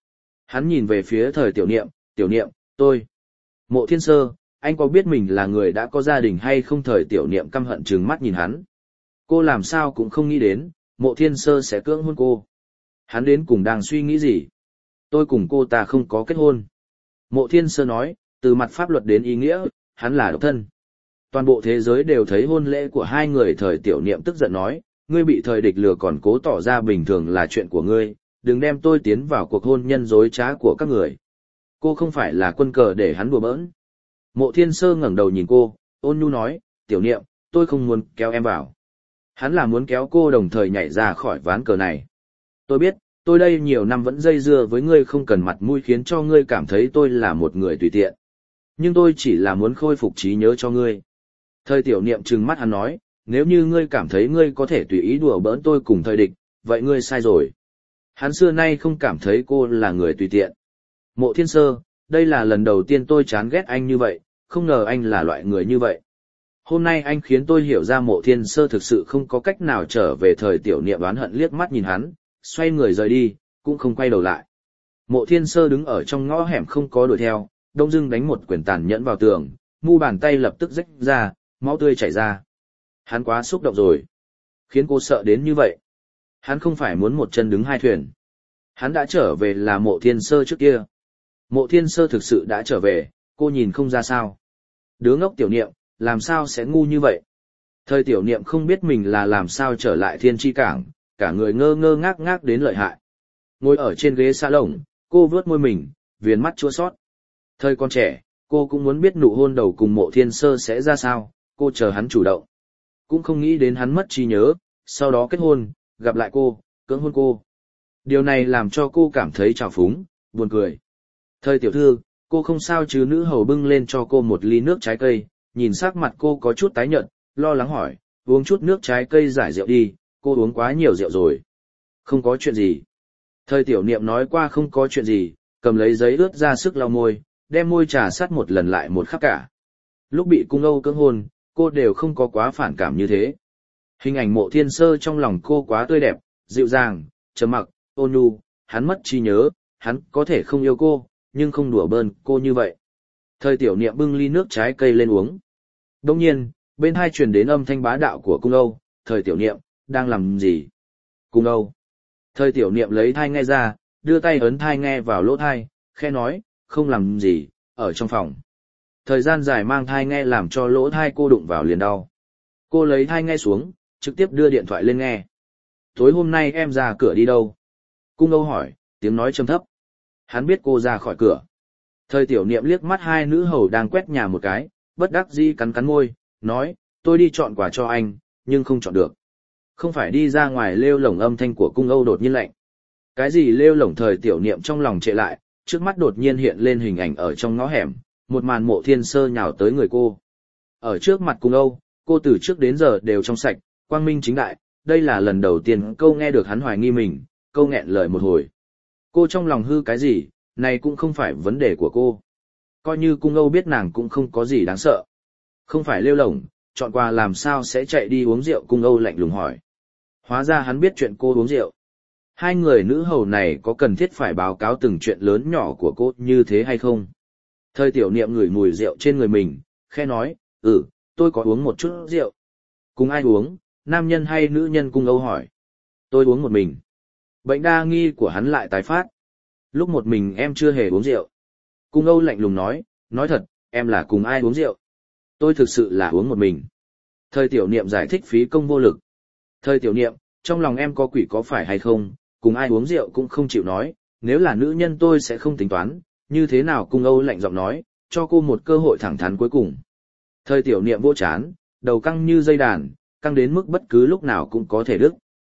Hắn nhìn về phía thời tiểu niệm, tiểu niệm, tôi. Mộ Thiên Sơ, anh có biết mình là người đã có gia đình hay không? Thời tiểu niệm căm hận trừng mắt nhìn hắn. Cô làm sao cũng không nghĩ đến, Mộ Thiên Sơ sẽ cưỡng hôn cô. Hắn đến cùng đang suy nghĩ gì? Tôi cùng cô ta không có kết hôn. Mộ Thiên Sơ nói, từ mặt pháp luật đến ý nghĩa, hắn là độc thân. Toàn bộ thế giới đều thấy hôn lễ của hai người. Thời tiểu niệm tức giận nói, ngươi bị thời địch lừa còn cố tỏ ra bình thường là chuyện của ngươi, đừng đem tôi tiến vào cuộc hôn nhân dối trá của các người. Cô không phải là quân cờ để hắn đùa bỡn. Mộ Thiên Sơ ngẩng đầu nhìn cô, ôn nhu nói, tiểu niệm, tôi không muốn kéo em vào. Hắn là muốn kéo cô đồng thời nhảy ra khỏi ván cờ này. Tôi biết, tôi đây nhiều năm vẫn dây dưa với ngươi không cần mặt mũi khiến cho ngươi cảm thấy tôi là một người tùy tiện. Nhưng tôi chỉ là muốn khôi phục trí nhớ cho ngươi. Thời tiểu niệm trừng mắt hắn nói, nếu như ngươi cảm thấy ngươi có thể tùy ý đùa bỡn tôi cùng thời địch, vậy ngươi sai rồi. Hắn xưa nay không cảm thấy cô là người tùy tiện. Mộ Thiên Sơ, đây là lần đầu tiên tôi chán ghét anh như vậy, không ngờ anh là loại người như vậy. Hôm nay anh khiến tôi hiểu ra Mộ Thiên Sơ thực sự không có cách nào trở về. Thời tiểu niệm oán hận liếc mắt nhìn hắn, xoay người rời đi, cũng không quay đầu lại. Mộ Thiên Sơ đứng ở trong ngõ hẻm không có đuổi theo, đông dưng đánh một quyền tàn nhẫn vào tường, mu bàn tay lập tức rách ra, máu tươi chảy ra. Hắn quá xúc động rồi. Khiến cô sợ đến như vậy. Hắn không phải muốn một chân đứng hai thuyền. Hắn đã trở về là Mộ Thiên Sơ trước kia. Mộ Thiên Sơ thực sự đã trở về, cô nhìn không ra sao. Đứa ngốc tiểu niệm, làm sao sẽ ngu như vậy? Thời tiểu niệm không biết mình là làm sao trở lại Thiên Tri Cảng, cả người ngơ ngơ ngác ngác đến lợi hại. Ngồi ở trên ghế sa lồng, cô vướt môi mình, viền mắt chua xót. Thời còn trẻ, cô cũng muốn biết nụ hôn đầu cùng Mộ Thiên Sơ sẽ ra sao, cô chờ hắn chủ động. Cũng không nghĩ đến hắn mất trí nhớ, sau đó kết hôn, gặp lại cô, cưỡng hôn cô. Điều này làm cho cô cảm thấy trào phúng, buồn cười. Thời tiểu thư, cô không sao chứ? Nữ hầu bưng lên cho cô một ly nước trái cây, nhìn sắc mặt cô có chút tái nhợt, lo lắng hỏi, uống chút nước trái cây giải rượu đi, cô uống quá nhiều rượu rồi. Không có chuyện gì. Thời tiểu niệm nói qua không có chuyện gì, cầm lấy giấy ướt ra sức lau môi, đem môi trà sát một lần lại một khắp cả. Lúc bị cung Âu cưỡng hôn, cô đều không có quá phản cảm như thế. Hình ảnh Mộ Thiên Sơ trong lòng cô quá tươi đẹp, dịu dàng, trầm mặc, ôn nhu, hắn mất trí nhớ, hắn có thể không yêu cô, nhưng không đùa bỡn cô như vậy. Thời tiểu niệm bưng ly nước trái cây lên uống. Đông nhiên, bên hai truyền đến âm thanh bá đạo của cung Âu, thời tiểu niệm, đang làm gì? Cung Âu. Thời tiểu niệm lấy thai nghe ra, đưa tay ấn thai nghe vào lỗ thai, khe nói, không làm gì, ở trong phòng. Thời gian dài mang thai nghe làm cho lỗ thai cô đụng vào liền đau. Cô lấy thai nghe xuống, trực tiếp đưa điện thoại lên nghe. Tối hôm nay em ra cửa đi đâu? Cung Âu hỏi, tiếng nói trầm thấp. Hắn biết cô ra khỏi cửa. Thời tiểu niệm liếc mắt hai nữ hầu đang quét nhà một cái, bất đắc dĩ cắn cắn môi, nói, tôi đi chọn quà cho anh, nhưng không chọn được. Không phải đi ra ngoài lêu lổng. Âm thanh của Cung Âu đột nhiên lạnh. Cái gì lêu lổng? Thời tiểu niệm trong lòng trệ lại, trước mắt đột nhiên hiện lên hình ảnh ở trong ngõ hẻm, một màn Mộ Thiên Sơ nhào tới người cô. Ở trước mặt Cung Âu, cô từ trước đến giờ đều trong sạch, quang minh chính đại, đây là lần đầu tiên câu nghe được hắn hoài nghi mình, câu nghẹn lời một hồi. Cô trong lòng hư cái gì, này cũng không phải vấn đề của cô. Coi như Cung Âu biết nàng cũng không có gì đáng sợ. Không phải lêu lổng, chọn quà làm sao sẽ chạy đi uống rượu? Cung Âu lạnh lùng hỏi. Hóa ra hắn biết chuyện cô uống rượu. Hai người nữ hầu này có cần thiết phải báo cáo từng chuyện lớn nhỏ của cô như thế hay không? Thời tiểu niệm ngửi mùi rượu trên người mình, khẽ nói, ừ, tôi có uống một chút rượu. Cùng ai uống, nam nhân hay nữ nhân? Cung Âu hỏi. Tôi uống một mình. Bệnh đa nghi của hắn lại tái phát. Lúc một mình em chưa hề uống rượu. Cung Âu lạnh lùng nói, nói thật, em là cùng ai uống rượu? Tôi thực sự là uống một mình. Thời tiểu niệm giải thích phí công vô lực. Thời tiểu niệm, trong lòng em có quỷ có phải hay không, cùng ai uống rượu cũng không chịu nói, nếu là nữ nhân tôi sẽ không tính toán, như thế nào? Cung Âu lạnh giọng nói, cho cô một cơ hội thẳng thắn cuối cùng. Thời tiểu niệm vô chán, đầu căng như dây đàn, căng đến mức bất cứ lúc nào cũng có thể đứt.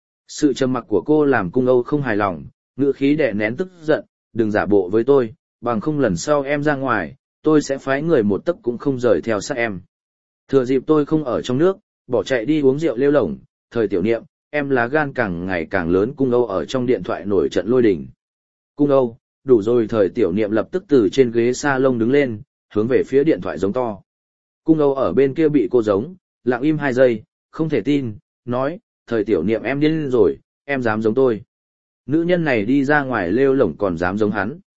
Sự trầm mặc của cô làm Cung Âu không hài lòng, ngữ khí đè nén tức giận, đừng giả bộ với tôi, bằng không lần sau em ra ngoài, tôi sẽ phái người một tấc cũng không rời theo sát em. Thừa dịp tôi không ở trong nước, bỏ chạy đi uống rượu lêu lổng. Thời tiểu niệm, em lá gan càng ngày càng lớn. Cung Âu ở trong điện thoại nổi trận lôi đình. Cung Âu, đủ rồi! Thời tiểu niệm lập tức từ trên ghế salon đứng lên, hướng về phía điện thoại giống to. Cung Âu ở bên kia bị cô giống, lặng im hai giây, không thể tin, nói, thời tiểu niệm em điên rồi, em dám giống tôi. Nữ nhân này đi ra ngoài lêu lổng còn dám giống hắn.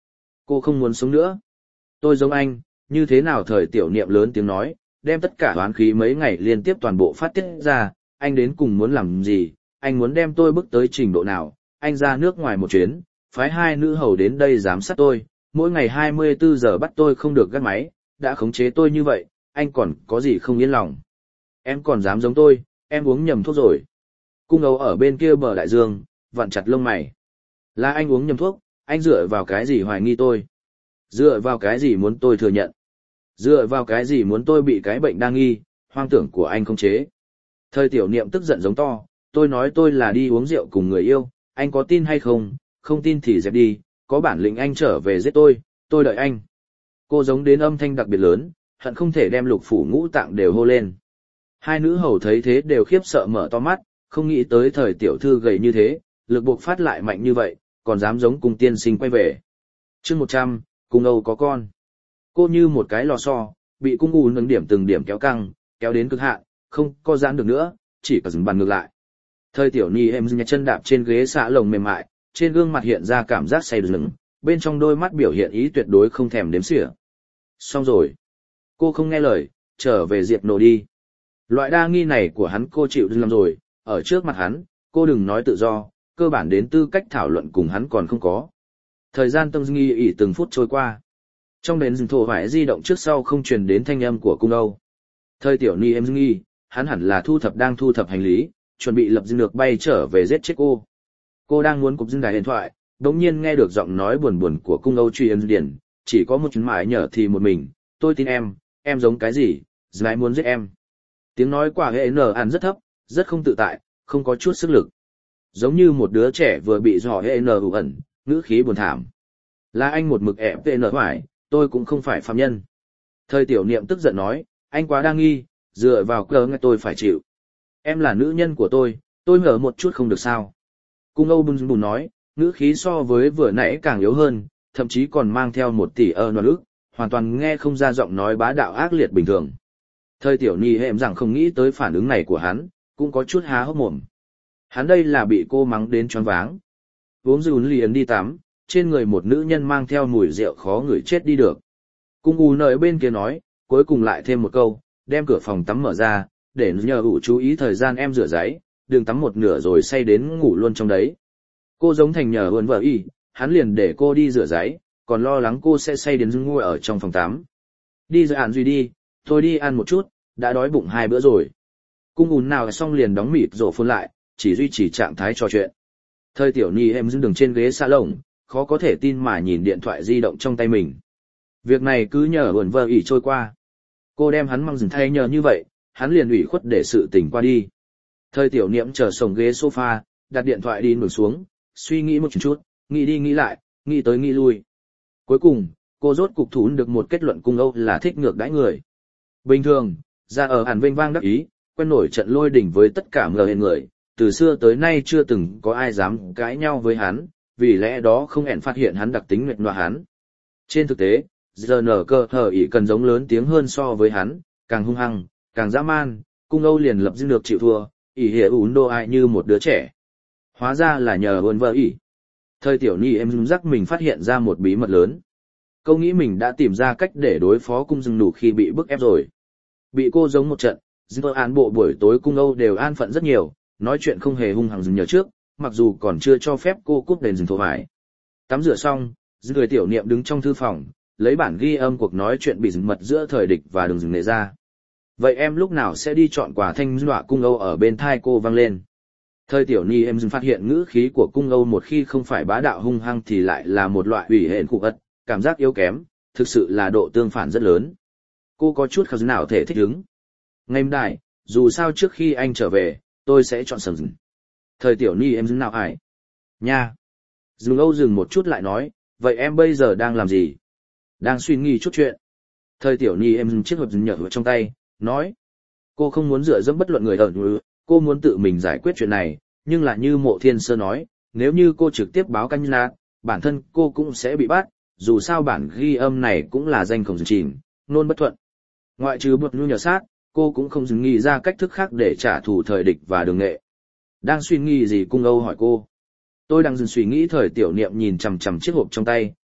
Cô không muốn sống nữa. Tôi giống anh, như thế nào thời tiểu niệm lớn tiếng nói, đem tất cả oán khí mấy ngày liên tiếp toàn bộ phát tiết ra, anh đến cùng muốn làm gì, anh muốn đem tôi bước tới trình độ nào, anh ra nước ngoài một chuyến, phái hai nữ hầu đến đây giám sát tôi, mỗi ngày hai mươi bốn giờ bắt tôi không được gắt máy, đã khống chế tôi như vậy, anh còn có gì không yên lòng. Em còn dám giống tôi, em uống nhầm thuốc rồi. Cung Âu ở bên kia bờ đại dương, vặn chặt lông mày. Là anh uống nhầm thuốc, anh dựa vào cái gì hoài nghi tôi? Dựa vào cái gì muốn tôi thừa nhận? Dựa vào cái gì muốn tôi bị cái bệnh đa nghi, hoang tưởng của anh khống chế? Thời tiểu niệm tức giận giống to, tôi nói tôi là đi uống rượu cùng người yêu, anh có tin hay không? Không tin thì dẹp đi, có bản lĩnh anh trở về giết tôi, tôi đợi anh. Cô giống đến âm thanh đặc biệt lớn, hận không thể đem lục phủ ngũ tạng đều hô lên. Hai nữ hầu thấy thế đều khiếp sợ mở to mắt, không nghĩ tới thời tiểu thư gầy như thế, lực buộc phát lại mạnh như vậy, còn dám giống cùng tiên sinh quay về. Chương một trăm, Cung Âu có con. Cô như một cái lò xo, bị cung u nâng điểm từng điểm kéo căng, kéo đến cực hạn, không co giãn được nữa, chỉ có dừng bàn ngược lại. Thời tiểu ni em nhặt chân đạp trên ghế xạ lồng mềm mại, trên gương mặt hiện ra cảm giác say rừng, bên trong đôi mắt biểu hiện ý tuyệt đối không thèm đếm xỉa. Xong rồi. Cô không nghe lời, trở về diệt nổ đi. Loại đa nghi này của hắn cô chịu đựng lắm rồi, ở trước mặt hắn, cô đừng nói tự do, cơ bản đến tư cách thảo luận cùng hắn còn không có. Thời gian tâm nghi ỉ từng phút trôi qua. Trong đền rừng thổ vải di động trước sau không truyền đến thanh âm của cung Âu. Thời tiểu ni em nghi, hắn hẳn là thu thập đang thu thập hành lý, chuẩn bị lập dinh lược bay trở về giết chết cô. Cô đang muốn cục dinh đài điện thoại, đống nhiên nghe được giọng nói buồn buồn của cung Âu truy ân điển, chỉ có một chuyến mãi nhở thì một mình, tôi tin em, em giống cái gì, dái muốn giết em. Tiếng nói quả hệ nở ăn rất thấp, rất không tự tại, không có chút sức lực. Giống như một đứa trẻ vừa bị dò hệ nở ủ ẩn, ngữ khí buồn thảm. Là anh một mực ẹp tê nở hoài, tôi cũng không phải phạm nhân. Thời tiểu niệm tức giận nói, anh quá đa nghi, dựa vào cơ nghe tôi phải chịu. Em là nữ nhân của tôi, tôi ngờ một chút không được sao. Cung Âu bùn bùn nói, ngữ khí so với vừa nãy càng yếu hơn, thậm chí còn mang theo một tỷ ơ noan ức, hoàn toàn nghe không ra giọng nói bá đạo ác liệt bình thường. Thời tiểu ni hệm rằng không nghĩ tới phản ứng này của hắn, cũng có chút há hốc mồm. Hắn đây là bị cô mắng đến choáng váng. Uống rượu liền đi tắm, trên người một nữ nhân mang theo mùi rượu khó ngửi chết đi được. Cung U nợi bên kia nói, cuối cùng lại thêm một câu, đem cửa phòng tắm mở ra, để nhờ ủ chú ý thời gian em rửa giấy, đừng tắm một nửa rồi say đến ngủ luôn trong đấy. Cô giống thành nhờ ơn vợ y, hắn liền để cô đi rửa giấy, còn lo lắng cô sẽ say đến ngồi ở trong phòng tắm. Đi rồi hạn duy đi, tôi đi ăn một chút, đã đói bụng hai bữa rồi. Cung ùn nào xong liền đóng mịt rổ phun lại, chỉ duy trì trạng thái trò chuyện. Thời tiểu ni em dưng đường trên ghế xa lồng, khó có thể tin mà nhìn điện thoại di động trong tay mình. Việc này cứ nhờ ơn vợ y trôi qua. Cô đem hắn mang dừng thay nhờ như vậy, hắn liền ủy khuất để sự tình qua đi. Thời tiểu niệm chờ sổng ghế sofa, đặt điện thoại đi nổi xuống, suy nghĩ một chút, nghĩ đi nghĩ lại, nghĩ tới nghĩ lui. Cuối cùng, cô rốt cục thủ được một kết luận cung Âu là thích ngược đãi người. Bình thường, ra ở hàn vinh vang đắc ý, quen nổi trận lôi đỉnh với tất cả ngờ hẹn người, từ xưa tới nay chưa từng có ai dám cãi nhau với hắn, vì lẽ đó không hẹn phát hiện hắn đặc tính nguyệt nọa hắn. Trên thực tế, giờ nở cơ hờ ỉ cần giống lớn tiếng hơn so với hắn, càng hung hăng, càng dã man, cung Âu liền lập dinh được chịu thua, ỉ hiểu ún đô ai như một đứa trẻ. Hóa ra là nhờ ơn vợ ỉ. Thời tiểu ni em rung rắc mình phát hiện ra một bí mật lớn. Câu nghĩ mình đã tìm ra cách để đối phó cung dừng đủ khi bị bức ép rồi. Bị cô giống một trận, dư án bộ buổi tối cung Âu đều an phận rất nhiều, nói chuyện không hề hung hăng dừng nhờ trước, mặc dù còn chưa cho phép cô cúp đèn dừng thổ vải. Tắm rửa xong, dư người tiểu niệm đứng trong thư phòng, lấy bản ghi âm cuộc nói chuyện bị dừng mật giữa thời địch và đường dừng nệ ra. Vậy em lúc nào sẽ đi chọn quà thanh dọa cung Âu ở bên thai cô vang lên. Thời tiểu ni em dừng phát hiện ngữ khí của cung Âu một khi không phải bá đạo hung hăng thì lại là một loại ủy hện cụ ất, cảm giác yếu kém, thực sự là độ tương phản rất lớn. Cô có chút khả nào thể thích ứng. Ngay đại, dù sao trước khi anh trở về, tôi sẽ chọn sầm dừng. Thời tiểu ni em dừng nào ải. Nha. Dừng Âu dừng một chút lại nói, vậy em bây giờ đang làm gì? Đang suy nghĩ chút chuyện. Thời tiểu ni em dừng chiếc hộp dừng nhở ở trong tay, nói. Cô không muốn dựa dẫm bất luận người ở núi, cô muốn tự mình giải quyết chuyện này, nhưng là như Mộ Thiên Sơ nói, nếu như cô trực tiếp báo canh nạt, bản thân cô cũng sẽ bị bắt, dù sao bản ghi âm này cũng là danh khổng dừng chìm, nôn bất thuận. Ngoại trừ bột nhu nhờ sát, cô cũng không dừng nghĩ ra cách thức khác để trả thù thời địch và đường nghệ. Đang suy nghĩ gì cung Âu hỏi cô. Tôi đang dừng suy nghĩ thời tiểu niệm nhìn chằm chằm chiếc hộp trong tay,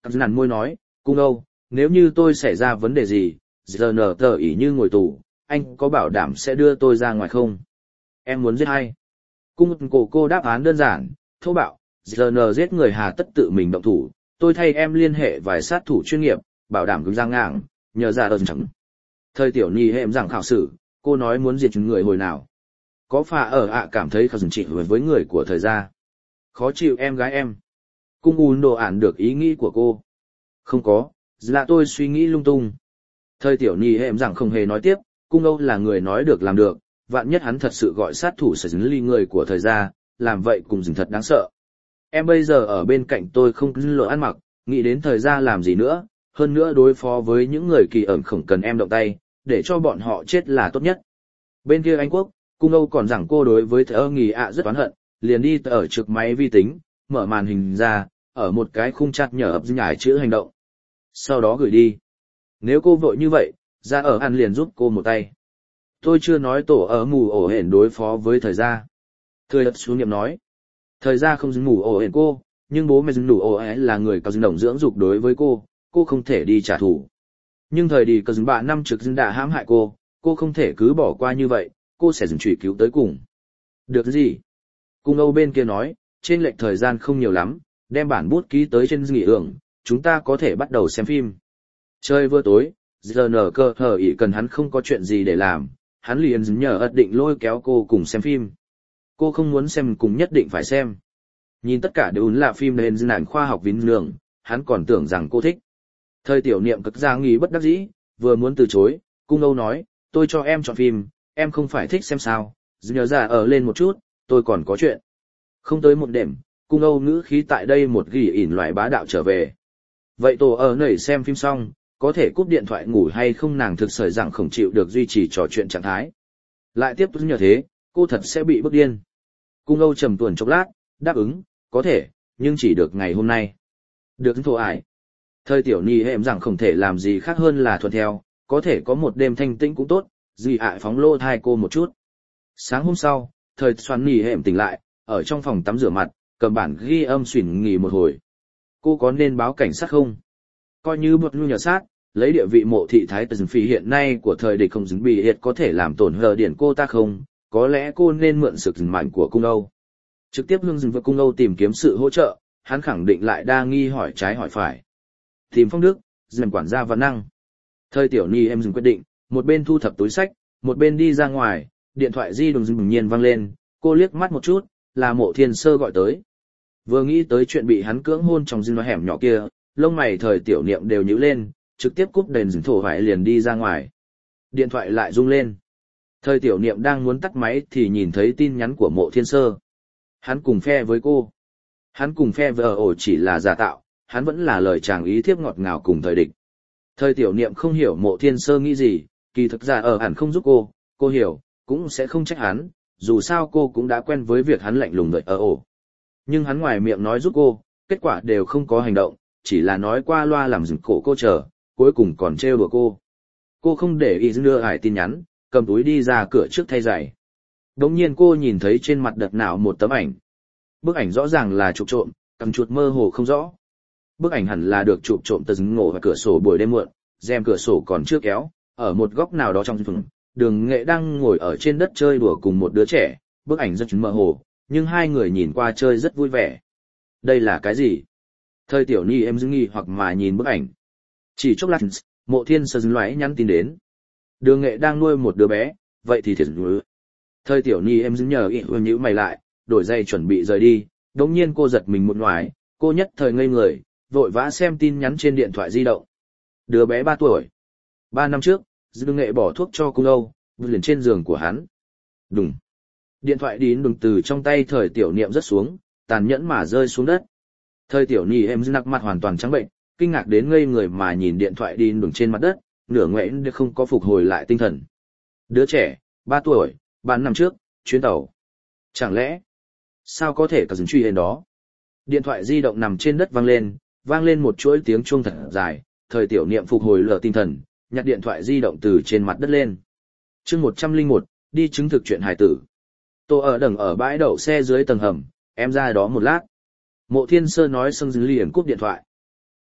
Cắt nản môi nói, cung Âu, nếu như tôi xảy ra vấn đề gì, giờ nở tờ ỉ như ngồi tù, anh có bảo đảm sẽ đưa tôi ra ngoài không? Em muốn giết ai? Cung cổ cô đáp án đơn giản, thô bạo, giờ nở giết người hà tất tự mình động thủ, tôi thay em liên hệ vài sát thủ chuyên nghiệp, bảo đảm cứng răng ngang, nhờ ra ơn chẳng. Thời tiểu nhi hệm rằng khảo sử, cô nói muốn diệt người hồi nào. Có phà ở ạ cảm thấy khẩn trị với người của thời gia. Khó chịu em gái em. Cung ùn đồ ản được ý nghĩ của cô. Không có, là tôi suy nghĩ lung tung. Thời tiểu nhi hệm rằng không hề nói tiếp, cung Âu là người nói được làm được, vạn nhất hắn thật sự gọi sát thủ sẽ dính ly người của thời gia, làm vậy cùng dừng thật đáng sợ. Em bây giờ ở bên cạnh tôi không cứ lộ ăn mặc, nghĩ đến thời gia làm gì nữa, hơn nữa đối phó với những người kỳ ẩn không cần em động tay, để cho bọn họ chết là tốt nhất. Bên kia Anh Quốc, cung Âu còn rằng cô đối với thợ nghỉ ạ rất oán hận, liền đi ở trực máy vi tính, mở màn hình ra, ở một cái khung chặt nhở ập nhải chữ hành động. Sau đó gửi đi. Nếu cô vội như vậy, ra ở ăn liền giúp cô một tay. Tôi chưa nói tổ ở mù ổ hển đối phó với thời gia. Thời ật xuống niệm nói. Thời gia không dính mù ổ hển cô, nhưng bố mẹ dính đủ ổ hển là người cao dính đồng dưỡng dục đối với cô, cô không thể đi trả thù. Nhưng thời đi cờ dính bạ năm trực dính đã hãm hại cô, cô không thể cứ bỏ qua như vậy, cô sẽ dừng truy cứu tới cùng. Được gì? Cung Âu bên kia nói, trên lệch thời gian không nhiều lắm, đem bản bút ký tới trên nghỉ ưởng, chúng ta có thể bắt đầu xem phim. Chơi vừa tối, giờ nở cơ hở ỉ cần hắn không có chuyện gì để làm, hắn liền nhờ ật định lôi kéo cô cùng xem phim. Cô không muốn xem cùng nhất định phải xem. Nhìn tất cả đều là phim nền nản khoa học vĩnh lường, hắn còn tưởng rằng cô thích. Thời tiểu niệm cực ra nghi bất đắc dĩ, vừa muốn từ chối, cung Âu nói, tôi cho em chọn phim, em không phải thích xem sao, nhớ ra ở lên một chút, tôi còn có chuyện. Không tới một đêm, cung Âu ngữ khí tại đây một gỉ ỉn loại bá đạo trở về. Vậy tổ ở nảy xem phim xong, có thể cúp điện thoại ngủ hay không, nàng thực sự rằng không chịu được duy trì trò chuyện trạng thái. Lại tiếp tục như thế, cô thật sẽ bị bức điên. Cung Âu trầm tuần chốc lát, đáp ứng, có thể, nhưng chỉ được ngày hôm nay. Được thổ ải. Thời tiểu nhi hệm rằng không thể làm gì khác hơn là thuận theo, có thể có một đêm thanh tĩnh cũng tốt, gì ại phóng lô thai cô một chút. Sáng hôm sau, thời xoắn nhi hệm tỉnh lại, ở trong phòng tắm rửa mặt, cầm bản ghi âm xuyển nghỉ một hồi. Cô có nên báo cảnh sát không? Coi như một nhu nhờ sát, lấy địa vị mộ thị thái tần phi hiện nay của thời địch không dính bị hiệt có thể làm tổn hờ điển cô ta không, có lẽ cô nên mượn sự dừng mạnh của cung Âu. Trực tiếp hương dừng với cung Âu tìm kiếm sự hỗ trợ, hắn khẳng định lại đa nghi hỏi trái hỏi phải. Tìm Phong Đức, dần quản gia văn năng. Thời tiểu ni em dừng quyết định, một bên thu thập túi sách, một bên đi ra ngoài, điện thoại di động dừng nhiên vang lên, cô liếc mắt một chút, là Mộ Thiên Sơ gọi tới. Vừa nghĩ tới chuyện bị hắn cưỡng hôn trong dinh hẻm nhỏ kia, lông mày thời tiểu niệm đều nhíu lên, trực tiếp cúp đèn dừng thổ vải liền đi ra ngoài. Điện thoại lại rung lên. Thời tiểu niệm đang muốn tắt máy thì nhìn thấy tin nhắn của Mộ Thiên Sơ. Hắn cùng phe với cô. Hắn cùng phe vợ ổ chỉ là giả tạo, hắn vẫn là lời chàng ý thiếp ngọt ngào cùng thời địch. Thời tiểu niệm không hiểu Mộ Thiên Sơ nghĩ gì, kỳ thực ra ở hẳn không giúp cô, cô hiểu, cũng sẽ không trách hắn, dù sao cô cũng đã quen với việc hắn lạnh lùng đợi ở ổ. Nhưng hắn ngoài miệng nói giúp cô, kết quả đều không có hành động, chỉ là nói qua loa làm dừng cổ cô chờ, cuối cùng còn trêu đùa cô. Cô không để ý đưa ải tin nhắn, cầm túi đi ra cửa trước thay giày. Đống nhiên cô nhìn thấy trên mặt đợt nào một tấm ảnh. Bức ảnh rõ ràng là chụp trộm, cầm chuột mơ hồ không rõ. Bức ảnh hẳn là được chụp trộm từ dừng ngộ và cửa sổ buổi đêm muộn, rèm cửa sổ còn chưa kéo, ở một góc nào đó trong phòng, Đường Nghệ đang ngồi ở trên đất chơi đùa cùng một đứa trẻ, bức ảnh rất mơ hồ, nhưng hai người nhìn qua chơi rất vui vẻ. Đây là cái gì? Thời tiểu ni em dưng nghi hoặc mà nhìn bức ảnh. Chỉ chốc lát, Mộ Thiên Sơ dưng lóe nhắn tin đến. Đường Nghệ đang nuôi một đứa bé, vậy thì thiệt ngứa. Thời tiểu ni em dưng nhờ ý ưa nhữ mày lại, đổi giày chuẩn bị rời đi, đống nhiên cô giật mình một ngoài, cô nhất thời ngây người, vội vã xem tin nhắn trên điện thoại di động. Đứa bé ba tuổi. Ba năm trước, Đường Nghệ bỏ thuốc cho cung Âu, vươn liền trên giường của hắn. Đùng. Điện thoại đín đùng từ trong tay thời tiểu niệm rất xuống, tàn nhẫn mà rơi xuống đất. Thời tiểu ni em nặc mặt hoàn toàn trắng bệnh, kinh ngạc đến ngây người mà nhìn điện thoại đín đùng trên mặt đất, nửa ngoẽn để không có phục hồi lại tinh thần. Đứa trẻ, ba tuổi, ba năm trước, chuyến tàu. Chẳng lẽ, sao có thể có dừng truy hên đó? Điện thoại di động nằm trên đất vang lên, vang lên một chuỗi tiếng chuông thật dài, thời tiểu niệm phục hồi lờ tinh thần, nhặt điện thoại di động từ trên mặt đất lên. Chương một trăm lẻ một, đi chứng thực chuyện hài tử. Tô ở đằng ở bãi đậu xe dưới tầng hầm, em ra đó một lát. Mộ Thiên Sơ nói xong dừng liền cúp điện thoại.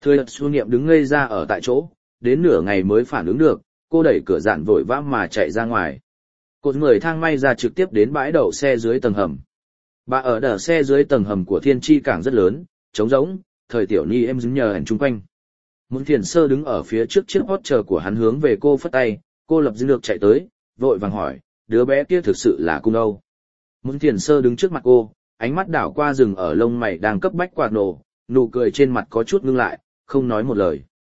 Thời Su Niệm đứng ngây ra ở tại chỗ, đến nửa ngày mới phản ứng được, cô đẩy cửa dạn vội vã mà chạy ra ngoài. Cột người thang may ra trực tiếp đến bãi đậu xe dưới tầng hầm. Bà ở đờ xe dưới tầng hầm của Thiên Chi cảng rất lớn, trống rỗng, thời tiểu ni em dính nhờ hẳn chung quanh. Muốn Thiền Sơ đứng ở phía trước chiếc hot chờ của hắn hướng về cô phất tay, cô lập dưng được chạy tới, vội vàng hỏi, đứa bé kia thực sự là cung đâu? Muốn Thiền Sơ đứng trước mặt cô, ánh mắt đảo qua rừng ở lông mày đang cấp bách quạt nổ, nụ cười trên mặt có chút ngưng lại, không nói một lời.